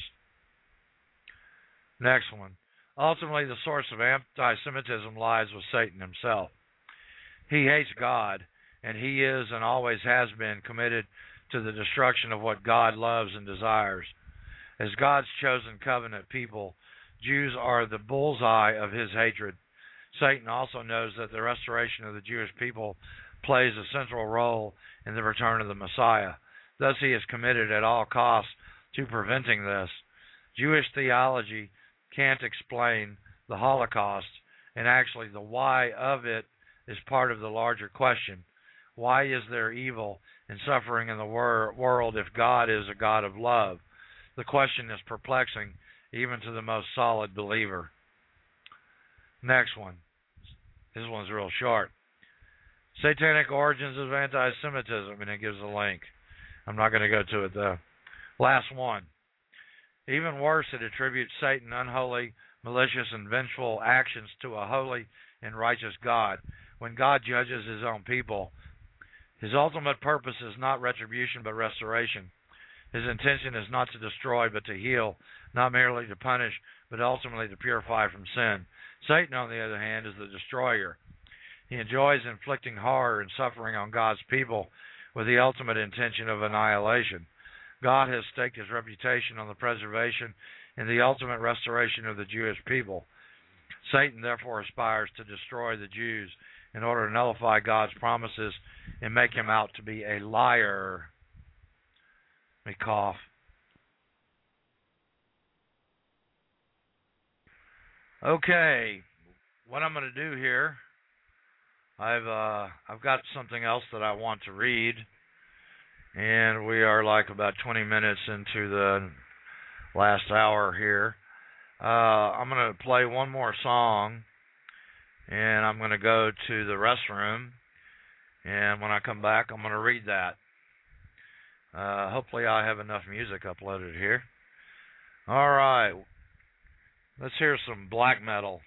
B: Next one. Ultimately, the source of anti-Semitism lies with Satan himself. He hates God, and he is and always has been committed to the destruction of what God loves and desires. As God's chosen covenant people, Jews are the bullseye of his hatred. Satan also knows that the restoration of the Jewish people plays a central role in the return of the Messiah. Thus, he is committed at all costs to preventing this. Jewish theology can't explain the Holocaust, and actually the why of it is part of the larger question. Why is there evil and suffering in the world if God is a God of love? The question is perplexing even to the most solid believer. Next one. This one's real short. Satanic Origins of Anti-Semitism, and it gives a link. I'm not going to go to it, though. Last one. Even worse, it attributes Satan unholy, malicious, and vengeful actions to a holy and righteous God. When God judges his own people, his ultimate purpose is not retribution but restoration. His intention is not to destroy but to heal, not merely to punish but ultimately to purify from sin. Satan, on the other hand, is the destroyer. He enjoys inflicting horror and suffering on God's people with the ultimate intention of annihilation. God has staked his reputation on the preservation and the ultimate restoration of the Jewish people. Satan therefore aspires to destroy the Jews in order to nullify God's promises and make him out to be a liar. Let me cough. Okay, what I'm going to do here, I've got something else that I want to read, and we are like about 20 minutes into the last hour here. I'm going to play one more song, and I'm going to go to the restroom, and when I come back, I'm going to read that. Hopefully I have enough music uploaded here. All right, let's hear some black metal.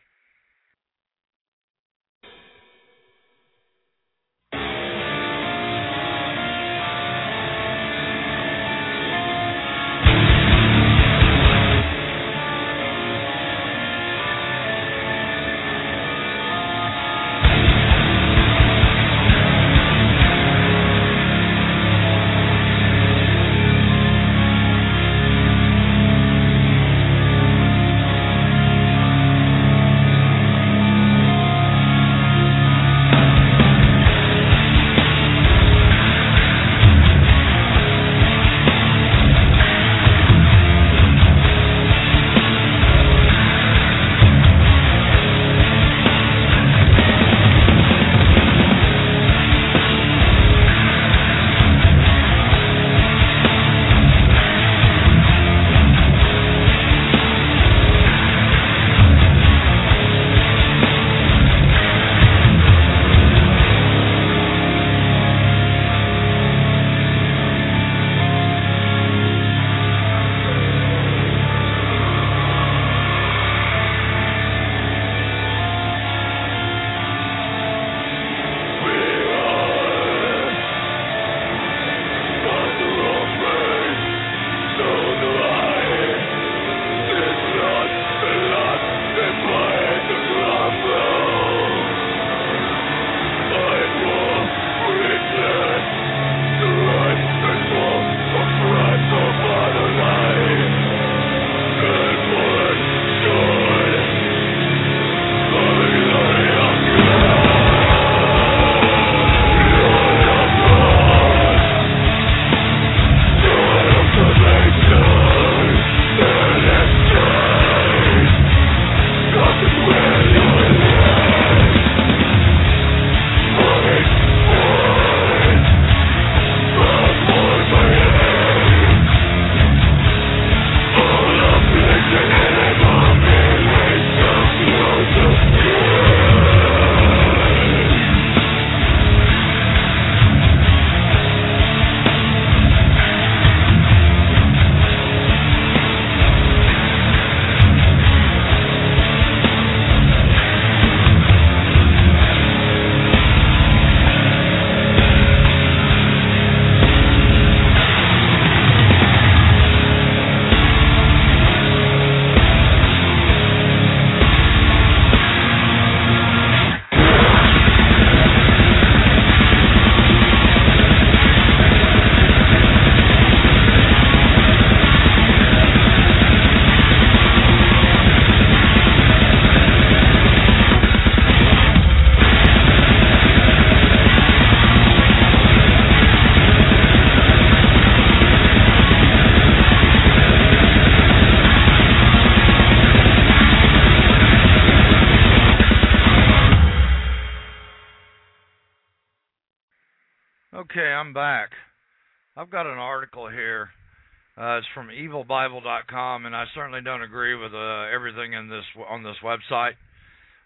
B: Okay, I'm back. I've got an article here. It's from evilbible.com, and I certainly don't agree with everything in this on this website.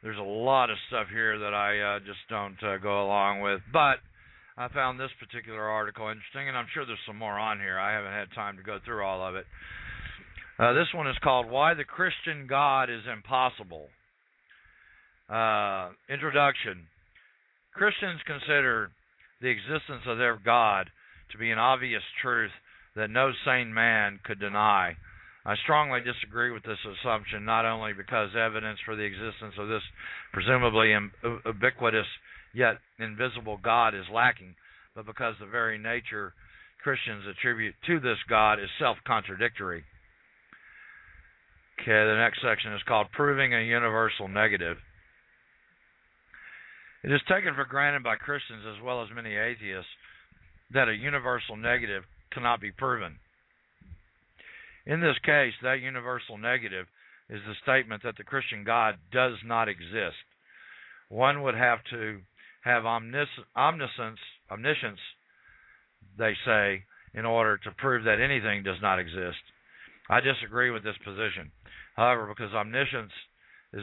B: There's a lot of stuff here that I just don't go along with. But I found this particular article interesting, and I'm sure there's some more on here. I haven't had time to go through all of it. This one is called Why the Christian God is Impossible. Introduction. Christians consider the existence of their God to be an obvious truth that no sane man could deny. I strongly disagree with this assumption, not only because evidence for the existence of this presumably ubiquitous yet invisible God is lacking, but because the very nature Christians attribute to this God is self-contradictory. Okay, the next section is called Proving a Universal Negative. It is taken for granted by Christians as well as many atheists that a universal negative cannot be proven. In this case, that universal negative is the statement that the Christian God does not exist. One would have to have omniscience, they say, in order to prove that anything does not exist. I disagree with this position. However, because omniscience is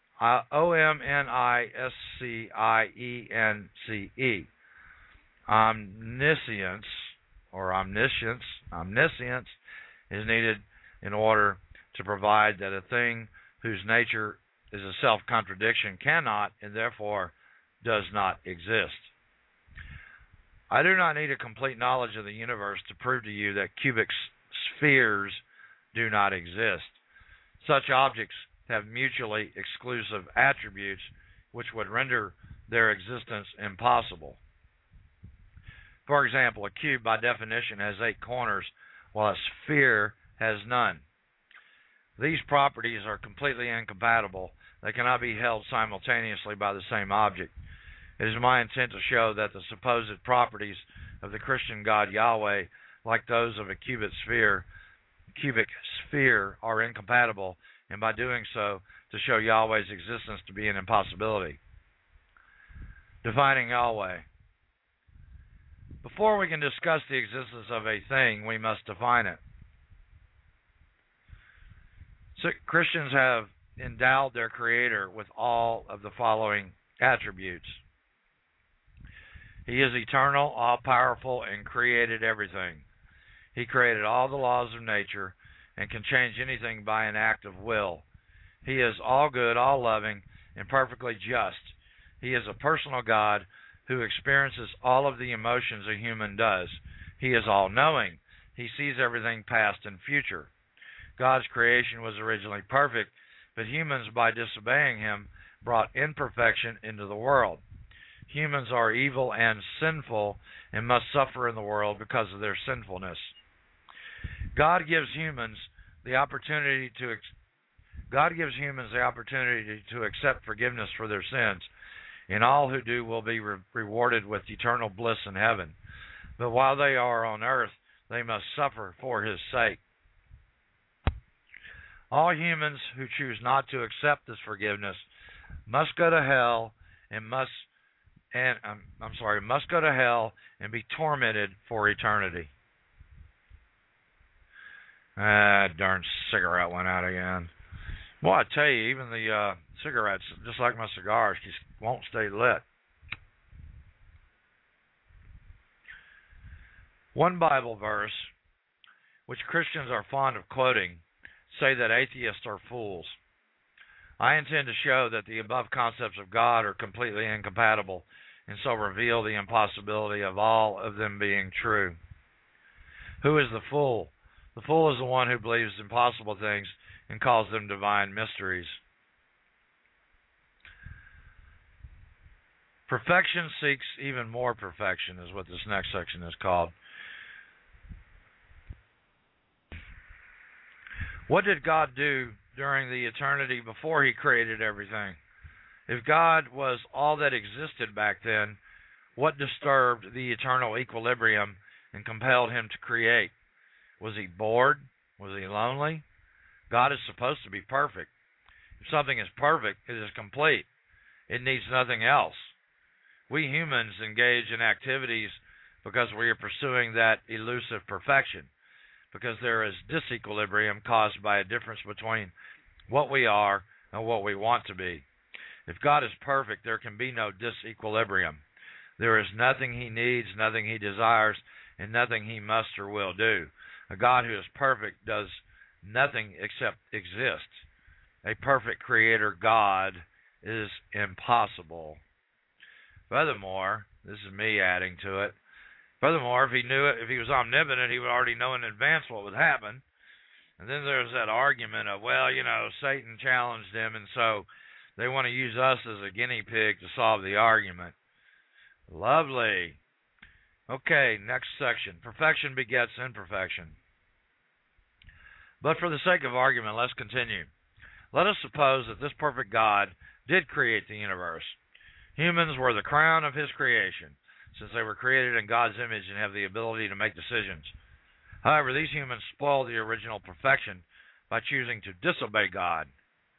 B: omniscience, omniscience is needed in order to provide that a thing whose nature is a self-contradiction cannot and therefore does not exist. I do not need a complete knowledge of the universe to prove to you that cubic spheres do not exist. Such objects have mutually exclusive attributes which would render their existence impossible. For example, a cube by definition has 8 corners, while a sphere has none. These properties are completely incompatible. They cannot be held simultaneously by the same object. It is my intent to show that the supposed properties of the Christian God Yahweh, like those of a cubic sphere, are incompatible, and by doing so, to show Yahweh's existence to be an impossibility. Defining Yahweh. Before we can discuss the existence of a thing, we must define it. So Christians have endowed their Creator with all of the following attributes. He is eternal, all-powerful, and created everything. He created all the laws of nature and can change anything by an act of will. He is all good, all loving, and perfectly just. He is a personal God who experiences all of the emotions a human does. He is all-knowing. He sees everything past and future. God's creation was originally perfect, but humans, by disobeying Him, brought imperfection into the world. Humans are evil and sinful and must suffer in the world because of their sinfulness. God gives humans the opportunity to accept forgiveness for their sins, and all who do will be rewarded with eternal bliss in heaven. But while they are on earth, they must suffer for His sake. All humans who choose not to accept this forgiveness must go to hell and be tormented for eternity. Darn cigarette went out again. Well, I tell you, even the cigarettes, just like my cigars, just won't stay lit. One Bible verse, which Christians are fond of quoting, say that atheists are fools. I intend to show that the above concepts of God are completely incompatible, and so reveal the impossibility of all of them being true. Who is the fool? The fool is the one who believes impossible things and calls them divine mysteries. Perfection seeks even more perfection, is what this next section is called. What did God do during the eternity before He created everything? If God was all that existed back then, what disturbed the eternal equilibrium and compelled Him to create? Was He bored? Was He lonely? God is supposed to be perfect. If something is perfect, it is complete. It needs nothing else. We humans engage in activities because we are pursuing that elusive perfection, because there is disequilibrium caused by a difference between what we are and what we want to be. If God is perfect, there can be no disequilibrium. There is nothing he needs, nothing he desires, and nothing he must or will do. A God who is perfect does nothing except exist. A perfect creator God is impossible. Furthermore, this is me adding to it. Furthermore, if he knew it, if he was omnipotent, he would already know in advance what would happen. And then there's that argument of, well, Satan challenged him, and so they want to use us as a guinea pig to solve the argument. Lovely. Okay, next section. Perfection begets imperfection. But for the sake of argument, let's continue. Let us suppose that this perfect God did create the universe. Humans were the crown of his creation, since they were created in God's image and have the ability to make decisions. However, these humans spoil the original perfection by choosing to disobey God.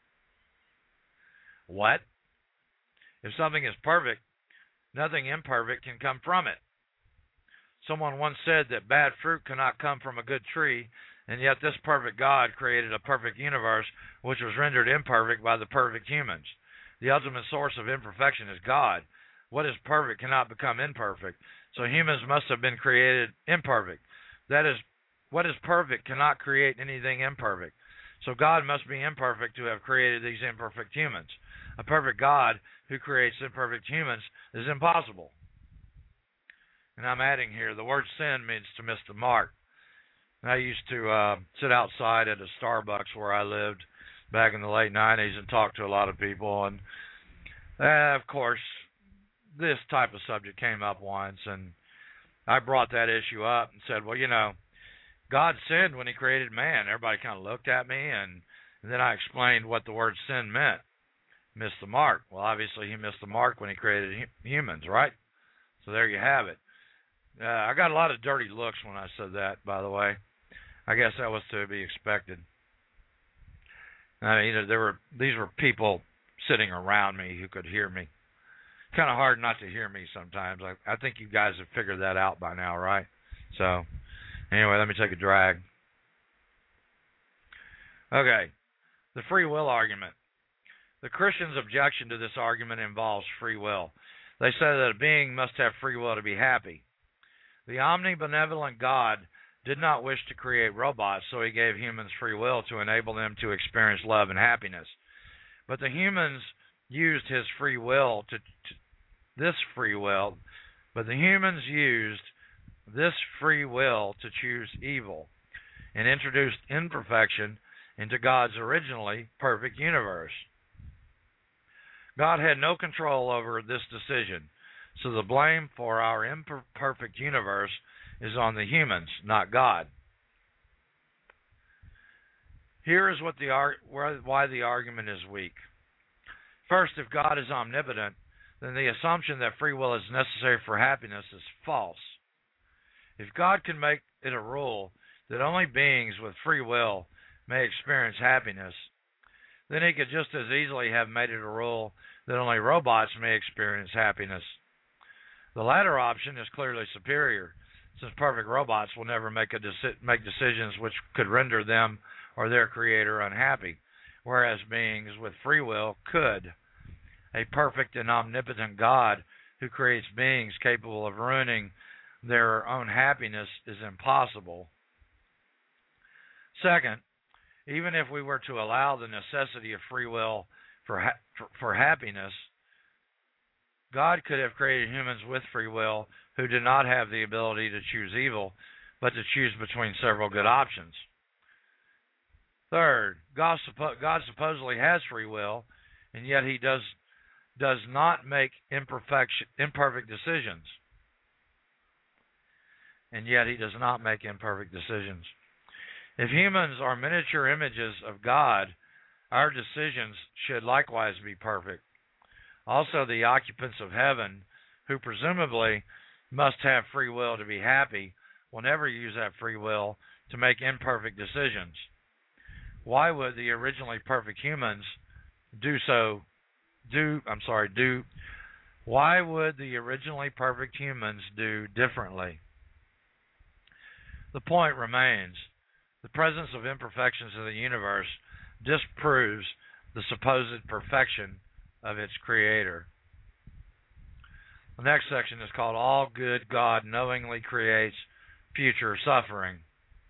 B: What? If something is perfect, nothing imperfect can come from it. Someone once said that bad fruit cannot come from a good tree, and yet this perfect God created a perfect universe which was rendered imperfect by the perfect humans. The ultimate source of imperfection is God. What is perfect cannot become imperfect, so humans must have been created imperfect. That is, what is perfect cannot create anything imperfect, so God must be imperfect to have created these imperfect humans. A perfect God who creates imperfect humans is impossible. And I'm adding here, the word sin means to miss the mark. I used to sit outside at a Starbucks where I lived back in the late 90s and talk to a lot of people. And, of course, this type of subject came up once, and I brought that issue up and said, well, God sinned when he created man. Everybody kind of looked at me, and then I explained what the word sin meant. Missed the mark. Well, obviously he missed the mark when he created humans, right? So there you have it. I got a lot of dirty looks when I said that, by the way. I guess that was to be expected. These were people sitting around me who could hear me. Kind of hard not to hear me sometimes. I think you guys have figured that out by now, right? So, anyway, let me take a drag. Okay, the free will argument. The Christian's objection to this argument involves free will. They say that a being must have free will to be happy. The omnibenevolent God did not wish to create robots, so he gave humans free will to enable them to experience love and happiness. But the humans used his free will this free will to choose evil and introduced imperfection into God's originally perfect universe. God had no control over this decision, so the blame for our imperfect universe is on the humans, not God. Here is why the argument is weak. First, if God is omnipotent, then the assumption that free will is necessary for happiness is false. If God can make it a rule that only beings with free will may experience happiness, then he could just as easily have made it a rule that only robots may experience happiness. The latter option is clearly superior, since perfect robots will never make decisions which could render them or their creator unhappy, whereas beings with free will could. A perfect and omnipotent God who creates beings capable of ruining their own happiness is impossible. Second, even if we were to allow the necessity of free will for happiness, God could have created humans with free will who did not have the ability to choose evil, but to choose between several good options. Third, God supposedly has free will, and yet he does not make imperfect decisions. If humans are miniature images of God, our decisions should likewise be perfect. Also, the occupants of heaven, who presumably must have free will to be happy, will never use that free will to make imperfect decisions. Why would the originally perfect humans Why would the originally perfect humans do differently? The point remains. The presence of imperfections in the universe disproves the supposed perfection of its creator. The next section is called All Good God Knowingly Creates Future Suffering.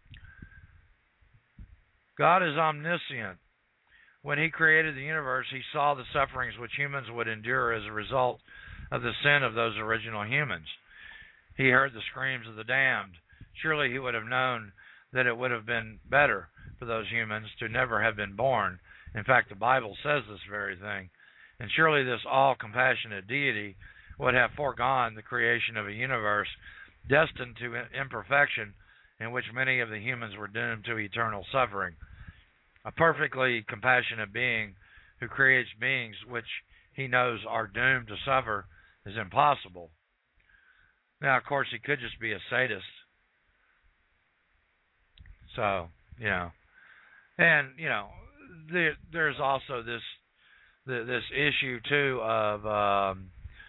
B: God is omniscient. When he created the universe, he saw the sufferings which humans would endure as a result of the sin of those original humans. He heard the screams of the damned. Surely he would have known that it would have been better for those humans to never have been born. In fact, the Bible says this very thing. And surely this all-compassionate deity would have foregone the creation of a universe destined to imperfection, in which many of the humans were doomed to eternal suffering. A perfectly compassionate being who creates beings which he knows are doomed to suffer is impossible. Now, of course, he could just be a sadist. So, and, there's also this issue, too, of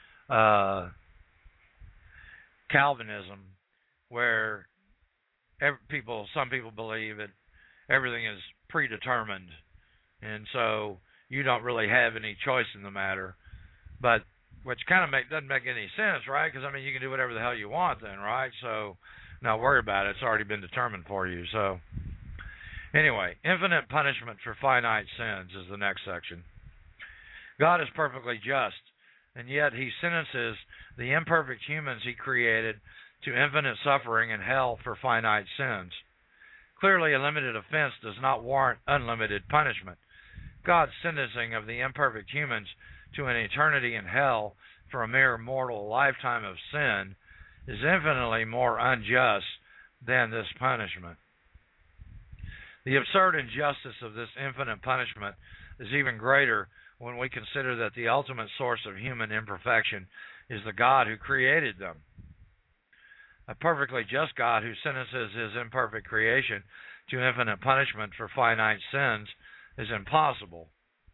B: Calvinism, where some people believe that everything is predetermined, and so you don't really have any choice in the matter. But which kind of doesn't make any sense, right? Because you can do whatever the hell you want then, right? So not worry about it. It's already been determined for you. So anyway, infinite punishment for finite sins is the next section. God is perfectly just, and yet he sentences the imperfect humans he created to infinite suffering and hell for finite sins. Clearly, a limited offense does not warrant unlimited punishment. God's sentencing of the imperfect humans to an eternity in hell for a mere mortal lifetime of sin is infinitely more unjust than this punishment. The absurd injustice of this infinite punishment is even greater when we consider that the ultimate source of human imperfection is the God who created them. A perfectly just God who sentences his imperfect creation to infinite punishment for finite sins is impossible.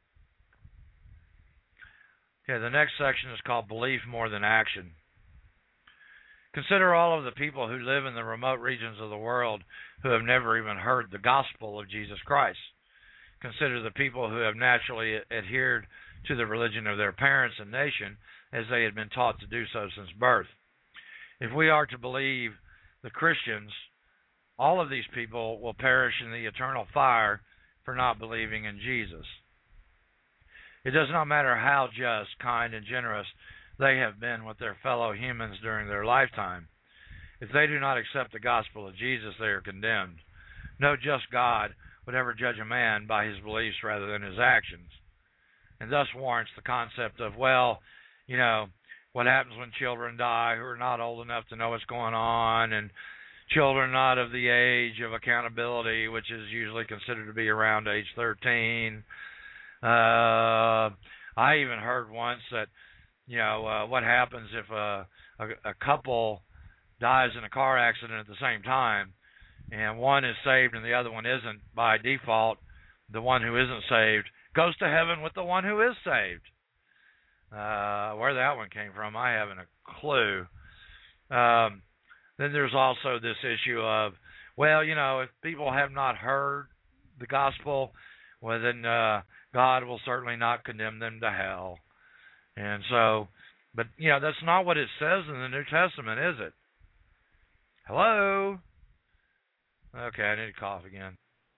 B: Okay, the next section is called Belief More Than Action. Consider all of the people who live in the remote regions of the world who have never even heard the gospel of Jesus Christ. Consider the people who have naturally adhered to the religion of their parents and nation as they had been taught to do so since birth. If we are to believe the Christians, all of these people will perish in the eternal fire for not believing in Jesus. It does not matter how just, kind, and generous they have been with their fellow humans during their lifetime. If they do not accept the gospel of Jesus, they are condemned. No just God would ever judge a man by his beliefs rather than his actions, and thus warrants the concept of, what happens when children die who are not old enough to know what's going on, and children not of the age of accountability, which is usually considered to be around age 13. I even heard once that, what happens if a couple dies in a car accident at the same time, and one is saved and the other one isn't. By default, the one who isn't saved goes to heaven with the one who is saved. Where that one came from, I haven't a clue. Then there's also this issue of, if people have not heard the gospel, well, then God will certainly not condemn them to hell. And so, but, that's not what it says in the New Testament, is it? Hello? Okay, I need to cough again.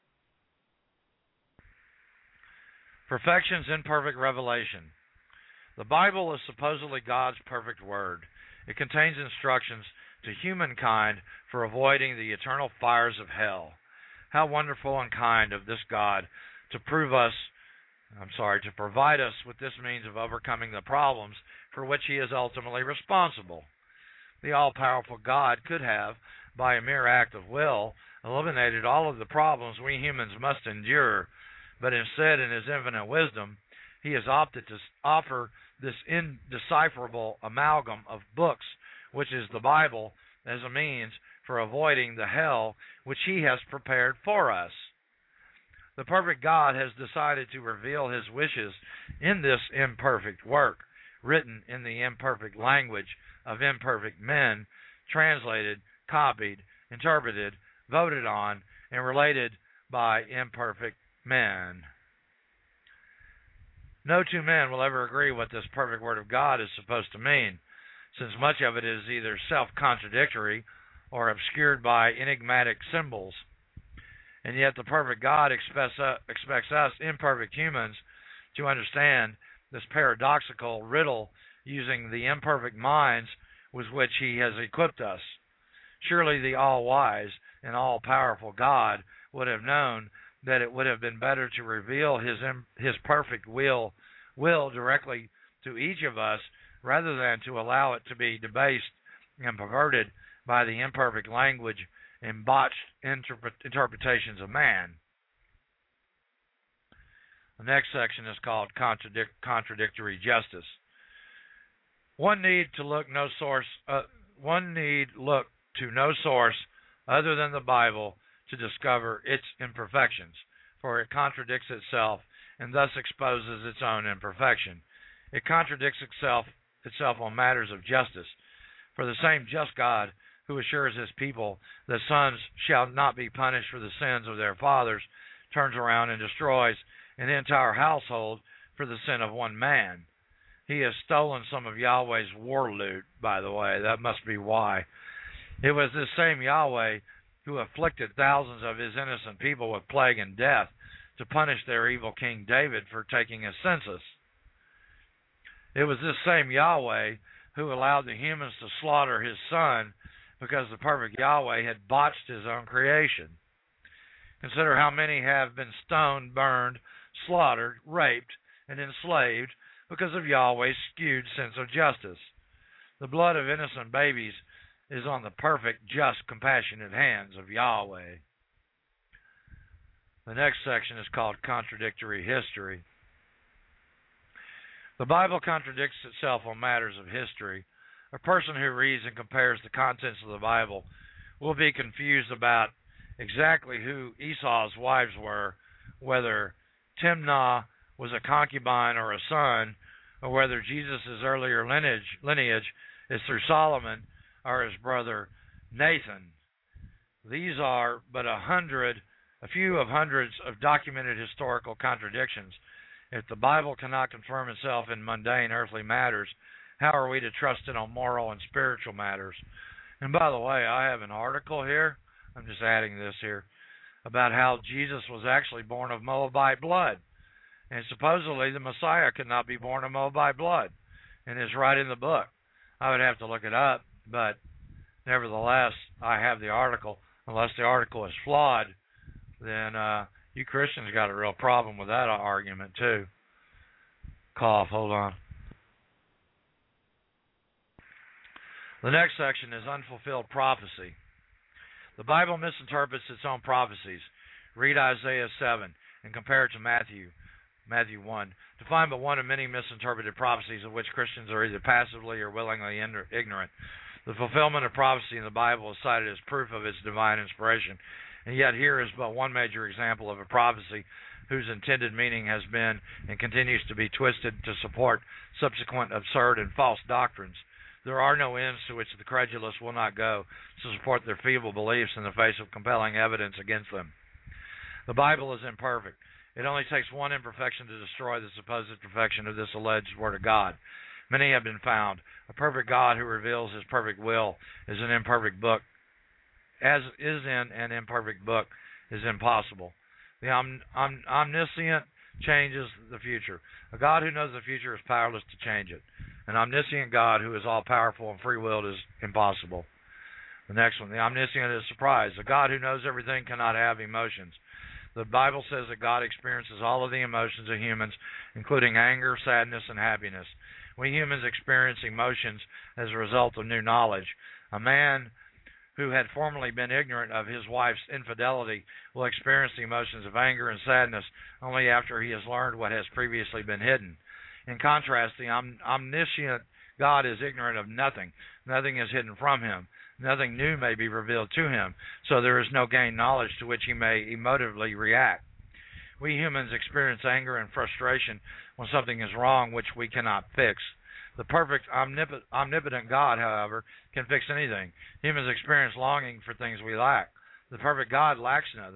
B: Perfection's imperfect revelation. The Bible is supposedly God's perfect word. It contains instructions to humankind for avoiding the eternal fires of hell. How wonderful and kind of this God to provide us with this means of overcoming the problems for which he is ultimately responsible. The all-powerful God could have, by a mere act of will, eliminated all of the problems we humans must endure, but instead, in his infinite wisdom, he has opted to offer this indecipherable amalgam of books, which is the Bible, as a means for avoiding the hell which he has prepared for us. The perfect God has decided to reveal his wishes in this imperfect work, written in the imperfect language of imperfect men, translated, copied, interpreted, voted on, and related by imperfect men. No two men will ever agree what this perfect Word of God is supposed to mean, since much of it is either self-contradictory or obscured by enigmatic symbols. And yet the perfect God expects us imperfect humans to understand this paradoxical riddle using the imperfect minds with which He has equipped us. Surely the all-wise and all-powerful God would have known that it would have been better to reveal His perfect will directly to each of us rather than to allow it to be debased and perverted by the imperfect language and botched interpretations of man. The next section is called contradictory justice. One need look to no source other than the Bible to discover its imperfections, for it contradicts itself and thus exposes its own imperfection. It contradicts itself on matters of justice. For the same just God who assures His people that sons shall not be punished for the sins of their fathers turns around and destroys an entire household for the sin of one man. He has stolen some of Yahweh's war loot, by the way. That must be why. It was this same Yahweh who afflicted thousands of His innocent people with plague and death to punish their evil King David for taking a census. It was this same Yahweh who allowed the humans to slaughter His Son because the perfect Yahweh had botched His own creation. Consider how many have been stoned, burned, slaughtered, raped, and enslaved because of Yahweh's skewed sense of justice. The blood of innocent babies is on the perfect, just, compassionate hands of Yahweh. The next section is called contradictory history. The Bible contradicts itself on matters of history. A person who reads and compares the contents of the Bible will be confused about exactly who Esau's wives were, whether Timnah was a concubine or a son, or whether Jesus' earlier lineage is through Solomon or his brother Nathan. These are but a few of hundreds of documented historical contradictions. If the Bible cannot confirm itself in mundane earthly matters, how are we to trust it on moral and spiritual matters? And by the way, I have an article here, I'm just adding this here, about how Jesus was actually born of Moabite blood. And supposedly the Messiah could not be born of Moabite blood. And it's right in the book. I would have to look it up, but nevertheless, I have the article. Unless the article is flawed, then you Christians got a real problem with that argument too. Cough, hold on. The next section is unfulfilled prophecy. The Bible misinterprets its own prophecies. Read Isaiah 7 and compare it to Matthew 1, to find but one of many misinterpreted prophecies of which Christians are either passively or willingly ignorant. The fulfillment of prophecy in the Bible is cited as proof of its divine inspiration, and yet here is but one major example of a prophecy whose intended meaning has been and continues to be twisted to support subsequent absurd and false doctrines. There are no ends to which the credulous will not go to support their feeble beliefs in the face of compelling evidence against them. The Bible is imperfect. It only takes one imperfection to destroy the supposed perfection of this alleged Word of God. Many have been found. A perfect God who reveals His perfect will is an imperfect book. As is in an imperfect book is impossible. The omniscient changes the future. A God who knows the future is powerless to change it. An omniscient God who is all-powerful and free-willed is impossible. The next one, the omniscient is surprised. A God who knows everything cannot have emotions. The Bible says that God experiences all of the emotions of humans, including anger, sadness, and happiness. We humans experience emotions as a result of new knowledge. A man who had formerly been ignorant of his wife's infidelity will experience the emotions of anger and sadness only after he has learned what has previously been hidden. In contrast, the omniscient God is ignorant of nothing. Nothing is hidden from Him. Nothing new may be revealed to Him, so there is no gained knowledge to which He may emotively react. We humans experience anger and frustration when something is wrong which we cannot fix. The perfect omnipotent God, however, can fix anything. Humans experience longing for things we lack. The perfect God lacks nothing,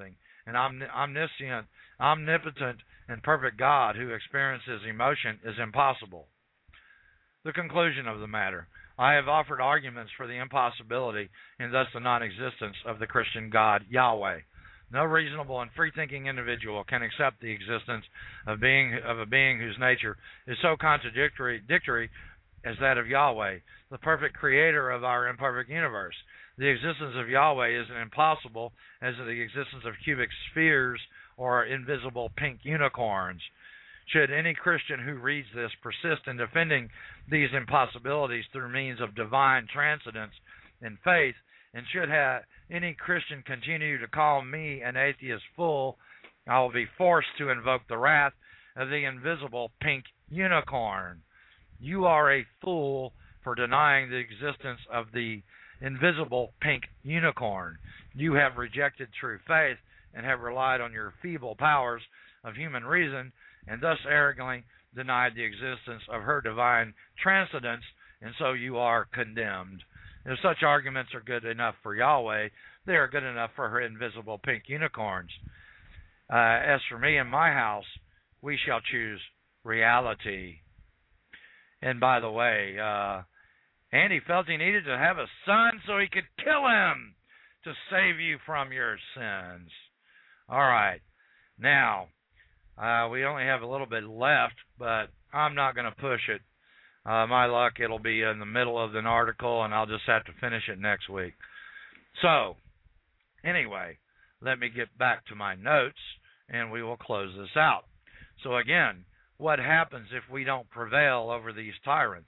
B: an omniscient, omnipotent, and perfect God who experiences emotion is impossible. The conclusion of the matter. I have offered arguments for the impossibility and thus the non-existence of the Christian God, Yahweh. No reasonable and free-thinking individual can accept the existence of a being whose nature is so contradictory as that of Yahweh, the perfect creator of our imperfect universe. The existence of Yahweh is as impossible as the existence of cubic spheres or invisible pink unicorns. Should any Christian who reads this persist in defending these impossibilities through means of divine transcendence and faith, and should any Christian continue to call me an atheist fool, I will be forced to invoke the wrath of the invisible pink unicorn. You are a fool for denying the existence of the invisible pink unicorn. You have rejected true faith and have relied on your feeble powers of human reason, and thus arrogantly denied the existence of her divine transcendence, and so you are condemned. If such arguments are good enough for Yahweh, they are good enough for her invisible pink unicorns. As for me and my house, we shall choose reality. And by the way, Andy felt he needed to have a son so he could kill him to save you from your sins. All right. Now, we only have a little bit left, but I'm not going to push it. My luck, it'll be in the middle of an article, and I'll just have to finish it next week. So, anyway, let me get back to my notes, and we will close this out. So again, what happens if we don't prevail over these tyrants?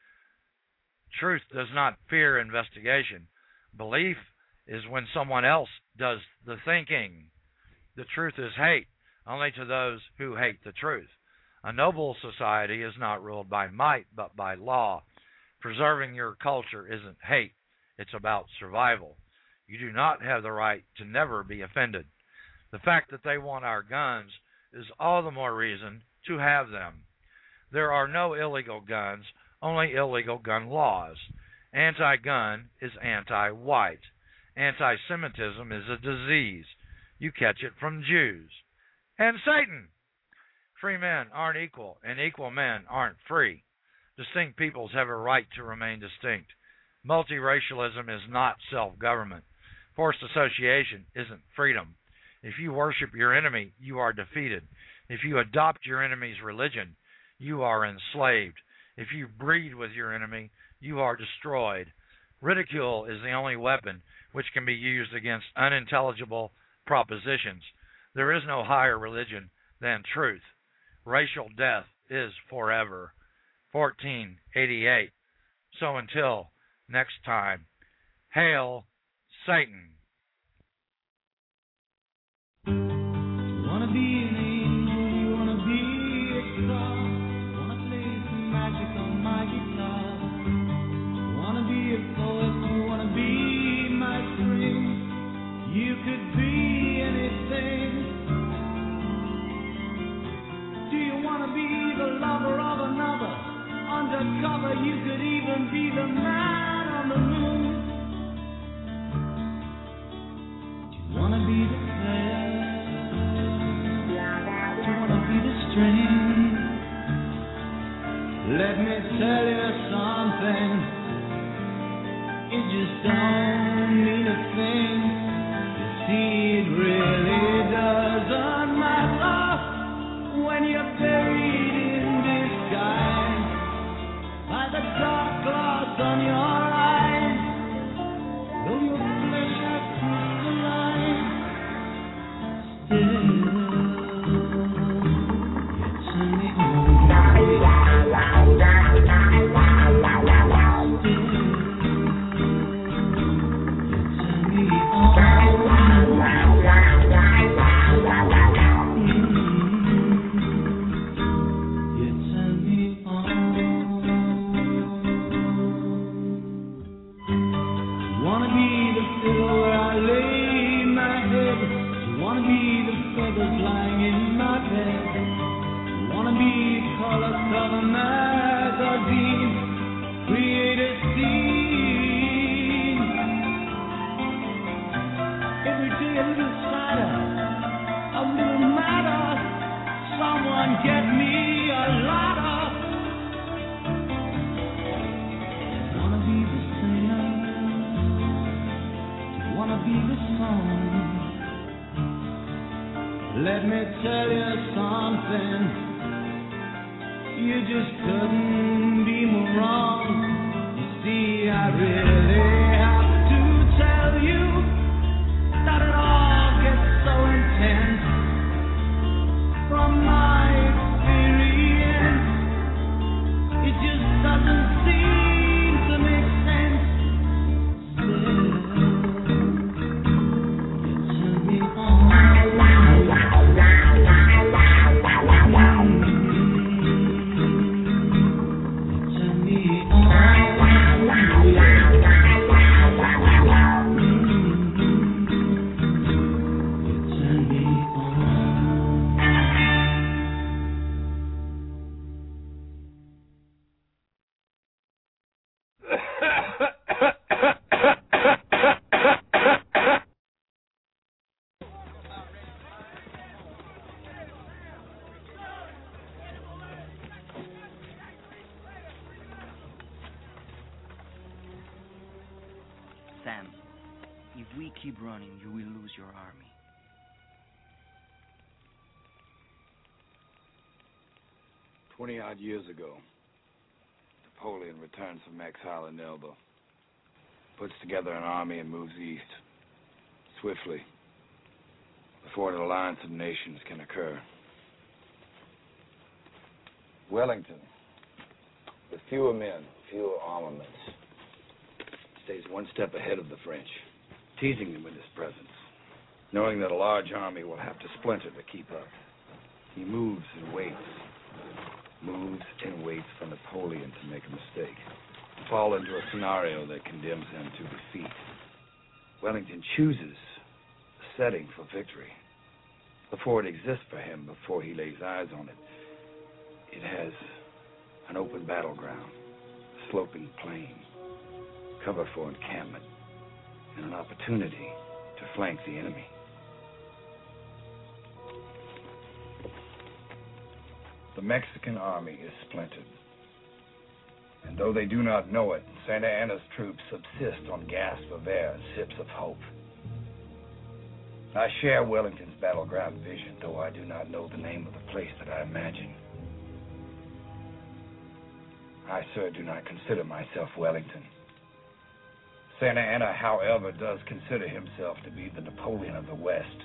B: Truth does not fear investigation. Belief is when someone else does the thinking. The truth is hate, only to those who hate the truth. A noble society is not ruled by might, but by law. Preserving your culture isn't hate. It's about survival. You do not have the right to never be offended. The fact that they want our guns is all the more reason to have them. There are no illegal guns, only illegal gun laws. Anti-gun is anti-white. Anti-Semitism is a disease. You catch it from Jews. And Satan. Free men aren't equal, and equal men aren't free. Distinct peoples have a right to remain distinct. Multiracialism is not self-government. Forced association isn't freedom. If you worship your enemy, you are defeated. If you adopt your enemy's religion, you are enslaved. If you breed with your enemy, you are destroyed. Ridicule is the only weapon which can be used against unintelligible propositions. There is no higher religion than truth. Racial death is forever. 1488. So until next time, hail Satan.
H: Wanna be an angel, you wanna be a star, wanna play some magic on my guitar, wanna be a poet, you wanna be my friend, you could be anything. Do you wanna be the lover of another? Undercover, you could even be the man on the moon. Do you wanna be the player? Do you wanna be the string? Let me tell you something. It just don't mean a thing. You see, it really doesn't matter when you're buried in disguise by the dark clouds on your eyes. Though your flesh has crystallized, still you turn me on. Every day a little sadder. a little matter. Someone get me a ladder. Wanna be the singer, wanna be the song. Let me tell you something, you just couldn't be more wrong. You see, I really have to tell you that it all gets so intense. From my experience, it just doesn't seem to make sense. Still, you turn me on.
I: Sam, if we keep running, you will lose your army.
J: "20-odd years ago, Napoleon returns from exile in Elba, puts together an army and moves east, swiftly, before an alliance of nations can occur. Wellington, with fewer men, fewer armaments, stays one step ahead of the French, teasing them with his presence, knowing that a large army will have to splinter to keep up. He moves and waits for Napoleon to make a mistake, to fall into a scenario that condemns him to defeat. Wellington chooses a setting for victory before it exists for him, before he lays eyes on it. It has an open battleground, a sloping plain, cover for encampment, and an opportunity to flank the enemy. The Mexican army is splintered, and though they do not know it, Santa Anna's troops subsist on gasps of air and sips of hope. I share Wellington's battleground vision, though I do not know the name of the place that I imagine. I, sir, do not consider myself Wellington. Santa Anna, however, does consider himself to be the Napoleon of the West.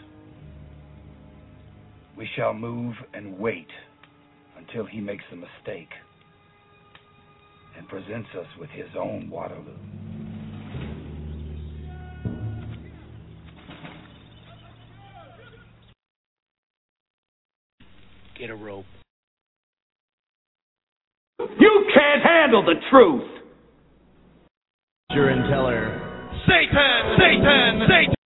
J: We shall move and wait until he makes a mistake and presents us with his own Waterloo.
I: Get a rope.
F: You can't handle the truth!
K: Teller.
H: Satan! Satan! Satan!